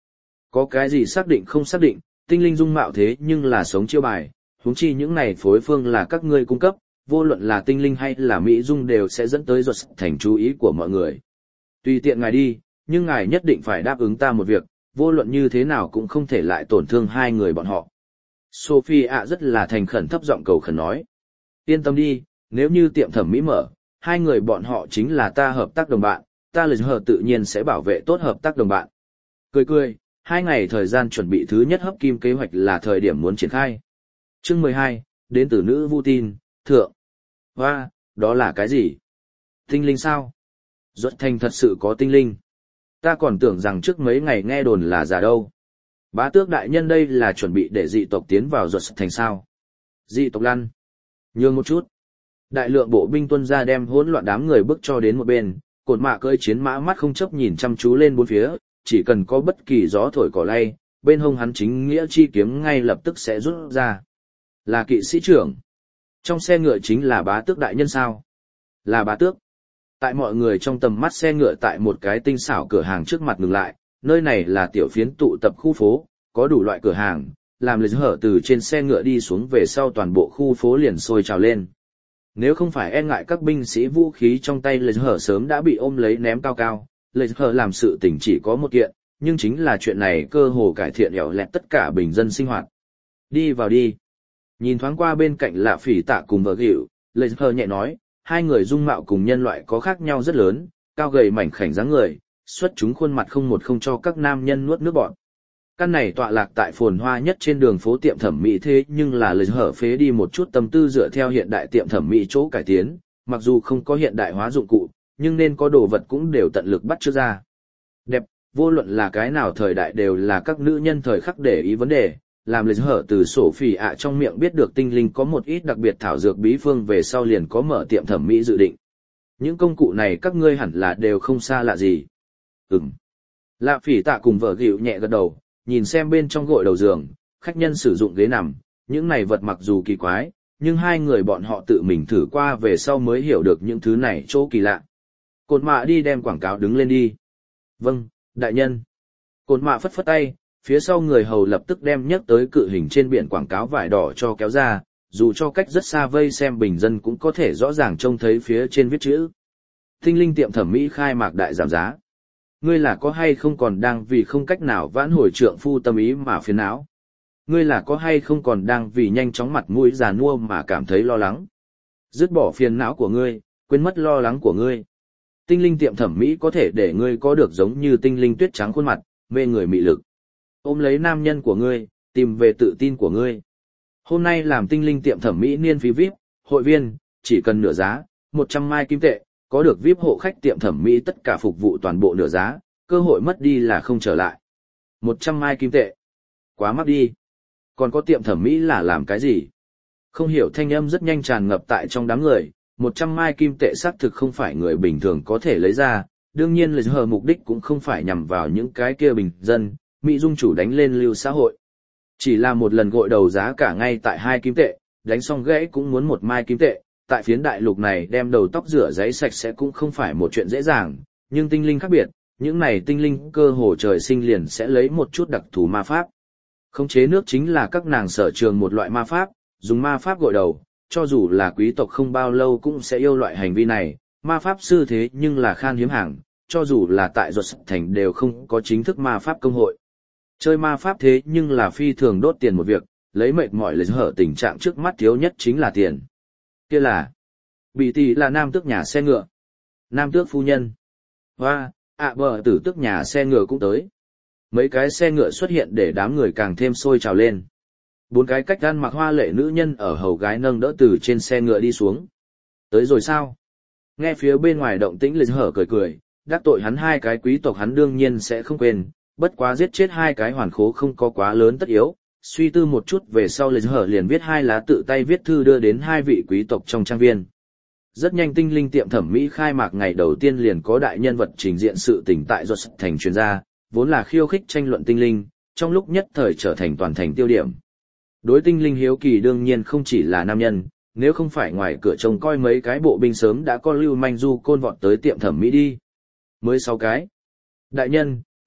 Có cái gì xác định không xác định, tinh linh dung mạo thế nhưng là sống chiêu bài, huống chi những này phối phương là các ngươi cung cấp, vô luận là tinh linh hay là mỹ dung đều sẽ dẫn tới ruột thành chú ý của mọi người. Tùy tiện ngài đi, nhưng ngài nhất định phải đáp ứng ta một việc, vô luận như thế nào cũng không thể lại tổn thương hai người bọn họ. Sophie ạ rất là thành khẩn thấp giọng cầu khẩn nói. Yên tâm đi, nếu như tiệm thẩm mỹ mở, hai người bọn họ chính là ta hợp tác đồng bạn, ta lời hờ tự nhiên sẽ bảo vệ tốt hợp tác đồng bạn. Cười cười, hai ngày thời gian chuẩn bị thứ nhất hấp kim kế hoạch là thời điểm muốn triển khai. Chương mười hai, đến từ nữ Vu tin, thượng. Hoa, đó là cái gì? Tinh linh sao? Duật thành thật sự có tinh linh. Ta còn tưởng rằng trước mấy ngày nghe đồn là giả đâu. Bá tước đại nhân đây là chuẩn bị để dị tộc tiến vào Duật thành sao? Dị tộc lăn. Nhường một chút. Đại lượng bộ binh tuân ra đem hỗn loạn đám người bước cho đến một bên, cột mạ cưỡi chiến mã mắt không chấp nhìn chăm chú lên bốn phía, chỉ cần có bất kỳ gió thổi cỏ lay, bên hông hắn chính nghĩa chi kiếm ngay lập tức sẽ rút ra. Là kỵ sĩ trưởng. Trong xe ngựa chính là bá tước đại nhân sao? Là bá tước. Tại mọi người trong tầm mắt xe ngựa tại một cái tinh xảo cửa hàng trước mặt ngừng lại, nơi này là tiểu phiến tụ tập khu phố, có đủ loại cửa hàng, làm lịch hở từ trên xe ngựa đi xuống về sau toàn bộ khu phố liền sôi trào lên. Nếu không phải e ngại các binh sĩ vũ khí trong tay lịch hở sớm đã bị ôm lấy ném cao cao, lịch hở làm sự tình chỉ có một kiện, nhưng chính là chuyện này cơ hồ cải thiện ẻo lẹt tất cả bình dân sinh hoạt. Đi vào đi. Nhìn thoáng qua bên cạnh lạ phỉ tạ cùng vợ gịu, lịch hở nhẹ nói, hai người dung mạo cùng nhân loại có khác nhau rất lớn, cao gầy mảnh khảnh dáng người, xuất chúng khuôn mặt không một không cho các nam nhân nuốt nước bọt. Căn này tọa lạc tại phồn hoa nhất trên đường phố tiệm thẩm mỹ thế nhưng là lịch hở phế đi một chút tâm tư dựa theo hiện đại tiệm thẩm mỹ chỗ cải tiến, mặc dù không có hiện đại hóa dụng cụ, nhưng nên có đồ vật cũng đều tận lực bắt chước ra. Đẹp, vô luận là cái nào thời đại đều là các nữ nhân thời khắc để ý vấn đề, làm lịch hở từ sổ phỉ ạ trong miệng biết được tinh linh có một ít đặc biệt thảo dược bí phương về sau liền có mở tiệm thẩm mỹ dự định. Những công cụ này các ngươi hẳn là đều không xa lạ gì. Ừm. Lạ phỉ tạ cùng vợ gịu nhẹ gật đầu, nhìn xem bên trong gội đầu giường, khách nhân sử dụng ghế nằm, những này vật mặc dù kỳ quái, nhưng hai người bọn họ tự mình thử qua về sau mới hiểu được những thứ này chỗ kỳ lạ. Cột mạ đi đem quảng cáo đứng lên đi. Vâng, đại nhân. Cột mạ phất phất tay, phía sau người hầu lập tức đem nhấc tới cự hình trên biển quảng cáo vải đỏ cho kéo ra, dù cho cách rất xa vây xem bình dân cũng có thể rõ ràng trông thấy phía trên viết chữ. Tinh linh tiệm thẩm mỹ khai mạc đại giảm giá. Ngươi là có hay không còn đang vì không cách nào vãn hồi trượng phu tâm ý mà phiền não? Ngươi là có hay không còn đang vì nhanh chóng mặt mũi già nua mà cảm thấy lo lắng? Dứt bỏ phiền não của ngươi, quên mất lo lắng của ngươi. Tinh linh tiệm thẩm mỹ có thể để ngươi có được giống như tinh linh tuyết trắng khuôn mặt, mê người mị lực. Ôm lấy nam nhân của ngươi, tìm về tự tin của ngươi. Hôm nay làm tinh linh tiệm thẩm mỹ niên phí vi ai pi, hội viên, chỉ cần nửa giá, một trăm mai kim tệ, có được vi ai pi hộ khách tiệm thẩm mỹ tất cả phục vụ toàn bộ nửa giá, cơ hội mất đi là không trở lại. một trăm mai kim tệ. Quá mắc đi. Còn có tiệm thẩm mỹ là làm cái gì? Không hiểu thanh âm rất nhanh tràn ngập tại trong đám người, một trăm mai kim tệ xác thực không phải người bình thường có thể lấy ra, đương nhiên là hờ mục đích cũng không phải nhằm vào những cái kia bình dân, mỹ dung chủ đánh lên lưu xã hội. Chỉ là một lần gội đầu giá cả ngay tại hai kim tệ, đánh xong gãy cũng muốn một mai kim tệ, tại phiến đại lục này đem đầu tóc rửa giấy sạch sẽ cũng không phải một chuyện dễ dàng, nhưng tinh linh khác biệt, những này tinh linh cơ hồ trời sinh liền sẽ lấy một chút đặc thù ma pháp. Khống chế nước chính là các nàng sở trường một loại ma pháp, dùng ma pháp gội đầu, cho dù là quý tộc không bao lâu cũng sẽ yêu loại hành vi này, ma pháp sư thế nhưng là khan hiếm hàng, cho dù là tại Duật thành đều không có chính thức ma pháp công hội. Chơi ma pháp thế nhưng là phi thường đốt tiền một việc, lấy mệt mỏi lấy hở tình trạng trước mắt thiếu nhất chính là tiền. Kia là, bị tỷ là nam tước nhà xe ngựa. Nam tước phu nhân. Hoa, ạ bờ tử tước nhà xe ngựa cũng tới. Mấy cái xe ngựa xuất hiện để đám người càng thêm sôi trào lên. Bốn cái cách gan mặc hoa lệ nữ nhân ở hầu gái nâng đỡ từ trên xe ngựa đi xuống. Tới rồi sao? Nghe phía bên ngoài động tĩnh lịch hở cười cười, đắc tội hắn hai cái quý tộc hắn đương nhiên sẽ không quên, bất quá giết chết hai cái hoàn khố không có quá lớn tất yếu. Suy tư một chút về sau lịch hở liền viết hai lá tự tay viết thư đưa đến hai vị quý tộc trong trang viên. Rất nhanh tinh linh tiệm thẩm mỹ khai mạc ngày đầu tiên liền có đại nhân vật trình diện sự tình tại Duật thành chuyên gia, vốn là khiêu khích tranh luận tinh linh, trong lúc nhất thời trở thành toàn thành tiêu điểm. Đối tinh linh hiếu kỳ đương nhiên không chỉ là nam nhân, nếu không phải ngoài cửa trông coi mấy cái bộ binh sớm đã có lưu manh du côn vọt tới tiệm thẩm mỹ đi. Mới sáu cái. Đại nhân,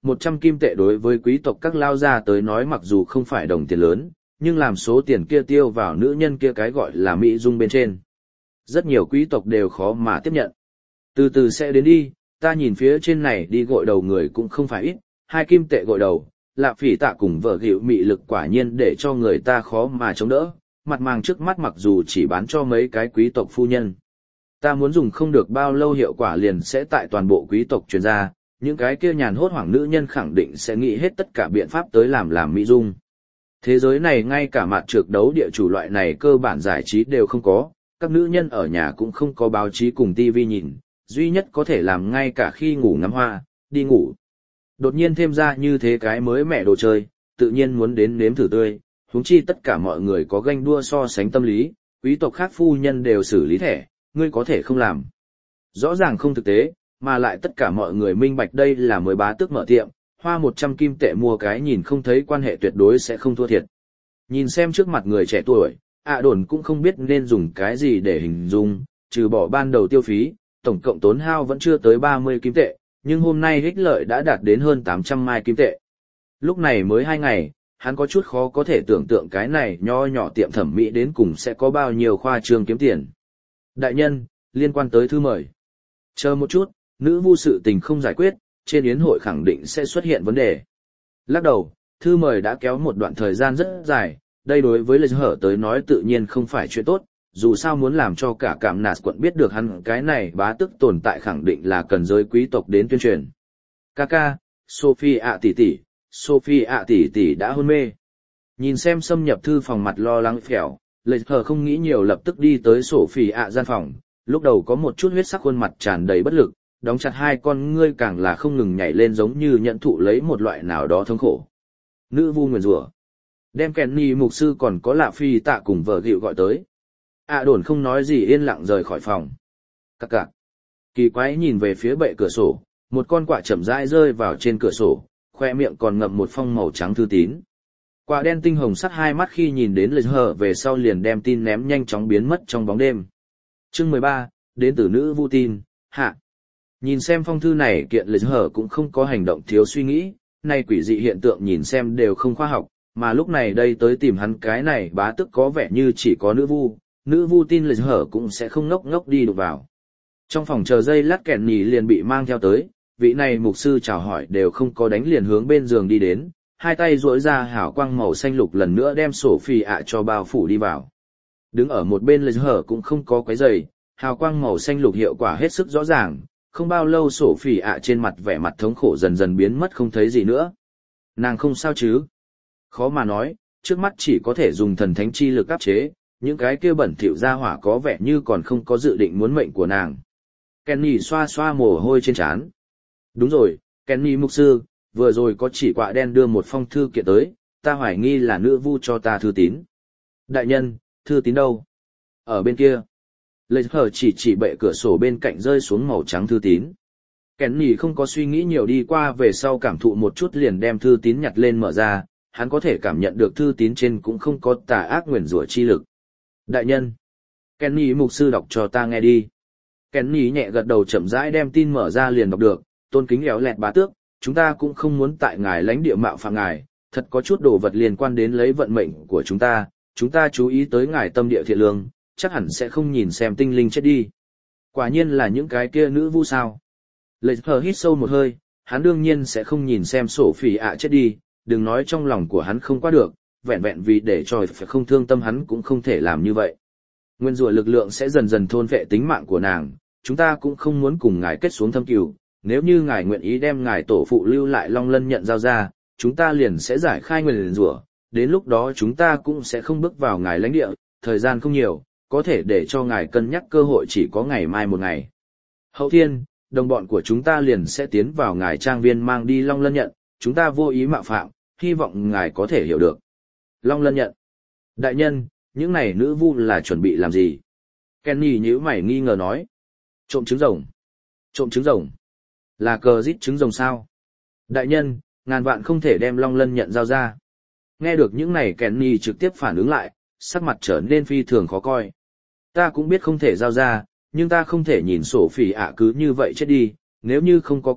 một trăm kim tệ đối với quý tộc các lao gia tới nói mặc dù không phải đồng tiền lớn, nhưng làm số tiền kia tiêu vào nữ nhân kia cái gọi là mỹ dung bên trên. Rất nhiều quý tộc đều khó mà tiếp nhận. Từ từ sẽ đến đi, ta nhìn phía trên này đi gội đầu người cũng không phải ít, hai kim tệ gội đầu, Lạ Phỉ Tạ cùng vợ gịu mị lực quả nhiên để cho người ta khó mà chống đỡ, mặt màng trước mắt mặc dù chỉ bán cho mấy cái quý tộc phu nhân. Ta muốn dùng không được bao lâu hiệu quả liền sẽ tại toàn bộ quý tộc truyền ra, những cái kia nhàn hốt hoảng nữ nhân khẳng định sẽ nghĩ hết tất cả biện pháp tới làm làm mỹ dung. Thế giới này ngay cả mặt trược đấu địa chủ loại này cơ bản giải trí đều không có, các nữ nhân ở nhà cũng không có báo chí cùng tivi nhìn, duy nhất có thể làm ngay cả khi ngủ ngắm hoa, đi ngủ. Đột nhiên thêm ra như thế cái mới mẻ đồ chơi, tự nhiên muốn đến nếm thử tươi, huống chi tất cả mọi người có ganh đua so sánh tâm lý, quý tộc khác phu nhân đều xử lý thẻ, ngươi có thể không làm. Rõ ràng không thực tế, mà lại tất cả mọi người minh bạch đây là mới bá tước mở tiệm, hoa một trăm kim tệ mua cái nhìn không thấy quan hệ tuyệt đối sẽ không thua thiệt. Nhìn xem trước mặt người trẻ tuổi, ạ đồn cũng không biết nên dùng cái gì để hình dung, trừ bỏ ban đầu tiêu phí, tổng cộng tốn hao vẫn chưa tới ba mươi kim tệ, nhưng hôm nay ích lợi đã đạt đến hơn tám trăm mai kim tệ. Lúc này mới hai ngày, hắn có chút khó có thể tưởng tượng cái này nho nhỏ tiệm thẩm mỹ đến cùng sẽ có bao nhiêu khoa trương kiếm tiền. Đại nhân, liên quan tới thư mời. Chờ một chút, nữ vu sự tình không giải quyết, trên yến hội khẳng định sẽ xuất hiện vấn đề. Lắc đầu, thư mời đã kéo một đoạn thời gian rất dài, đây đối với Lê Hở tới nói tự nhiên không phải chuyện tốt, dù sao muốn làm cho cả Cảm Nạt quận biết được hắn cái này bá tức tồn tại khẳng định là cần giới quý tộc đến tuyên truyền. Kaka, Sophie ạ tỷ tỷ, Sophie ạ tỷ tỷ đã hôn mê. Nhìn xem xâm nhập thư phòng mặt lo lắng phèo, Lê Hở không nghĩ nhiều lập tức đi tới Sophie ạ gian phòng, lúc đầu có một chút huyết sắc khuôn mặt tràn đầy bất lực, đóng chặt hai con ngươi càng là không ngừng nhảy lên giống như nhận thụ lấy một loại nào đó thống khổ. Nữ vu nguyền rủa, đem Kenny mục sư còn có Lạ Phi Tạ cùng vợ gịu gọi tới. ạ đồn không nói gì yên lặng rời khỏi phòng. Cặc cặc. Kỳ quái nhìn về phía bệ cửa sổ, một con quạ chậm rãi rơi vào trên cửa sổ, khoe miệng còn ngậm một phong màu trắng thư tín. Quạ đen tinh hồng sắt hai mắt khi nhìn đến Lê Hở về sau liền đem tin ném nhanh chóng biến mất trong bóng đêm. Chương mười ba, đến từ nữ vu tin, hạ. Nhìn xem phong thư này kiện Lê Hở cũng không có hành động thiếu suy nghĩ, nay quỷ dị hiện tượng nhìn xem đều không khoa học, mà lúc này đây tới tìm hắn cái này bá tức có vẻ như chỉ có nữ vu, nữ vu tin Lê Hở cũng sẽ không ngốc ngốc đi đụng vào. Trong phòng chờ dây lát kẹn nhì liền bị mang theo tới, vị này mục sư chào hỏi đều không có đánh liền hướng bên giường đi đến, hai tay duỗi ra hào quang màu xanh lục lần nữa đem sổ phì ạ cho bao phủ đi vào. Đứng ở một bên Lê Hở cũng không có quấy giày, hào quang màu xanh lục hiệu quả hết sức rõ ràng, không bao lâu sổ phì ạ trên mặt vẻ mặt thống khổ dần dần biến mất không thấy gì nữa. Nàng không sao chứ? Khó mà nói, trước mắt chỉ có thể dùng thần thánh chi lực áp chế, những cái kia bẩn thỉu ra hỏa có vẻ như còn không có dự định muốn mệnh của nàng. Kenny xoa xoa mồ hôi trên trán. Đúng rồi, Kenny mục sư, vừa rồi có chỉ quạ đen đưa một phong thư kiện tới, ta hoài nghi là nữ vu cho ta thư tín. Đại nhân, thư tín đâu? Ở bên kia. Lê Hở chỉ chỉ bệ cửa sổ bên cạnh rơi xuống màu trắng thư tín. Kenny không có suy nghĩ nhiều đi qua về sau cảm thụ một chút liền đem thư tín nhặt lên mở ra, hắn có thể cảm nhận được thư tín trên cũng không có tà ác nguyền rủa chi lực. Đại nhân, Kenny mục sư đọc cho ta nghe đi. Kenny nhẹ gật đầu chậm rãi đem tin mở ra liền đọc được, tôn kính éo lẹt bá tước, chúng ta cũng không muốn tại ngài lãnh địa mạo phạm ngài, thật có chút đồ vật liên quan đến lấy vận mệnh của chúng ta, chúng ta chú ý tới ngài tâm địa thiện lương, chắc hẳn sẽ không nhìn xem tinh linh chết đi. Quả nhiên là những cái kia nữ vu sao. Lệ Hở hít sâu một hơi, hắn đương nhiên sẽ không nhìn xem sổ phỉ ạ chết đi, đừng nói trong lòng của hắn không qua được, vẹn vẹn vì để cho phải không thương tâm hắn cũng không thể làm như vậy. Nguyên rủa lực lượng sẽ dần dần thôn vệ tính mạng của nàng, chúng ta cũng không muốn cùng ngài kết xuống thâm cừu, nếu như ngài nguyện ý đem ngài tổ phụ lưu lại Long Lân nhận giao ra, chúng ta liền sẽ giải khai nguyên rủa, đến lúc đó chúng ta cũng sẽ không bước vào ngài lãnh địa, thời gian không nhiều, có thể để cho ngài cân nhắc cơ hội chỉ có ngày mai một ngày. Hậu thiên, đồng bọn của chúng ta liền sẽ tiến vào ngài trang viên mang đi Long Lân nhận, chúng ta vô ý mạo phạm, hy vọng ngài có thể hiểu được. Long Lân nhận. Đại nhân, những này nữ vu là chuẩn bị làm gì? Kenny nhíu mày nghi ngờ nói. Trộm trứng rồng. Trộm trứng rồng. Là cờ giết trứng rồng sao? Đại nhân, ngàn vạn không thể đem Long Lân nhận giao ra. Nghe được những này Kenny trực tiếp phản ứng lại, sắc mặt trở nên phi thường khó coi. Ta cũng biết không thể giao ra, nhưng ta không thể nhìn sổ phỉ ạ cứ như vậy chết đi, nếu như không có cách,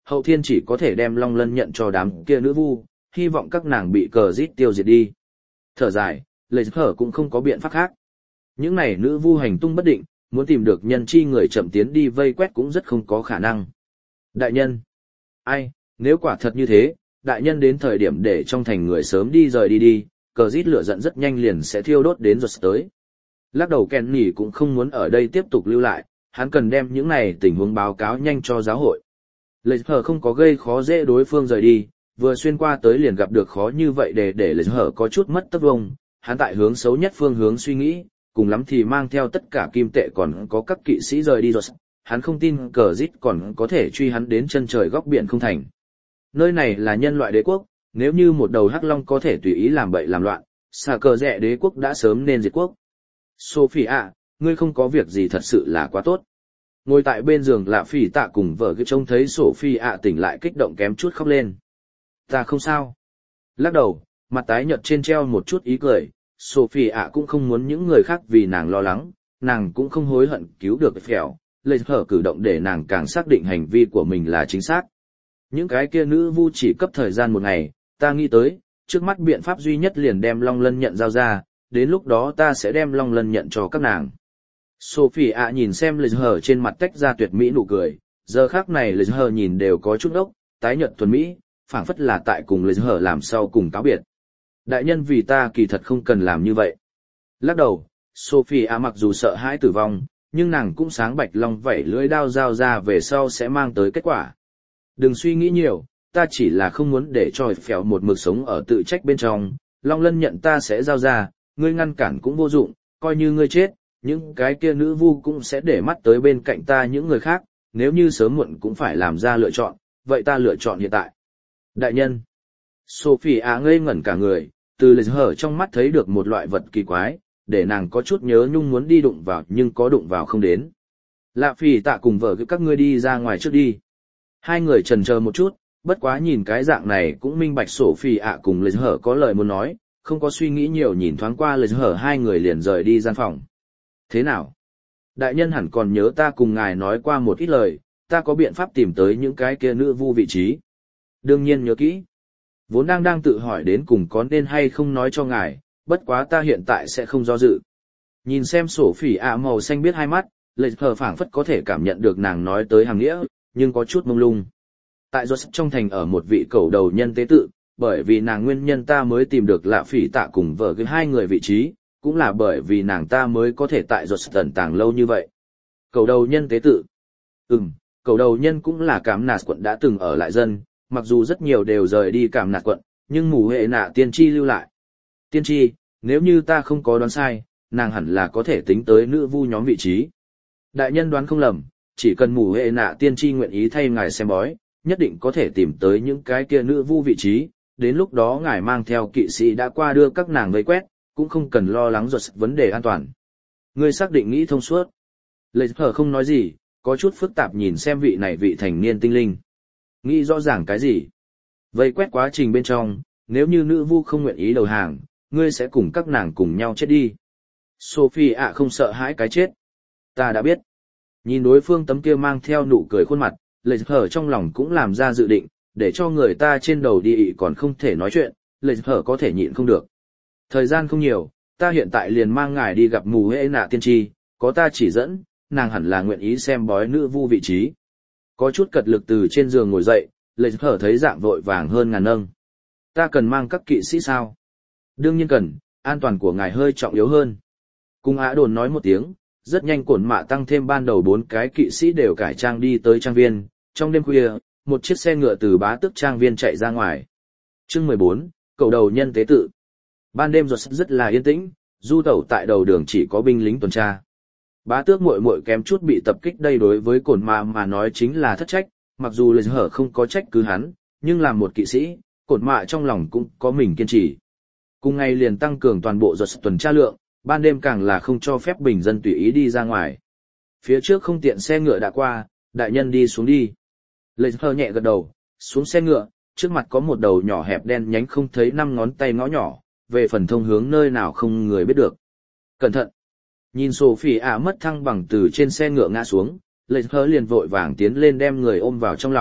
hậu thiên chỉ có thể đem Long Lân nhận cho đám kia nữ vu, hy vọng các nàng bị cờ rít tiêu diệt đi. Thở dài, Lệ Hở cũng không có biện pháp khác. Những này nữ vu hành tung bất định, muốn tìm được nhân chi người chậm tiến đi vây quét cũng rất không có khả năng. Đại nhân! Ai, nếu quả thật như thế, đại nhân đến thời điểm để trong thành người sớm đi rời đi đi, cờ rít lửa giận rất nhanh liền sẽ thiêu đốt đến rồi tới. Lắc đầu Kenny cũng không muốn ở đây tiếp tục lưu lại, hắn cần đem những này tình huống báo cáo nhanh cho giáo hội. Lệ Hở không có gây khó dễ đối phương rời đi, vừa xuyên qua tới liền gặp được khó như vậy để để Lệ Hở có chút mất tất vông, hắn tại hướng xấu nhất phương hướng suy nghĩ, cùng lắm thì mang theo tất cả kim tệ còn có các kỵ sĩ rời đi rồi, hắn không tin cờ rít còn có thể truy hắn đến chân trời góc biển không thành. Nơi này là nhân loại đế quốc, nếu như một đầu hắc long có thể tùy ý làm bậy làm loạn, xà cờ rẽ đế quốc đã sớm nên diệt quốc. Sophie ạ, ngươi không có việc gì thật sự là quá tốt. Ngồi tại bên giường Lạ Phỉ Tạ cùng vợ cứ trông thấy Sophie ạ tỉnh lại kích động kém chút khóc lên. Ta không sao. Lắc đầu, mặt tái nhợt trên treo một chút ý cười, Sophie ạ cũng không muốn những người khác vì nàng lo lắng, nàng cũng không hối hận cứu được Phèo, Lệ Hở cử động để nàng càng xác định hành vi của mình là chính xác. Những cái kia nữ vu chỉ cấp thời gian một ngày, ta nghĩ tới, trước mắt biện pháp duy nhất liền đem Long Lân nhận giao ra, đến lúc đó ta sẽ đem Long Lân nhận cho các nàng. Sophie ạ nhìn xem Lệ Hở trên mặt tách ra tuyệt mỹ nụ cười, giờ khác này Lệ Hở nhìn đều có chút ốc, tái nhợt thuần mỹ, phảng phất là tại cùng Lệ Hở làm sau cùng cáo biệt. Đại nhân vì ta kỳ thật không cần làm như vậy. Lắc đầu, Sophie ạ mặc dù sợ hãi tử vong, nhưng nàng cũng sáng bạch long vẩy lưỡi đao giao ra về sau sẽ mang tới kết quả. Đừng suy nghĩ nhiều, ta chỉ là không muốn để cho Phèo một mực sống ở tự trách bên trong, Long Lân nhận ta sẽ giao ra, ngươi ngăn cản cũng vô dụng, coi như ngươi chết, những cái kia nữ vu cũng sẽ để mắt tới bên cạnh ta những người khác, nếu như sớm muộn cũng phải làm ra lựa chọn, vậy ta lựa chọn hiện tại. Đại nhân, Sophie á ngây ngẩn cả người, từ Lệ Hở trong mắt thấy được một loại vật kỳ quái, để nàng có chút nhớ nhung muốn đi đụng vào nhưng có đụng vào không đến. Lạ Phỉ Tạ cùng vợ các ngươi đi ra ngoài trước đi. Hai người chần chờ một chút, bất quá nhìn cái dạng này cũng minh bạch Sophie ạ cùng Lệ Hở có lời muốn nói, không có suy nghĩ nhiều nhìn thoáng qua Lệ Hở hai người liền rời đi gian phòng. Thế nào? Đại nhân hẳn còn nhớ ta cùng ngài nói qua một ít lời, ta có biện pháp tìm tới những cái kia nữ vu vị trí. Đương nhiên nhớ kỹ. Vốn đang đang tự hỏi đến cùng có nên hay không nói cho ngài, bất quá ta hiện tại sẽ không do dự. Nhìn xem Sophie ạ màu xanh biết hai mắt, Lệ Hở phảng phất có thể cảm nhận được nàng nói tới hàng nghĩa, nhưng có chút mông lung. Tại Rốt trong thành ở một vị cầu đầu nhân tế tự, bởi vì nàng nguyên nhân ta mới tìm được Lạ Phỉ Tạ cùng vợ cái hai người vị trí, cũng là bởi vì nàng ta mới có thể tại Rốt tận tàng lâu như vậy. Cầu đầu nhân tế tự. Ừm, cầu đầu nhân cũng là Cảm Nạt quận đã từng ở lại dân, mặc dù rất nhiều đều rời đi Cảm Nạt quận, nhưng mù hệ nạ tiên tri lưu lại. Tiên tri, nếu như ta không có đoán sai, nàng hẳn là có thể tính tới nữ vu nhóm vị trí. Đại nhân đoán không lầm, chỉ cần mù hệ nạ tiên tri nguyện ý thay ngài xem bói, nhất định có thể tìm tới những cái kia nữ vu vị trí, đến lúc đó ngài mang theo kỵ sĩ đã qua đưa các nàng vây quét, cũng không cần lo lắng Rốt vấn đề an toàn. Ngươi xác định nghĩ thông suốt. Lệ Hở không nói gì, có chút phức tạp nhìn xem vị này vị thành niên tinh linh. Nghĩ rõ ràng cái gì? Vây quét quá trình bên trong, nếu như nữ vu không nguyện ý đầu hàng, ngươi sẽ cùng các nàng cùng nhau chết đi. Sophie ạ không sợ hãi cái chết. Ta đã biết. Nhìn đối phương tấm kia mang theo nụ cười khuôn mặt, Lệ Hở trong lòng cũng làm ra dự định, để cho người ta trên đầu đi ị còn không thể nói chuyện, Lệ Hở có thể nhịn không được. Thời gian không nhiều, ta hiện tại liền mang ngài đi gặp mù hệ nạ tiên tri, có ta chỉ dẫn, nàng hẳn là nguyện ý xem bói nữ vu vị trí. Có chút cật lực từ trên giường ngồi dậy, Lệ Hở thấy dạng vội vàng hơn ngàn nâng. Ta cần mang các kỵ sĩ sao? Đương nhiên cần, an toàn của ngài hơi trọng yếu hơn. Cung Á Đồn nói một tiếng, rất nhanh Cổn Mạ tăng thêm ban đầu bốn cái kỵ sĩ đều cải trang đi tới trang viên. Trong đêm khuya, một chiếc xe ngựa từ bá tước trang viên chạy ra ngoài. Chương mười bốn, cầu đầu nhân tế tự. Ban đêm Rốt rất là yên tĩnh, du tẩu tại đầu đường chỉ có binh lính tuần tra. Bá tước muội muội kém chút bị tập kích, đây đối với Cổn Mạ mà nói chính là thất trách, mặc dù Lệ Hở không có trách cứ hắn, nhưng làm một kỵ sĩ, Cổn Mạ trong lòng cũng có mình kiên trì. Cùng ngày liền tăng cường toàn bộ Rốt tuần tra lượng, ban đêm càng là không cho phép bình dân tùy ý đi ra ngoài. Phía trước không tiện xe ngựa đã qua, đại nhân đi xuống đi. Lệ Hở nhẹ gật đầu, xuống xe ngựa, trước mặt có một đầu nhỏ hẹp đen nhánh không thấy năm ngón tay ngõ nhỏ, về phần thông hướng nơi nào không người biết được. Cẩn thận! Nhìn Sophie ạ mất thăng bằng từ trên xe ngựa ngã xuống, Lệ Hở liền vội vàng tiến lên đem người ôm vào trong lòng,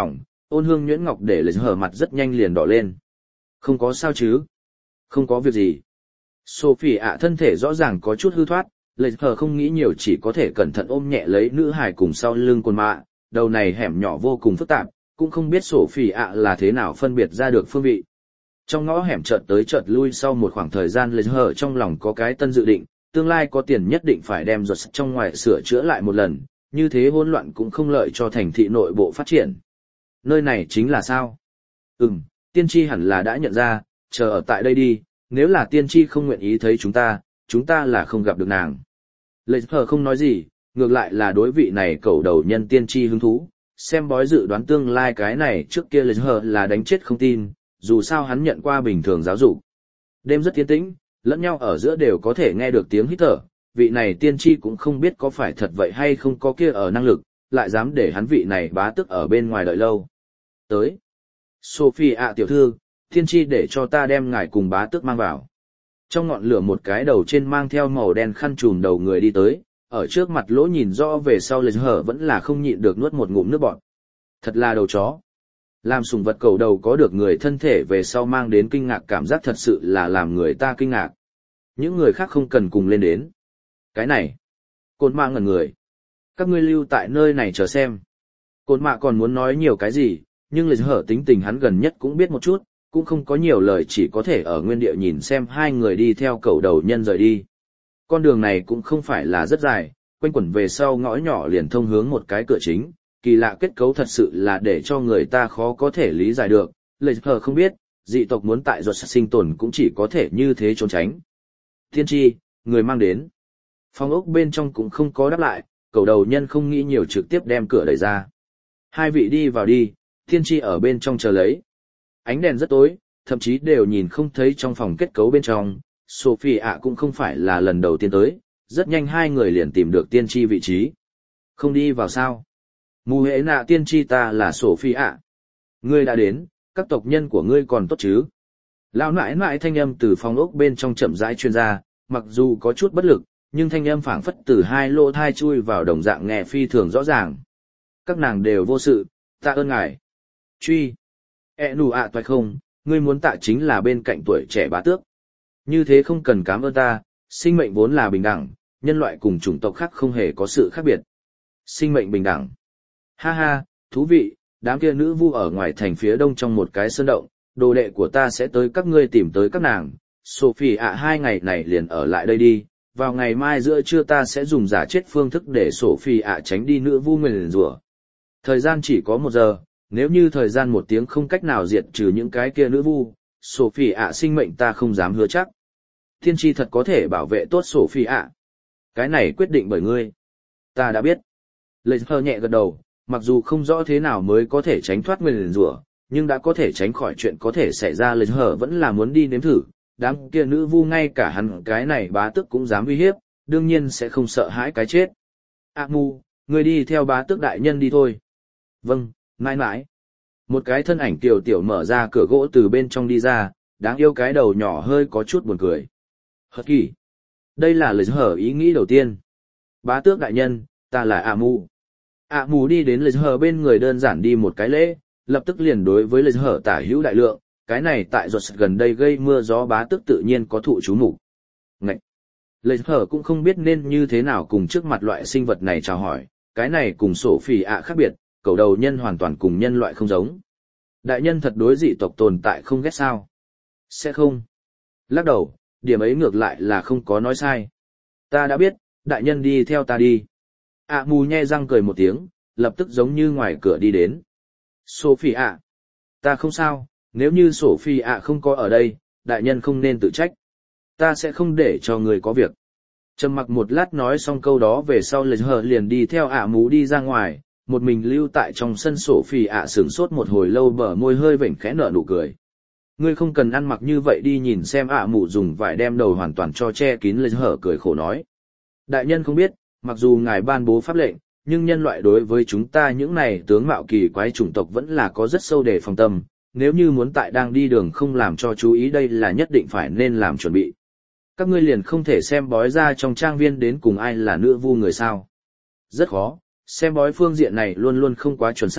ôn hương nhuyễn ngọc để lấy hở mặt rất nhanh liền đỏ lên. Không có sao chứ? Không có việc gì. Sophie ạ thân thể rõ ràng có chút hư thoát, lấy hở không nghĩ nhiều chỉ có thể cẩn thận ôm nhẹ lấy nữ hài cùng sau lưng cồn mạ, đầu này hẻm nhỏ vô cùng phức tạp, cũng không biết Sophie ạ là thế nào phân biệt ra được phương vị. Trong ngõ hẻm chợt tới chợt lui sau một khoảng thời gian lấy hở trong lòng có cái tân dự định, tương lai có tiền nhất định phải đem ruột trong ngoài sửa chữa lại một lần, như thế hỗn loạn cũng không lợi cho thành thị nội bộ phát triển. Nơi này chính là sao? Ừm, tiên tri hẳn là đã nhận ra, chờ ở tại đây đi, nếu là tiên tri không nguyện ý thấy chúng ta, chúng ta là không gặp được nàng. Lệ Phở không nói gì, ngược lại là đối vị này cầu đầu nhân tiên tri hứng thú, xem bói dự đoán tương lai cái này trước kia Lệ Phở là đánh chết không tin, dù sao hắn nhận qua bình thường giáo dục. Đêm rất yên tĩnh, lẫn nhau ở giữa đều có thể nghe được tiếng hít thở, vị này tiên tri cũng không biết có phải thật vậy hay không có kia ở năng lực, lại dám để hắn vị này bá tức ở bên ngoài đợi lâu. Tới. Sophie ạ tiểu thư, tiên tri để cho ta đem ngài cùng bá tước mang vào. Trong ngọn lửa một cái đầu trên mang theo màu đen khăn trùm đầu người đi tới, ở trước mặt lỗ nhìn rõ về sau lệch hở vẫn là không nhịn được nuốt một ngụm nước bọt. Thật là đầu chó. Làm sùng vật cầu đầu có được người thân thể về sau mang đến kinh ngạc cảm giác thật sự là làm người ta kinh ngạc. Những người khác không cần cùng lên đến. Cái này. Côn mạ ngẩn người. Các ngươi lưu tại nơi này chờ xem. Côn mạ còn muốn nói nhiều cái gì, nhưng lệch hở tính tình hắn gần nhất cũng biết một chút, cũng không có nhiều lời chỉ có thể ở nguyên địa nhìn xem hai người đi theo cầu đầu nhân rời đi. Con đường này cũng không phải là rất dài, quanh quẩn về sau ngõ nhỏ liền thông hướng một cái cửa chính, kỳ lạ kết cấu thật sự là để cho người ta khó có thể lý giải được, lệch hở không biết, dị tộc muốn tại ruột sinh tồn cũng chỉ có thể như thế trốn tránh. Tiên tri, người mang đến. Phòng ốc bên trong cũng không có đáp lại, cầu đầu nhân không nghĩ nhiều trực tiếp đem cửa đẩy ra. Hai vị đi vào đi, tiên tri ở bên trong chờ lấy. Ánh đèn rất tối, thậm chí đều nhìn không thấy trong phòng kết cấu bên trong, Sophie ạ cũng không phải là lần đầu tiên tới, rất nhanh hai người liền tìm được tiên tri vị trí. Không đi vào sao? Mù hệ nạ tiên tri ta là Sophie ạ. Ngươi đã đến, các tộc nhân của ngươi còn tốt chứ? Lão nãi nãi thanh âm từ phòng ốc bên trong chậm rãi truyền ra, mặc dù có chút bất lực, nhưng thanh âm phảng phất từ hai lỗ thai chui vào đồng dạng nghe phi thường rõ ràng. Các nàng đều vô sự, tạ ơn ngài. Truy. E nù ạ toại không, ngươi muốn tạ chính là bên cạnh tuổi trẻ bá tước. Như thế không cần cảm ơn ta, sinh mệnh vốn là bình đẳng, nhân loại cùng chủng tộc khác không hề có sự khác biệt. Sinh mệnh bình đẳng. Ha ha, thú vị, đám kia nữ vu ở ngoài thành phía đông trong một cái sơn động, đồ đệ của ta sẽ tới các ngươi tìm tới các nàng. Sophie ạ hai ngày này liền ở lại đây đi, vào ngày mai giữa trưa ta sẽ dùng giả chết phương thức để Sophie ạ tránh đi nữ vu nguyền rủa. Thời gian chỉ có một giờ, nếu như thời gian một tiếng không cách nào diệt trừ những cái kia nữ vu, Sophie ạ sinh mệnh ta không dám hứa chắc. Thiên tri thật có thể bảo vệ tốt Sophie ạ. Cái này quyết định bởi ngươi. Ta đã biết. Lệ hờ nhẹ gật đầu, mặc dù không rõ thế nào mới có thể tránh thoát nguyền rủa, nhưng đã có thể tránh khỏi chuyện có thể xảy ra. Lệ hờ vẫn là muốn đi nếm thử, đám kia nữ vu ngay cả hắn cái này bá tước cũng dám uy hiếp, đương nhiên sẽ không sợ hãi cái chết. A Mu, ngươi đi theo bá tước đại nhân đi thôi. Vâng, mãi mãi. Một cái thân ảnh tiểu tiểu mở ra cửa gỗ từ bên trong đi ra, đáng yêu cái đầu nhỏ hơi có chút buồn cười. Hật kỳ. Đây là lời hở ý nghĩ đầu tiên. Bá tước đại nhân, ta là A Mu. A Mu đi đến lời hở bên người đơn giản đi một cái lễ, lập tức liền đối với lời hở tả hữu đại lượng, cái này tại ruột gần đây gây mưa gió bá tước tự nhiên có thụ chú mục. Ngậy. Lời hở cũng không biết nên như thế nào cùng trước mặt loại sinh vật này chào hỏi, cái này cùng Sophie ạ khác biệt, cầu đầu nhân hoàn toàn cùng nhân loại không giống. Đại nhân thật đối dị tộc tồn tại không ghét sao? Sẽ không. Lắc đầu, điểm ấy ngược lại là không có nói sai. Ta đã biết, đại nhân đi theo ta đi. ạ mù nhe răng cười một tiếng, lập tức giống như ngoài cửa đi đến. Sophie ạ. Ta không sao, nếu như Sophie ạ không có ở đây, đại nhân không nên tự trách. Ta sẽ không để cho người có việc. Trầm mặc một lát nói xong câu đó về sau lệch hờ liền đi theo ạ mù đi ra ngoài, một mình lưu tại trong sân Sophie ạ sửng sốt một hồi lâu bờ môi hơi vểnh khẽ nở nụ cười. Ngươi không cần ăn mặc như vậy đi nhìn xem ạ mù dùng vải đem đầu hoàn toàn cho che kín lệch hở cười khổ nói. Đại nhân không biết, mặc dù ngài ban bố pháp lệnh, nhưng nhân loại đối với chúng ta những này tướng mạo kỳ quái chủng tộc vẫn là có rất sâu đề phòng tâm, nếu như muốn tại đang đi đường không làm cho chú ý đây là nhất định phải nên làm chuẩn bị. Các ngươi liền không thể xem bói ra trong trang viên đến cùng ai là nữ vu người sao. Rất khó, xem bói phương diện này luôn luôn không quá chuẩn xác,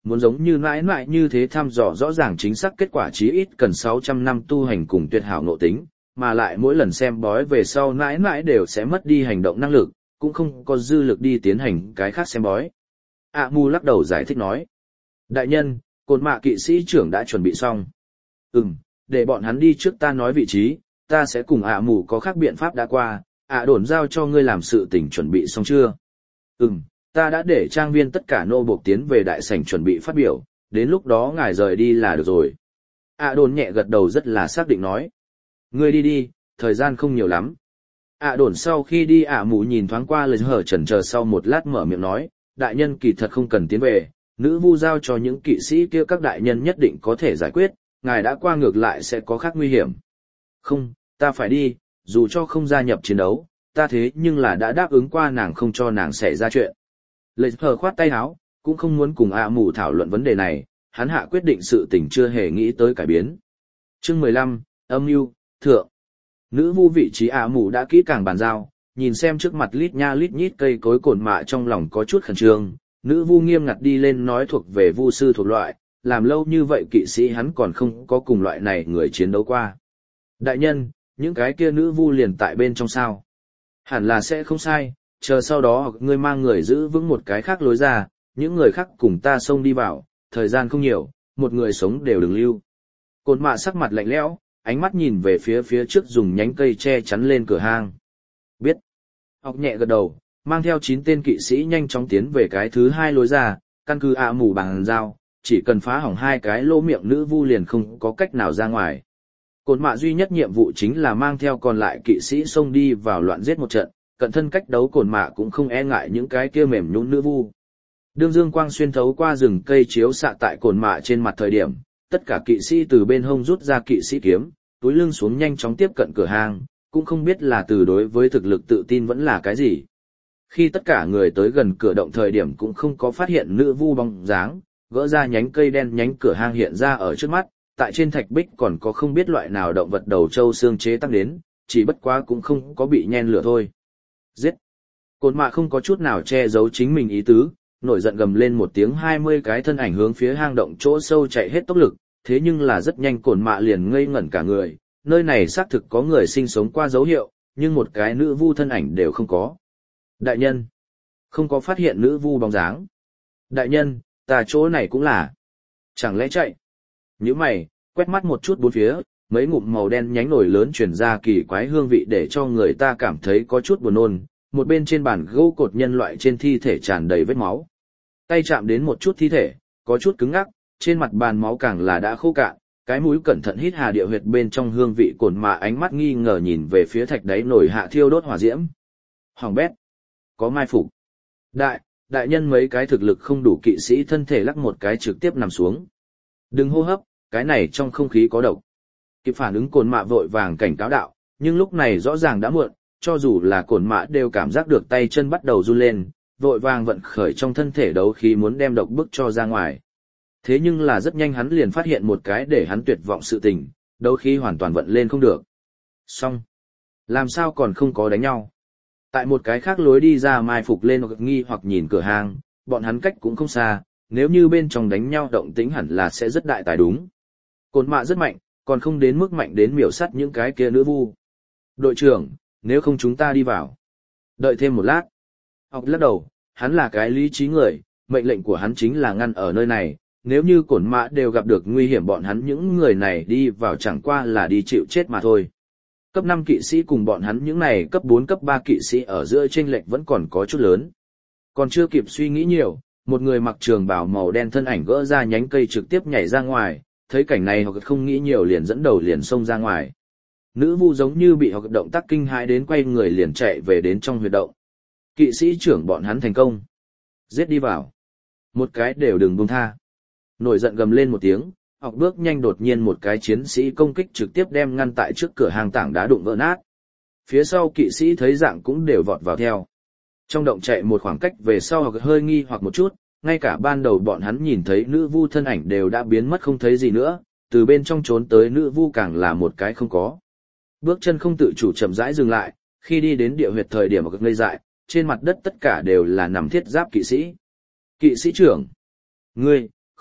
muốn giống như mãi mãi như thế thăm dò rõ ràng chính xác kết quả chí ít cần sáu trăm năm tu hành cùng tuyệt hảo ngộ tính, mà lại mỗi lần xem bói về sau mãi mãi đều sẽ mất đi hành động năng lực, cũng không có dư lực đi tiến hành cái khác xem bói. ạ mù lắc đầu giải thích nói. Đại nhân, cồn mạ kỵ sĩ trưởng đã chuẩn bị xong. Ừm, để bọn hắn đi trước ta nói vị trí, ta sẽ cùng ạ mù có khác biện pháp đã qua, ạ đồn giao cho ngươi làm sự tình chuẩn bị xong chưa? Ừm, ta đã để trang viên tất cả nô buộc tiến về đại sảnh chuẩn bị phát biểu, đến lúc đó ngài rời đi là được rồi. ạ đồn nhẹ gật đầu rất là xác định nói. Ngươi đi đi, thời gian không nhiều lắm. ạ đồn sau khi đi ạ mù nhìn thoáng qua lời hở chần chờ sau một lát mở miệng nói, đại nhân kỳ thật không cần tiến về, nữ vu giao cho những kỵ sĩ kia các đại nhân nhất định có thể giải quyết, ngài đã qua ngược lại sẽ có khác nguy hiểm. Không, ta phải đi, dù cho không gia nhập chiến đấu, ta thế nhưng là đã đáp ứng qua nàng không cho nàng xảy ra chuyện. Lời hở khoát tay áo, cũng không muốn cùng ạ mù thảo luận vấn đề này, hắn hạ quyết định sự tình chưa hề nghĩ tới cải biến. Chương mười lăm, âm mưu thượng. Nữ vu vị trí ạ mù đã kỹ càng bàn giao, nhìn xem trước mặt lít nha lít nhít cây cối cồn mạ trong lòng có chút khẩn trương, nữ vu nghiêm ngặt đi lên nói thuộc về vu sư thuộc loại, làm lâu như vậy kỵ sĩ hắn còn không có cùng loại này người chiến đấu qua. Đại nhân, những cái kia nữ vu liền tại bên trong sao? Hẳn là sẽ không sai, chờ sau đó ngươi mang người giữ vững một cái khác lối ra, những người khác cùng ta xông đi vào, thời gian không nhiều, một người sống đều đừng lưu. Cồn mạ sắc mặt lạnh lẽo, ánh mắt nhìn về phía phía trước dùng nhánh cây che chắn lên cửa hang. Biết. Học nhẹ gật đầu, mang theo chín tên kỵ sĩ nhanh chóng tiến về cái thứ hai lối ra, căn cứ ạ mù bằng dao, chỉ cần phá hỏng hai cái lỗ miệng nữ vu liền không có cách nào ra ngoài. Cồn mạ duy nhất nhiệm vụ chính là mang theo còn lại kỵ sĩ xông đi vào loạn giết một trận, cận thân cách đấu cồn mạ cũng không e ngại những cái kia mềm nhũn nữ vu. Đương dương quang xuyên thấu qua rừng cây chiếu xạ tại cồn mạ trên mặt thời điểm, tất cả kỵ sĩ từ bên hông rút ra kỵ sĩ kiếm, túi lưng xuống nhanh chóng tiếp cận cửa hang, cũng không biết là từ đối với thực lực tự tin vẫn là cái gì. Khi tất cả người tới gần cửa động thời điểm cũng không có phát hiện nữ vu bóng dáng, gỡ ra nhánh cây đen nhánh cửa hang hiện ra ở trước mắt, tại trên thạch bích còn có không biết loại nào động vật đầu trâu xương chế tác đến, chỉ bất quá cũng không có bị nhen lửa thôi. Giết! Cồn mạ không có chút nào che giấu chính mình ý tứ, nổi giận gầm lên một tiếng hai mươi cái thân ảnh hướng phía hang động chỗ sâu chạy hết tốc lực, thế nhưng là rất nhanh cồn mạ liền ngây ngẩn cả người, nơi này xác thực có người sinh sống qua dấu hiệu, nhưng một cái nữ vu thân ảnh đều không có. Đại nhân! Không có phát hiện nữ vu bóng dáng. Đại nhân, ta chỗ này cũng là. Chẳng lẽ chạy? Nhíu mày, quét mắt một chút bốn phía, mấy ngụm màu đen nhánh nổi lớn truyền ra kỳ quái hương vị để cho người ta cảm thấy có chút buồn nôn. Một bên trên bàn gỗ cột nhân loại trên thi thể tràn đầy vết máu. Tay chạm đến một chút thi thể, có chút cứng ngắc, trên mặt bàn máu càng là đã khô cạn, cái mũi cẩn thận hít hà địa huyệt bên trong hương vị cồn mà ánh mắt nghi ngờ nhìn về phía thạch đáy nổi hạ thiêu đốt hỏa diễm. Hoàng bét. Có mai phục. Đại, đại nhân mấy cái thực lực không đủ kỵ sĩ thân thể lắc một cái trực tiếp nằm xuống. Đừng hô hấp, cái này trong không khí có độc. Kịp phản ứng cồn mạ vội vàng cảnh cáo đạo, nhưng lúc này rõ ràng đã muộn, cho dù là cồn mạ đều cảm giác được tay chân bắt đầu run lên, vội vàng vận khởi trong thân thể đấu khí muốn đem độc bức cho ra ngoài. Thế nhưng là rất nhanh hắn liền phát hiện một cái để hắn tuyệt vọng sự tình, đấu khí hoàn toàn vận lên không được. Xong. Làm sao còn không có đánh nhau? Tại một cái khác lối đi ra mai phục lên hoặc nghi hoặc nhìn cửa hàng, bọn hắn cách cũng không xa, nếu như bên trong đánh nhau động tĩnh hẳn là sẽ rất đại tài đúng. Cồn mạ rất mạnh, còn không đến mức mạnh đến miểu sắt những cái kia nữ vu. Đội trưởng, nếu không chúng ta đi vào. Đợi thêm một lát. Học lắc đầu, hắn là cái lý trí người, mệnh lệnh của hắn chính là ngăn ở nơi này, nếu như cổn mã đều gặp được nguy hiểm bọn hắn những người này đi vào chẳng qua là đi chịu chết mà thôi. Cấp năm kỵ sĩ cùng bọn hắn những này cấp bốn cấp ba kỵ sĩ ở giữa chênh lệch vẫn còn có chút lớn. Còn chưa kịp suy nghĩ nhiều, một người mặc trường bào màu đen thân ảnh gỡ ra nhánh cây trực tiếp nhảy ra ngoài, thấy cảnh này hoặc không nghĩ nhiều liền dẫn đầu liền xông ra ngoài. Nữ vu giống như bị hoặc động tác kinh hãi đến quay người liền chạy về đến trong huyệt động. Kỵ sĩ trưởng bọn hắn thành công. Giết đi vào. Một cái đều đừng buông tha. Nổi giận gầm lên một tiếng, học bước nhanh đột nhiên một cái chiến sĩ công kích trực tiếp đem ngăn tại trước cửa hàng tảng đá đụng vỡ nát. Phía sau kỵ sĩ thấy dạng cũng đều vọt vào theo. Trong động chạy một khoảng cách về sau hoặc hơi nghi hoặc một chút, ngay cả ban đầu bọn hắn nhìn thấy nữ vu thân ảnh đều đã biến mất không thấy gì nữa, từ bên trong trốn tới nữ vu càng là một cái không có. Bước chân không tự chủ chậm rãi dừng lại, khi đi đến địa huyệt thời điểm hoặc ngây dại, trên mặt đất tất cả đều là nằm thiết giáp kỵ sĩ. Kỵ sĩ trưởng! Ngươi,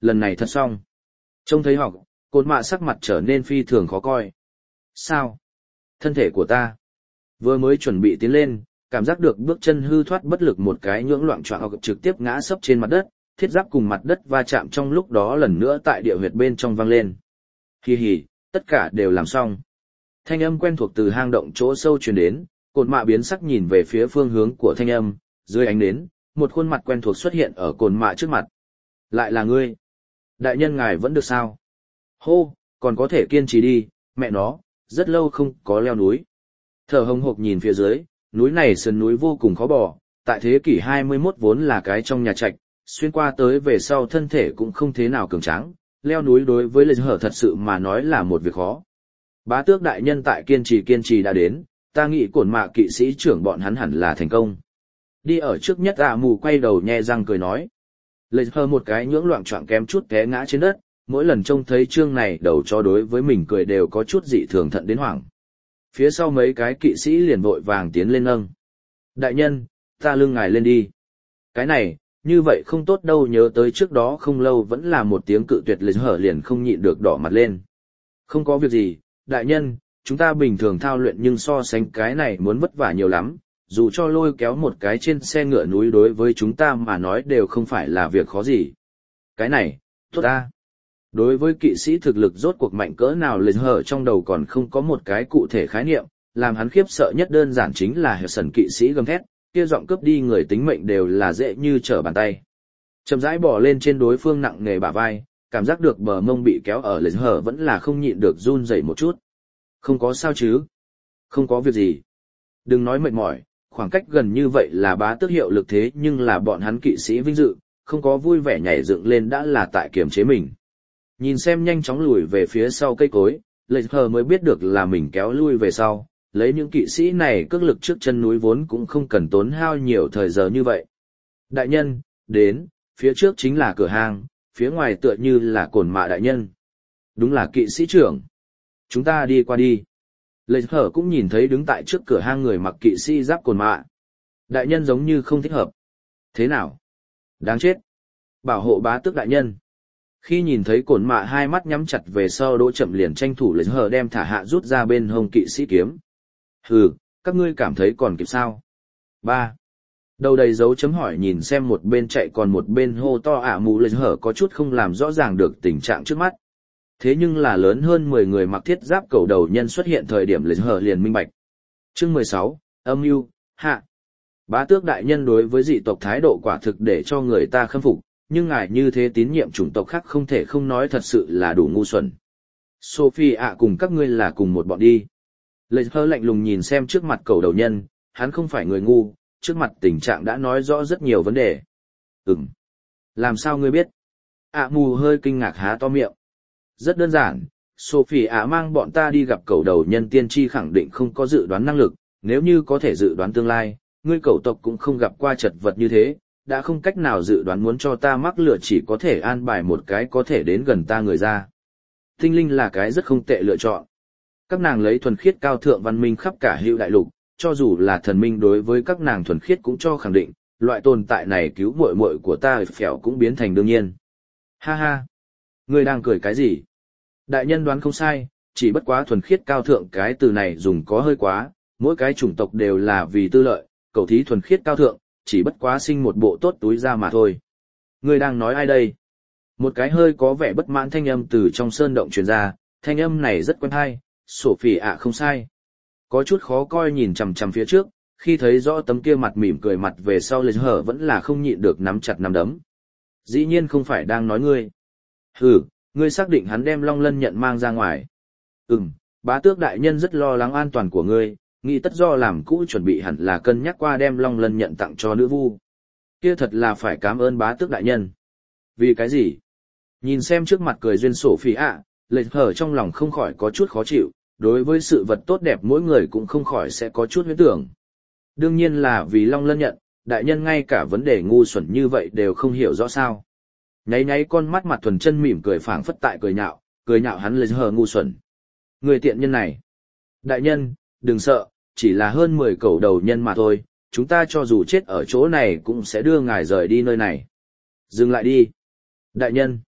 lần này thật xong. Trông thấy học, cột mạ sắc mặt trở nên phi thường khó coi. Sao? Thân thể của ta. Vừa mới chuẩn bị tiến lên, cảm giác được bước chân hư thoát bất lực một cái nhưỡng loạn choạng học trực tiếp ngã sấp trên mặt đất, thiết giáp cùng mặt đất va chạm trong lúc đó lần nữa tại địa huyệt bên trong vang lên. Hì hì, tất cả đều làm xong. Thanh âm quen thuộc từ hang động chỗ sâu truyền đến, cột mạ biến sắc nhìn về phía phương hướng của thanh âm, dưới ánh nến, một khuôn mặt quen thuộc xuất hiện ở cột mạ trước mặt. Lại là ngươi. Đại nhân ngài vẫn được sao? Hô, còn có thể kiên trì đi, mẹ nó, rất lâu không có leo núi. Thở hồng hộc nhìn phía dưới, núi này sườn núi vô cùng khó bò, tại thế kỷ hai mươi mốt vốn là cái trong nhà trạch, xuyên qua tới về sau thân thể cũng không thế nào cường tráng, leo núi đối với Lê Hở thật sự mà nói là một việc khó. Bá tước đại nhân tại kiên trì kiên trì đã đến, ta nghĩ cổn mạ kỵ sĩ trưởng bọn hắn hẳn là thành công. Đi ở trước nhất ạ mù quay đầu nhe răng cười nói. Lê Hở một cái nhưỡng loạn choạng kém chút té ngã trên đất, mỗi lần trông thấy trương này đầu cho đối với mình cười đều có chút dị thường thận đến hoảng. Phía sau mấy cái kỵ sĩ liền vội vàng tiến lên nâng. Đại nhân, ta lưng ngài lên đi. Cái này, như vậy không tốt đâu, nhớ tới trước đó không lâu vẫn là một tiếng cự tuyệt Lê Hở liền không nhịn được đỏ mặt lên. Không có việc gì, đại nhân, chúng ta bình thường thao luyện nhưng so sánh cái này muốn vất vả nhiều lắm, dù cho lôi kéo một cái trên xe ngựa núi đối với chúng ta mà nói đều không phải là việc khó gì. Cái này, tốt ta. Đối với kỵ sĩ thực lực rốt cuộc mạnh cỡ nào Lê Hở trong đầu còn không có một cái cụ thể khái niệm, làm hắn khiếp sợ nhất đơn giản chính là hệ sần kỵ sĩ gầm thét, kia giọng cướp đi người tính mệnh đều là dễ như trở bàn tay. Chậm rãi bỏ lên trên đối phương nặng nề bả vai, cảm giác được bờ mông bị kéo ở Lê Hở vẫn là không nhịn được run rẩy một chút. Không có sao chứ? Không có việc gì. Đừng nói mệt mỏi, khoảng cách gần như vậy là bá tước hiệu lực thế nhưng là bọn hắn kỵ sĩ vinh dự, không có vui vẻ nhảy dựng lên đã là tại kiềm chế mình. Nhìn xem nhanh chóng lùi về phía sau cây cối, Lê Hờ mới biết được là mình kéo lui về sau, lấy những kỵ sĩ này cước lực trước chân núi vốn cũng không cần tốn hao nhiều thời giờ như vậy. Đại nhân, đến, phía trước chính là cửa hàng, phía ngoài tựa như là cổn mạ đại nhân. Đúng là kỵ sĩ trưởng. Chúng ta đi qua đi. Lê Hờ cũng nhìn thấy đứng tại trước cửa hang người mặc kỵ sĩ giáp cổn mạ. Đại nhân giống như không thích hợp. Thế nào? Đáng chết. Bảo hộ bá tước đại nhân. Khi nhìn thấy cổn mạ hai mắt nhắm chặt về sau đỗ chậm liền tranh thủ Lê Hờ đem thả hạ rút ra bên hông kỵ sĩ kiếm. Hừ, các ngươi cảm thấy còn kịp sao? Ba. Đầu đầy dấu chấm hỏi nhìn xem một bên chạy còn một bên hô to ả mù Lê Hờ có chút không làm rõ ràng được tình trạng trước mắt. Thế nhưng là lớn hơn mười người mặc thiết giáp cầu đầu nhân xuất hiện thời điểm Lê Hờ liền minh bạch. Chương mười sáu, âm mưu, hạ. Bá tước đại nhân đối với dị tộc thái độ quả thực để cho người ta khâm phục, nhưng ngài như thế tín nhiệm chủng tộc khác không thể không nói thật sự là đủ ngu xuẩn. Sophie ạ cùng các ngươi là cùng một bọn đi. Lê Hờ lạnh lùng nhìn xem trước mặt cầu đầu nhân, hắn không phải người ngu, trước mặt tình trạng đã nói rõ rất nhiều vấn đề. Ừm. Làm sao ngươi biết? ạ mù hơi kinh ngạc há to miệng. Rất đơn giản, Sophie ạ mang bọn ta đi gặp cầu đầu nhân tiên tri khẳng định không có dự đoán năng lực, nếu như có thể dự đoán tương lai, ngươi cầu tộc cũng không gặp qua chật vật như thế, đã không cách nào dự đoán muốn cho ta mắc lựa chỉ có thể an bài một cái có thể đến gần ta người ra. Tinh linh là cái rất không tệ lựa chọn. Các nàng lấy thuần khiết cao thượng văn minh khắp cả hữu đại lục, cho dù là thần minh đối với các nàng thuần khiết cũng cho khẳng định, loại tồn tại này cứu muội muội của ta phèo cũng biến thành đương nhiên. Ha ha! Ngươi đang cười cái gì? Đại nhân đoán không sai, chỉ bất quá thuần khiết cao thượng cái từ này dùng có hơi quá, mỗi cái chủng tộc đều là vì tư lợi, cầu thí thuần khiết cao thượng, chỉ bất quá sinh một bộ tốt túi ra mà thôi. Ngươi đang nói ai đây? Một cái hơi có vẻ bất mãn thanh âm từ trong sơn động truyền ra, thanh âm này rất quen hay, Sophie ạ không sai. Có chút khó coi nhìn chằm chằm phía trước, khi thấy rõ tấm kia mặt mỉm cười mặt về sau Lê Hở vẫn là không nhịn được nắm chặt nắm đấm. Dĩ nhiên không phải đang nói ngươi. Hừ, ngươi xác định hắn đem Long Lân nhận mang ra ngoài. Ừm, bá tước đại nhân rất lo lắng an toàn của ngươi, nghĩ tất do làm cũ chuẩn bị hẳn là cân nhắc qua đem Long Lân nhận tặng cho nữ vu. Kia thật là phải cảm ơn bá tước đại nhân. Vì cái gì? Nhìn xem trước mặt cười duyên sổ phí ạ, Lê Hở trong lòng không khỏi có chút khó chịu, đối với sự vật tốt đẹp mỗi người cũng không khỏi sẽ có chút huyễn tưởng. Đương nhiên là vì Long Lân nhận, đại nhân ngay cả vấn đề ngu xuẩn như vậy đều không hiểu rõ sao. Nháy nháy con mắt mặt thuần chân mỉm cười phảng phất tại cười nhạo, cười nhạo hắn Lê Hở ngu xuẩn. Người tiện nhân này. Đại nhân, đừng sợ, chỉ là hơn mười cẩu đầu nhân mà thôi, chúng ta cho dù chết ở chỗ này cũng sẽ đưa ngài rời đi nơi này. Dừng lại đi. Đại nhân.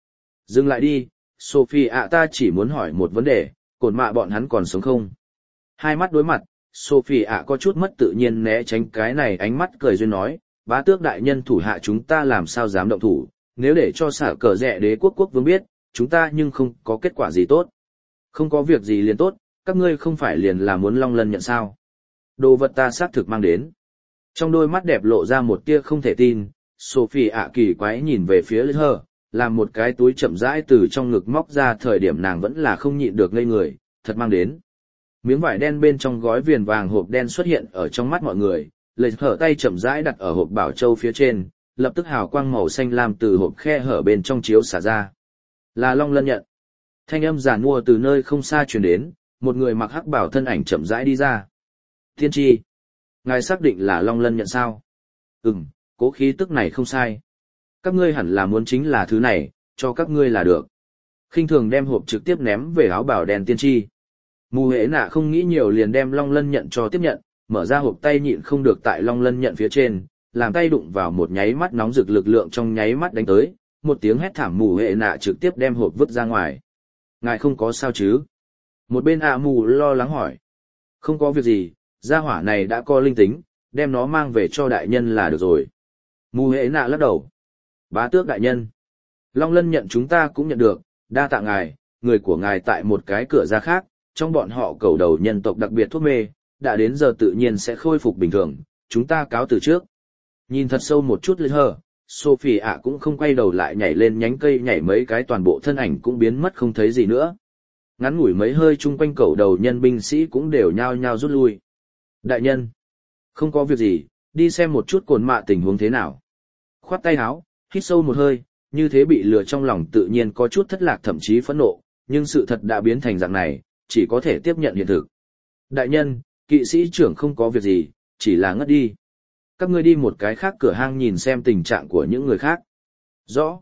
Dừng lại đi, Sophie ạ, ta chỉ muốn hỏi một vấn đề, cồn mạ bọn hắn còn sống không? Hai mắt đối mặt, Sophie ạ có chút mất tự nhiên né tránh cái này, ánh mắt cười duyên nói, bá tước đại nhân thủ hạ chúng ta làm sao dám động thủ, nếu để cho xả cờ rẻ đế quốc quốc vương biết, chúng ta nhưng không có kết quả gì tốt. Không có việc gì liền tốt, các ngươi không phải liền là muốn long lân nhận sao. Đồ vật ta xác thực mang đến. Trong đôi mắt đẹp lộ ra một tia không thể tin, Sophie ạ kỳ quái nhìn về phía Lê Hờ, làm một cái túi chậm rãi từ trong ngực móc ra, thời điểm nàng vẫn là không nhịn được ngây người, thật mang đến. Miếng vải đen bên trong gói viền vàng hộp đen xuất hiện ở trong mắt mọi người, Lê Hờ tay chậm rãi đặt ở hộp bảo châu phía trên, lập tức hào quang màu xanh lam từ hộp khe hở bên trong chiếu xả ra. Là long lân nhận. Thanh âm giản mua từ nơi không xa truyền đến, một người mặc hắc bảo thân ảnh chậm rãi đi ra. Tiên tri, ngài xác định là long lân nhận sao? Ừm, cố khí tức này không sai. Các ngươi hẳn là muốn chính là thứ này, cho các ngươi là được. Khinh thường đem hộp trực tiếp ném về áo bảo đen tiên tri. Mù hễ nạ không nghĩ nhiều liền đem long lân nhận cho tiếp nhận, mở ra hộp tay nhịn không được tại long lân nhận phía trên, làm tay đụng vào một nháy mắt nóng rực, lực lượng trong nháy mắt đánh tới, một tiếng hét thảm, mù hễ nạ trực tiếp đem hộp vứt ra ngoài. Ngài không có sao chứ? Một bên ạ mù lo lắng hỏi. Không có việc gì, gia hỏa này đã có linh tính, đem nó mang về cho đại nhân là được rồi. Mù hễ nạ lắc đầu. Bá tước đại nhân, long lân nhận chúng ta cũng nhận được, đa tạ ngài, người của ngài tại một cái cửa ra khác, trong bọn họ cầu đầu nhân tộc đặc biệt thuốc mê, đã đến giờ tự nhiên sẽ khôi phục bình thường, chúng ta cáo từ trước. Nhìn thật sâu một chút lên hờ, Sophie ạ cũng không quay đầu lại, nhảy lên nhánh cây nhảy mấy cái, toàn bộ thân ảnh cũng biến mất không thấy gì nữa. Ngắn ngủi mấy hơi, chung quanh cầu đầu nhân binh sĩ cũng đều nhao nhao rút lui. Đại nhân, không có việc gì, đi xem một chút cồn mạ tình huống thế nào. Khoát tay áo, hít sâu một hơi, như thế bị lừa trong lòng tự nhiên có chút thất lạc, thậm chí phẫn nộ, nhưng sự thật đã biến thành dạng này, chỉ có thể tiếp nhận hiện thực. Đại nhân, kỵ sĩ trưởng không có việc gì, chỉ là ngất đi. Các ngươi đi một cái khác cửa hang nhìn xem tình trạng của những người khác. Rõ.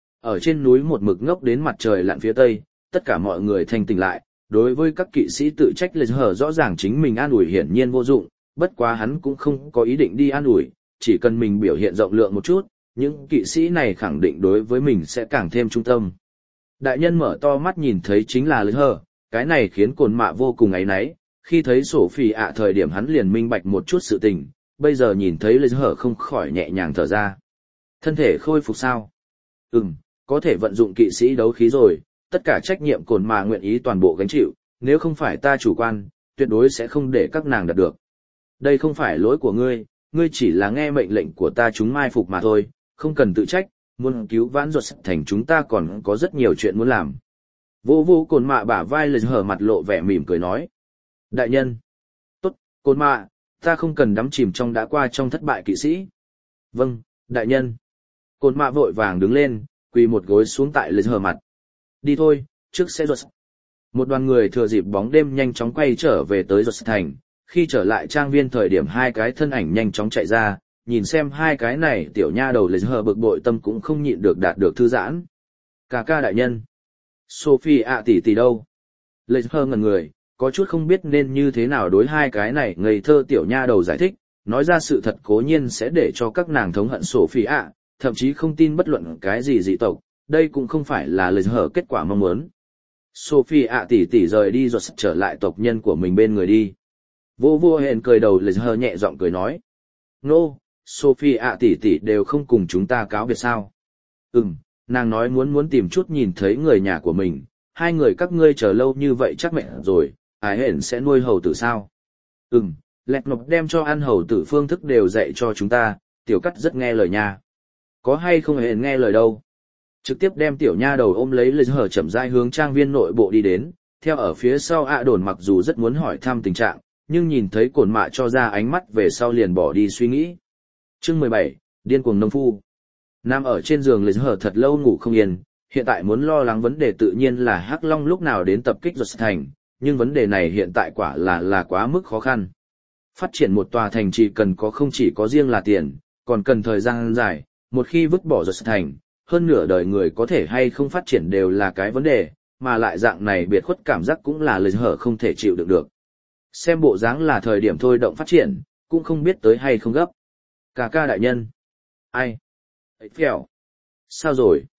Ở trên núi một mực ngốc đến mặt trời lặn phía tây, tất cả mọi người thanh tỉnh lại, đối với các kỵ sĩ tự trách lệch hở rõ ràng chính mình an ủi hiển nhiên vô dụng, bất quá hắn cũng không có ý định đi an ủi, chỉ cần mình biểu hiện rộng lượng một chút, những kỵ sĩ này khẳng định đối với mình sẽ càng thêm trung tâm. Đại nhân mở to mắt nhìn thấy chính là lệch hở, cái này khiến cồn mạ vô cùng áy náy, khi thấy sổ phì ạ thời điểm hắn liền minh bạch một chút sự tình, bây giờ nhìn thấy lệch hở không khỏi nhẹ nhàng thở ra. Thân thể khôi phục sao? Ừm, có thể vận dụng kỵ sĩ đấu khí rồi, tất cả trách nhiệm cồn mạ nguyện ý toàn bộ gánh chịu, nếu không phải ta chủ quan, tuyệt đối sẽ không để các nàng đạt được. Đây không phải lỗi của ngươi, ngươi chỉ là nghe mệnh lệnh của ta chúng mai phục mà thôi, không cần tự trách, muốn cứu vãn ruột thành chúng ta còn có rất nhiều chuyện muốn làm. Vô vô cồn mạ bả vai lệch hở, mặt lộ vẻ mỉm cười nói. Đại nhân. Tốt, cồn mạ, ta không cần đắm chìm trong đã qua trong thất bại kỵ sĩ. Vâng, đại nhân. Cồn mạ vội vàng đứng lên, quỳ một gối xuống tại lệch hở mặt. Đi thôi, trước sẽ ruột. Một đoàn người thừa dịp bóng đêm nhanh chóng quay trở về tới ruột thành. Khi trở lại trang viên thời điểm, hai cái thân ảnh nhanh chóng chạy ra, nhìn xem hai cái này tiểu nha đầu lệch hở bực bội, tâm cũng không nhịn được đạt được thư giãn. Ca ca đại nhân. Sophie ạ tỷ tỷ đâu? Lệch hở ngẩn người, có chút không biết nên như thế nào đối hai cái này ngây thơ tiểu nha đầu giải thích, nói ra sự thật cố nhiên sẽ để cho các nàng thống hận Sophie ạ, thậm chí không tin bất luận cái gì dị tộc, đây cũng không phải là lệch hở kết quả mong muốn. Sophie ạ tỷ tỷ rời đi rồi trở lại tộc nhân của mình bên người đi. Vô vô hẹn cười đầu lệch hở nhẹ giọng cười nói. Nô, no, Sophie ạ tỷ tỷ đều không cùng chúng ta cáo biệt sao? Ừm, nàng nói muốn muốn tìm chút nhìn thấy người nhà của mình, hai người các ngươi chờ lâu như vậy chắc mẹ rồi, ai hẹn sẽ nuôi hầu tử sao? Ừm, lẹt nộp đem cho ăn hầu tử phương thức đều dạy cho chúng ta, tiểu cắt rất nghe lời nha. Có hay không hẹn nghe lời đâu? Trực tiếp đem tiểu nha đầu ôm lấy lệch hở chậm rãi hướng trang viên nội bộ đi đến, theo ở phía sau ạ đồn mặc dù rất muốn hỏi thăm tình trạng, nhưng nhìn thấy cồn mạ cho ra ánh mắt về sau liền bỏ đi suy nghĩ. Chương mười bảy, điên cuồng nông phu. Nằm ở trên giường lệch hở thật lâu ngủ không yên, hiện tại muốn lo lắng vấn đề tự nhiên là Hắc Long lúc nào đến tập kích ruột thành, nhưng vấn đề này hiện tại quả là là quá mức khó khăn. Phát triển một tòa thành chỉ cần có không chỉ có riêng là tiền, còn cần thời gian dài, một khi vứt bỏ ruột thành, hơn nửa đời người có thể hay không phát triển đều là cái vấn đề, mà lại dạng này biệt khuất cảm giác cũng là lệch hở không thể chịu đựng được. Xem bộ dáng là thời điểm thôi động phát triển, cũng không biết tới hay không gấp. Cà ca đại nhân. Ai? Ấy phèo. Sao rồi?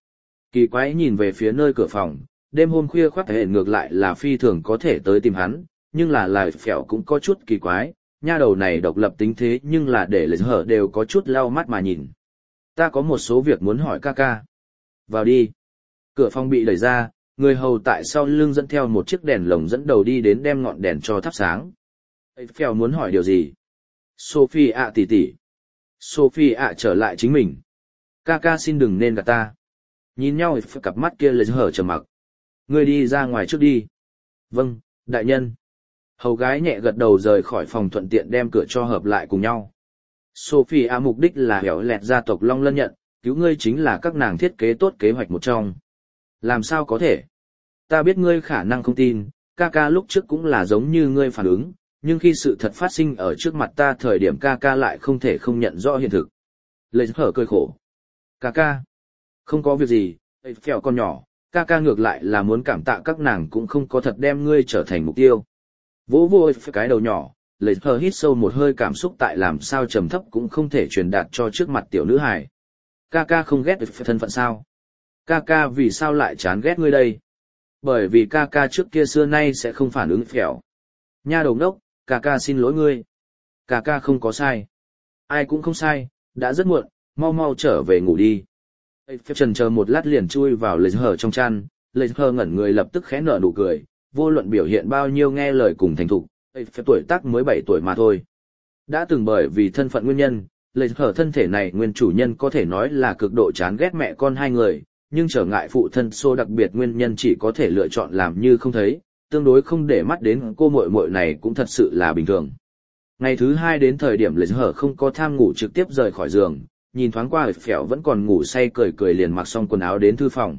Kỳ quái nhìn về phía nơi cửa phòng, đêm hôm khuya khoắt hệ ngược lại là phi thường có thể tới tìm hắn, nhưng là lại phèo cũng có chút kỳ quái, nha đầu này độc lập tính thế nhưng là để lời hở đều có chút lau mắt mà nhìn. Ta có một số việc muốn hỏi ca ca. Vào đi. Cửa phòng bị đẩy ra, người hầu tại sau lưng dẫn theo một chiếc đèn lồng dẫn đầu đi đến đem ngọn đèn cho thắp sáng. Phèo muốn hỏi điều gì? Sophie ạ tỷ tỷ. Sophie ạ trở lại chính mình. Ca ca xin đừng nên gạt ta. Nhìn nhau cặp mắt kia lời hở trầm mặc. Ngươi đi ra ngoài trước đi. Vâng, đại nhân. Hầu gái nhẹ gật đầu rời khỏi phòng thuận tiện đem cửa cho hợp lại cùng nhau. Sophie ạ mục đích là hẻo lẹt gia tộc Long Lân nhận, cứu ngươi chính là các nàng thiết kế tốt kế hoạch một trong. Làm sao có thể? Ta biết ngươi khả năng không tin, ca ca lúc trước cũng là giống như ngươi phản ứng, nhưng khi sự thật phát sinh ở trước mặt ta thời điểm ca ca lại không thể không nhận rõ hiện thực. Lệ hở cười khổ. Ca ca. Không có việc gì, phèo con nhỏ, ca ca ngược lại là muốn cảm tạ các nàng cũng không có thật đem ngươi trở thành mục tiêu. Vỗ vô cái đầu nhỏ, lệ hở hít sâu một hơi cảm xúc tại làm sao trầm thấp cũng không thể truyền đạt cho trước mặt tiểu nữ hài. Ca ca không ghét thân phận sao? Ca ca vì sao lại chán ghét ngươi đây? Bởi vì ca ca trước kia xưa nay sẽ không phản ứng phèo. Nha đầu ngốc, ca ca xin lỗi ngươi. Ca ca không có sai. Ai cũng không sai, đã rất muộn, mau mau trở về ngủ đi. Phép trần chờ một lát liền chui vào lệ hở trong chăn, lệ hở ngẩn người lập tức khẽ nở nụ cười, vô luận biểu hiện bao nhiêu nghe lời cùng thành thục, phép tuổi tác mới bảy tuổi mà thôi. Đã từng bởi vì thân phận nguyên nhân, lệ hở thân thể này nguyên chủ nhân có thể nói là cực độ chán ghét mẹ con hai người, nhưng trở ngại phụ thân xô đặc biệt nguyên nhân chỉ có thể lựa chọn làm như không thấy, tương đối không để mắt đến cô muội muội này cũng thật sự là bình thường. Ngày thứ hai đến thời điểm lệ hở không có tham ngủ trực tiếp rời khỏi giường, nhìn thoáng qua phèo vẫn còn ngủ say cười cười liền mặc xong quần áo đến thư phòng.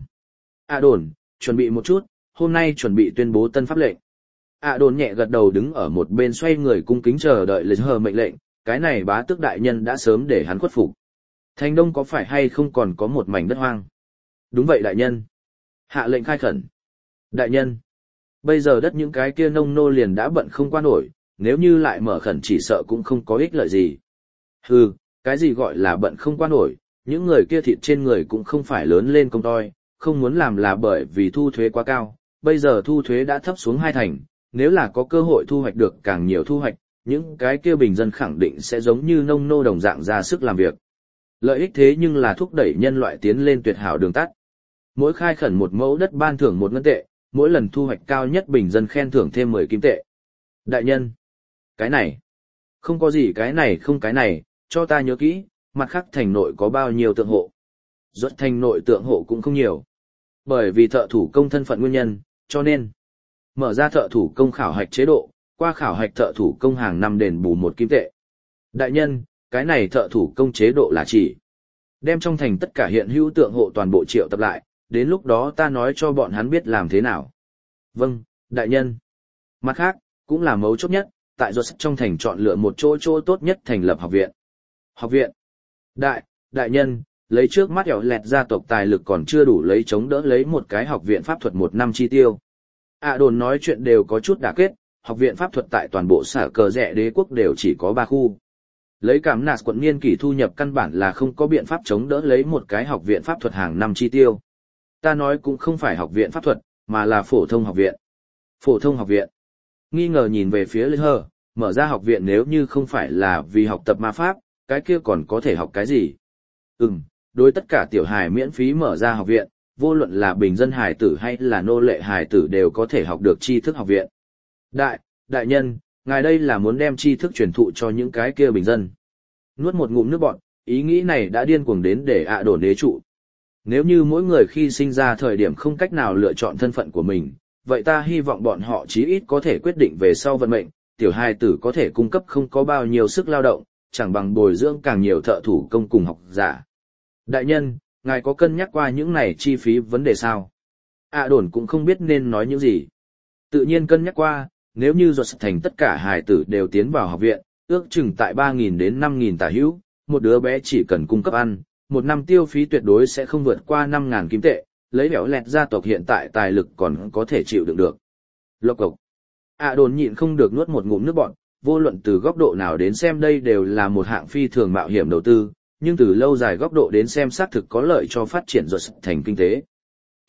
À đồn, chuẩn bị một chút, hôm nay chuẩn bị tuyên bố tân pháp lệnh. À đồn nhẹ gật đầu đứng ở một bên xoay người cung kính chờ đợi lệ hở mệnh lệnh, cái này bá tước đại nhân đã sớm để hắn khuất phục. Thành Đông có phải hay không còn có một mảnh đất hoang? Đúng vậy đại nhân. Hạ lệnh khai khẩn. Đại nhân. Bây giờ đất những cái kia nông nô liền đã bận không qua nổi, nếu như lại mở khẩn chỉ sợ cũng không có ích lợi gì. Hừ, cái gì gọi là bận không qua nổi, những người kia thịt trên người cũng không phải lớn lên công toi, không muốn làm là bởi vì thu thuế quá cao, bây giờ thu thuế đã thấp xuống hai thành, nếu là có cơ hội thu hoạch được càng nhiều thu hoạch, những cái kia bình dân khẳng định sẽ giống như nông nô đồng dạng ra sức làm việc. Lợi ích thế nhưng là thúc đẩy nhân loại tiến lên tuyệt hảo đường tắt. Mỗi khai khẩn một mẫu đất ban thưởng một ngân tệ, mỗi lần thu hoạch cao nhất bình dân khen thưởng thêm mười kim tệ. Đại nhân, cái này, không có gì cái này không cái này, cho ta nhớ kỹ, mặt khác thành nội có bao nhiêu tượng hộ. Rốt thành nội tượng hộ cũng không nhiều. Bởi vì thợ thủ công thân phận nguyên nhân, cho nên mở ra thợ thủ công khảo hạch chế độ, qua khảo hạch thợ thủ công hàng năm đền bù một kim tệ. Đại nhân, cái này thợ thủ công chế độ là chỉ đem trong thành tất cả hiện hữu tượng hộ toàn bộ triệu tập lại, đến lúc đó ta nói cho bọn hắn biết làm thế nào. Vâng, đại nhân. Mặt khác, cũng là mấu chốt nhất, tại do trong thành chọn lựa một chỗ chỗ tốt nhất thành lập học viện. Học viện. Đại, đại nhân, lấy trước mắt ẻo lẹt gia tộc tài lực còn chưa đủ lấy chống đỡ lấy một cái học viện pháp thuật một năm chi tiêu. À đồn nói chuyện đều có chút đả kết, học viện pháp thuật tại toàn bộ sở cờ rẽ đế quốc đều chỉ có ba khu. Lấy cảm nạt quận niên kỷ thu nhập căn bản là không có biện pháp chống đỡ lấy một cái học viện pháp thuật hàng năm chi tiêu. Ta nói cũng không phải học viện pháp thuật, mà là phổ thông học viện. Phổ thông học viện. Nghi ngờ nhìn về phía Lê Hơ, mở ra học viện nếu như không phải là vì học tập ma pháp, cái kia còn có thể học cái gì? Ừm, đối tất cả tiểu hài miễn phí mở ra học viện, vô luận là bình dân hài tử hay là nô lệ hài tử đều có thể học được tri thức học viện. Đại, đại nhân, ngài đây là muốn đem tri thức truyền thụ cho những cái kia bình dân. Nuốt một ngụm nước bọt, ý nghĩ này đã điên cuồng đến để ạ đồn đế trụ. Nếu như mỗi người khi sinh ra thời điểm không cách nào lựa chọn thân phận của mình, vậy ta hy vọng bọn họ chí ít có thể quyết định về sau vận mệnh, tiểu hài tử có thể cung cấp không có bao nhiêu sức lao động, chẳng bằng bồi dưỡng càng nhiều thợ thủ công cùng học giả. Đại nhân, ngài có cân nhắc qua những này chi phí vấn đề sao? ạ đồn cũng không biết nên nói những gì. Tự nhiên cân nhắc qua, nếu như ruột thành tất cả hài tử đều tiến vào học viện, ước chừng tại ba nghìn đến năm nghìn tả hữu, một đứa bé chỉ cần cung cấp ăn, một năm tiêu phí tuyệt đối sẽ không vượt qua năm nghìn kim tệ, lấy bẻo lẹt gia tộc hiện tại tài lực còn có thể chịu đựng được. Lộc cộc. À đồn nhịn không được nuốt một ngụm nước bọt, vô luận từ góc độ nào đến xem đây đều là một hạng phi thường mạo hiểm đầu tư, nhưng từ lâu dài góc độ đến xem xác thực có lợi cho phát triển ruột thành kinh tế.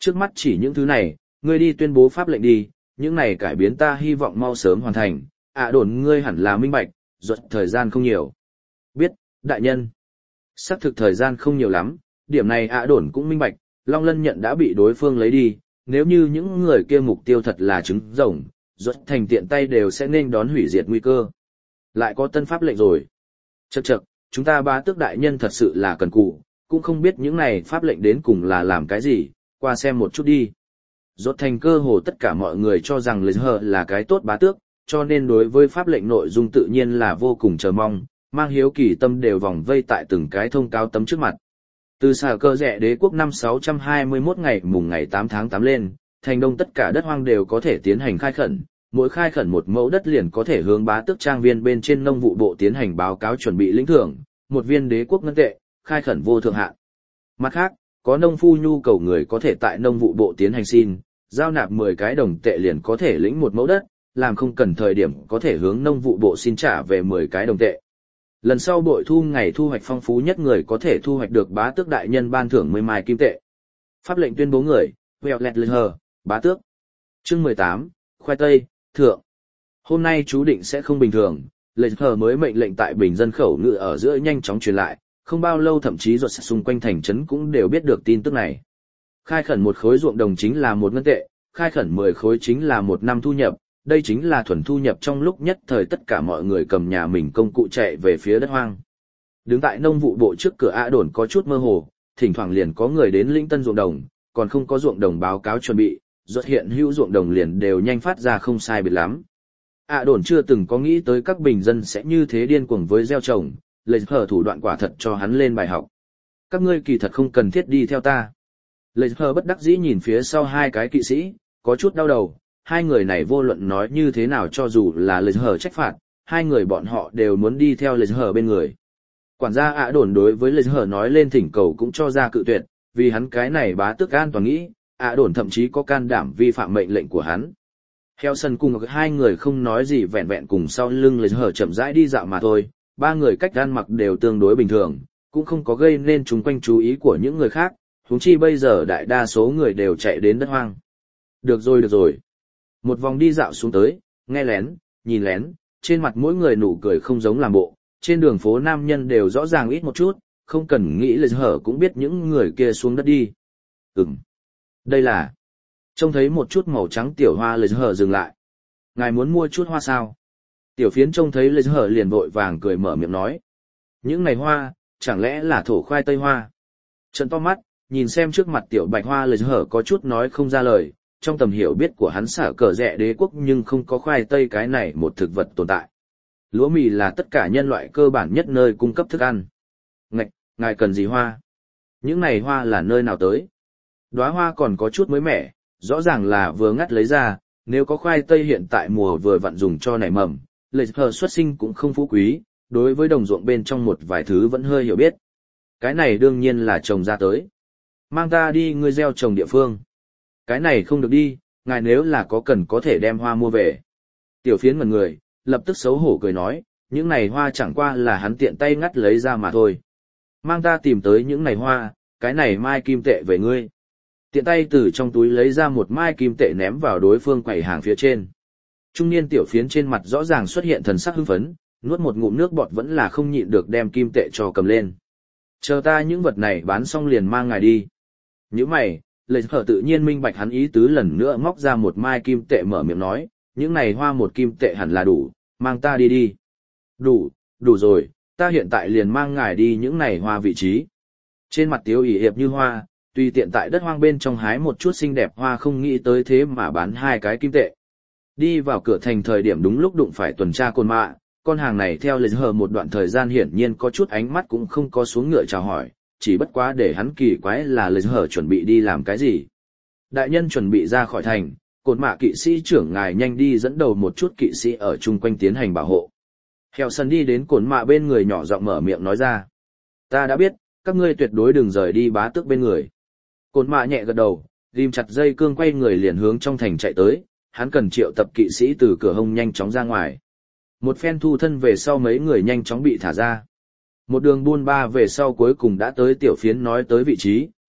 Trước mắt chỉ những thứ này, ngươi đi tuyên bố pháp lệnh đi, những này cải biến ta hy vọng mau sớm hoàn thành, ạ đồn ngươi hẳn là minh bạch, ruột thời gian không nhiều. Biết, đại nhân. Xác thực thời gian không nhiều lắm, điểm này ạ đồn cũng minh bạch, Long Lân nhận đã bị đối phương lấy đi, nếu như những người kia mục tiêu thật là trứng rồng, ruột thành tiện tay đều sẽ nên đón hủy diệt nguy cơ. Lại có tân pháp lệnh rồi. Chậc chậc, chúng ta bá tước đại nhân thật sự là cần cù, cũng không biết những này pháp lệnh đến cùng là làm cái gì, qua xem một chút đi. Rốt thành cơ hồ tất cả mọi người cho rằng Lê Hờ là cái tốt bá tước, cho nên đối với pháp lệnh nội dung tự nhiên là vô cùng chờ mong, mang hiếu kỳ tâm đều vòng vây tại từng cái thông cáo tấm trước mặt. Từ xà cơ rẻ đế quốc năm sáu trăm hai mươi mốt ngày mùng ngày tám tháng tám lên, thành đông tất cả đất hoang đều có thể tiến hành khai khẩn, mỗi khai khẩn một mẫu đất liền có thể hướng bá tước trang viên bên trên nông vụ bộ tiến hành báo cáo chuẩn bị lĩnh thưởng, một viên đế quốc ngân tệ, khai khẩn vô thượng hạn. Mặt khác, có nông phu nhu cầu người có thể tại nông vụ bộ tiến hành xin, giao nạp mười cái đồng tệ liền có thể lĩnh một mẫu đất, làm không cần thời điểm có thể hướng nông vụ bộ xin trả về mười cái đồng tệ. Lần sau bội thu ngày thu hoạch phong phú nhất người có thể thu hoạch được bá tước đại nhân ban thưởng mười mai kim tệ. Pháp lệnh tuyên bố người, Violet Leher, bá tước. Chương mười tám, khoai tây, thượng. Hôm nay chú định sẽ không bình thường, Leher mới mệnh lệnh tại bình dân khẩu ngữ ở giữa nhanh chóng truyền lại, không bao lâu thậm chí ruột xung quanh thành trấn cũng đều biết được tin tức này. Khai khẩn một khối ruộng đồng chính là một ngân tệ, khai khẩn mười khối chính là một năm thu nhập, đây chính là thuần thu nhập trong lúc nhất thời tất cả mọi người cầm nhà mình công cụ chạy về phía đất hoang. Đứng tại nông vụ bộ trước cửa ạ đồn có chút mơ hồ, thỉnh thoảng liền có người đến lĩnh tân ruộng đồng, còn không có ruộng đồng báo cáo chuẩn bị, ruột hiện hữu ruộng đồng liền đều nhanh phát ra không sai biệt lắm. ạ đồn chưa từng có nghĩ tới các bình dân sẽ như thế điên cuồng với gieo trồng, lấy hở thủ đoạn quả thật cho hắn lên bài học. Các ngươi kỳ thật không cần thiết đi theo ta. Lấy hở bất đắc dĩ nhìn phía sau hai cái kỵ sĩ, có chút đau đầu, hai người này vô luận nói như thế nào cho dù là lấy hở trách phạt, hai người bọn họ đều muốn đi theo lấy hở bên người. Quản gia ạ đồn đối với lấy hở nói lên thỉnh cầu cũng cho ra cự tuyệt, vì hắn cái này bá tước an toàn nghĩ, ạ đồn thậm chí có can đảm vi phạm mệnh lệnh của hắn. Heo sân cùng hai người không nói gì vẹn vẹn cùng sau lưng lấy hở chậm rãi đi dạo mà thôi, ba người cách ăn mặc đều tương đối bình thường, cũng không có gây nên chúng quanh chú ý của những người khác, huống chi bây giờ đại đa số người đều chạy đến đất hoang. Được rồi được rồi. Một vòng đi dạo xuống tới, nghe lén, nhìn lén, trên mặt mỗi người nụ cười không giống làm bộ, trên đường phố nam nhân đều rõ ràng ít một chút, không cần nghĩ lời hở cũng biết những người kia xuống đất đi. Ừm. Đây là... Trông thấy một chút màu trắng tiểu hoa lời hở dừng lại. Ngài muốn mua chút hoa sao? Tiểu phiến trông thấy lời hở liền vội vàng cười mở miệng nói. Những này hoa, chẳng lẽ là thổ khoai tây hoa? Trợn to mắt, nhìn xem trước mặt tiểu bạch hoa lời hở có chút nói không ra lời, trong tầm hiểu biết của hắn xả cờ rẻ đế quốc nhưng không có khoai tây cái này một thực vật tồn tại. Lúa mì là tất cả nhân loại cơ bản nhất nơi cung cấp thức ăn. Ngạch, ngài cần gì hoa? Những này hoa là nơi nào tới? Đóa hoa còn có chút mới mẻ, rõ ràng là vừa ngắt lấy ra, nếu có khoai tây hiện tại mùa vừa vặn dùng cho nảy mầm, lệ hờ xuất sinh cũng không phú quý, đối với đồng ruộng bên trong một vài thứ vẫn hơi hiểu biết. Cái này đương nhiên là trồng ra tới. Mang ta đi ngươi gieo trồng địa phương. Cái này không được đi, ngài nếu là có cần có thể đem hoa mua về. Tiểu phiến ngẩn người, lập tức xấu hổ cười nói, những này hoa chẳng qua là hắn tiện tay ngắt lấy ra mà thôi. Mang ta tìm tới những này hoa, cái này mai kim tệ về ngươi. Tiện tay từ trong túi lấy ra một mai kim tệ ném vào đối phương quầy hàng phía trên. Trung niên tiểu phiến trên mặt rõ ràng xuất hiện thần sắc hưng phấn, nuốt một ngụm nước bọt vẫn là không nhịn được đem kim tệ cho cầm lên. Chờ ta những vật này bán xong liền mang ngài đi. Những mày, lệ hở tự nhiên minh bạch hắn ý tứ lần nữa móc ra một mai kim tệ mở miệng nói, những này hoa một kim tệ hẳn là đủ, mang ta đi đi. Đủ, đủ rồi, ta hiện tại liền mang ngài đi những này hoa vị trí. Trên mặt tiếu ỉ hiệp như hoa, tùy tiện tại đất hoang bên trong hái một chút xinh đẹp hoa không nghĩ tới thế mà bán hai cái kim tệ. Đi vào cửa thành thời điểm đúng lúc đụng phải tuần tra côn mạ, con hàng này theo lệ hở một đoạn thời gian hiển nhiên có chút ánh mắt cũng không có xuống ngựa chào hỏi, chỉ bất quá để hắn kỳ quái là lệ hở chuẩn bị đi làm cái gì. Đại nhân chuẩn bị ra khỏi thành, côn mạ kỵ sĩ trưởng ngài nhanh đi dẫn đầu một chút kỵ sĩ ở chung quanh tiến hành bảo hộ. Heo sân đi đến côn mạ bên người nhỏ giọng mở miệng nói ra. Ta đã biết, các ngươi tuyệt đối đừng rời đi bá tước bên người. Côn mạ nhẹ gật đầu, ghim chặt dây cương quay người liền hướng trong thành chạy tới, hắn cần triệu tập kỵ sĩ từ cửa hông nhanh chóng ra ngoài. Một phen thu thân về sau mấy người nhanh chóng bị thả ra. Một đường buôn ba về sau cuối cùng đã tới tiểu phiến nói tới vị trí,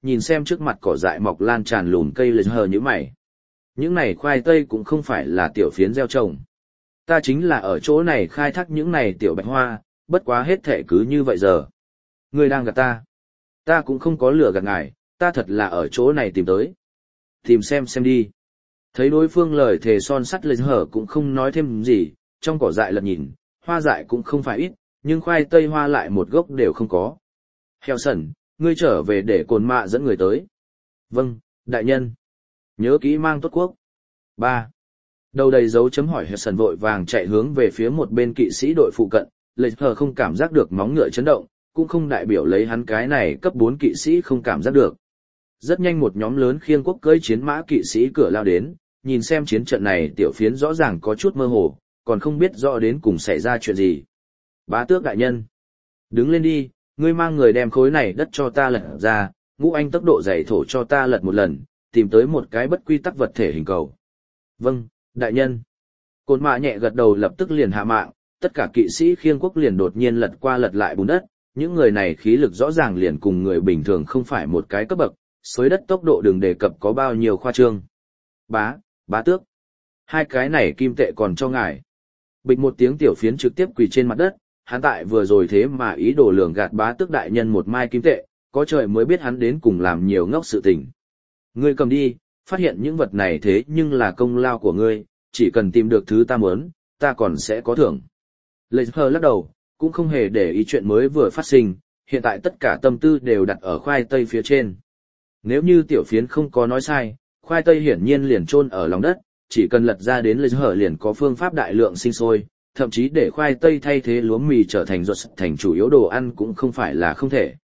nhìn xem trước mặt cỏ dại mọc lan tràn lùn cây lệch hờ như mày. Những này khoai tây cũng không phải là tiểu phiến gieo trồng. Ta chính là ở chỗ này khai thác những này tiểu bạch hoa, bất quá hết thể cứ như vậy giờ. Ngươi đang gạt ta. Ta cũng không có lừa gạt ngài, ta thật là ở chỗ này tìm tới. Tìm xem xem đi. Thấy đối phương lời thề son sắt lên hở cũng không nói thêm gì, trong cỏ dại lật nhìn, hoa dại cũng không phải ít, nhưng khoai tây hoa lại một gốc đều không có. Heo sẩn, ngươi trở về để cồn mạ dẫn người tới. Vâng, đại nhân. Nhớ kỹ mang tốt quốc. ba. Đầu đầy dấu chấm hỏi Heo sẩn vội vàng chạy hướng về phía một bên kỵ sĩ đội phụ cận, lệch hở không cảm giác được móng ngựa chấn động, cũng không đại biểu lấy hắn cái này cấp bốn kỵ sĩ không cảm giác được. Rất nhanh một nhóm lớn khiêng quốc cưỡi chiến mã kỵ sĩ cửa lao đến, nhìn xem chiến trận này tiểu phiến rõ ràng có chút mơ hồ, còn không biết rõ đến cùng xảy ra chuyện gì. Bá tước đại nhân. Đứng lên đi, ngươi mang người đem khối này đất cho ta lật ra, ngũ anh tốc độ dày thổ cho ta lật một lần, tìm tới một cái bất quy tắc vật thể hình cầu. Vâng, đại nhân. Côn mạ nhẹ gật đầu lập tức liền hạ mạng, tất cả kỵ sĩ khiêng quốc liền đột nhiên lật qua lật lại bùn đất, những người này khí lực rõ ràng liền cùng người bình thường không phải một cái cấp bậc, xới đất tốc độ đừng đề cập có bao nhiêu khoa trương. Bá, bá tước. Hai cái này kim tệ còn cho ngài. Bịch một tiếng tiểu phiến trực tiếp quỳ trên mặt đất, hắn tại vừa rồi thế mà ý đồ lường gạt bá tước đại nhân một mai kim tệ, có trời mới biết hắn đến cùng làm nhiều ngốc sự tình. Ngươi cầm đi, phát hiện những vật này thế nhưng là công lao của ngươi, chỉ cần tìm được thứ ta muốn, ta còn sẽ có thưởng. Lệ Hờ lắc đầu, cũng không hề để ý chuyện mới vừa phát sinh, hiện tại tất cả tâm tư đều đặt ở khoai tây phía trên. Nếu như tiểu phiến không có nói sai, khoai tây hiển nhiên liền chôn ở lòng đất, chỉ cần lật ra đến Lệ Hờ liền có phương pháp đại lượng sinh sôi, thậm chí để khoai tây thay thế lúa mì trở thành ruột thành chủ yếu đồ ăn cũng không phải là không thể.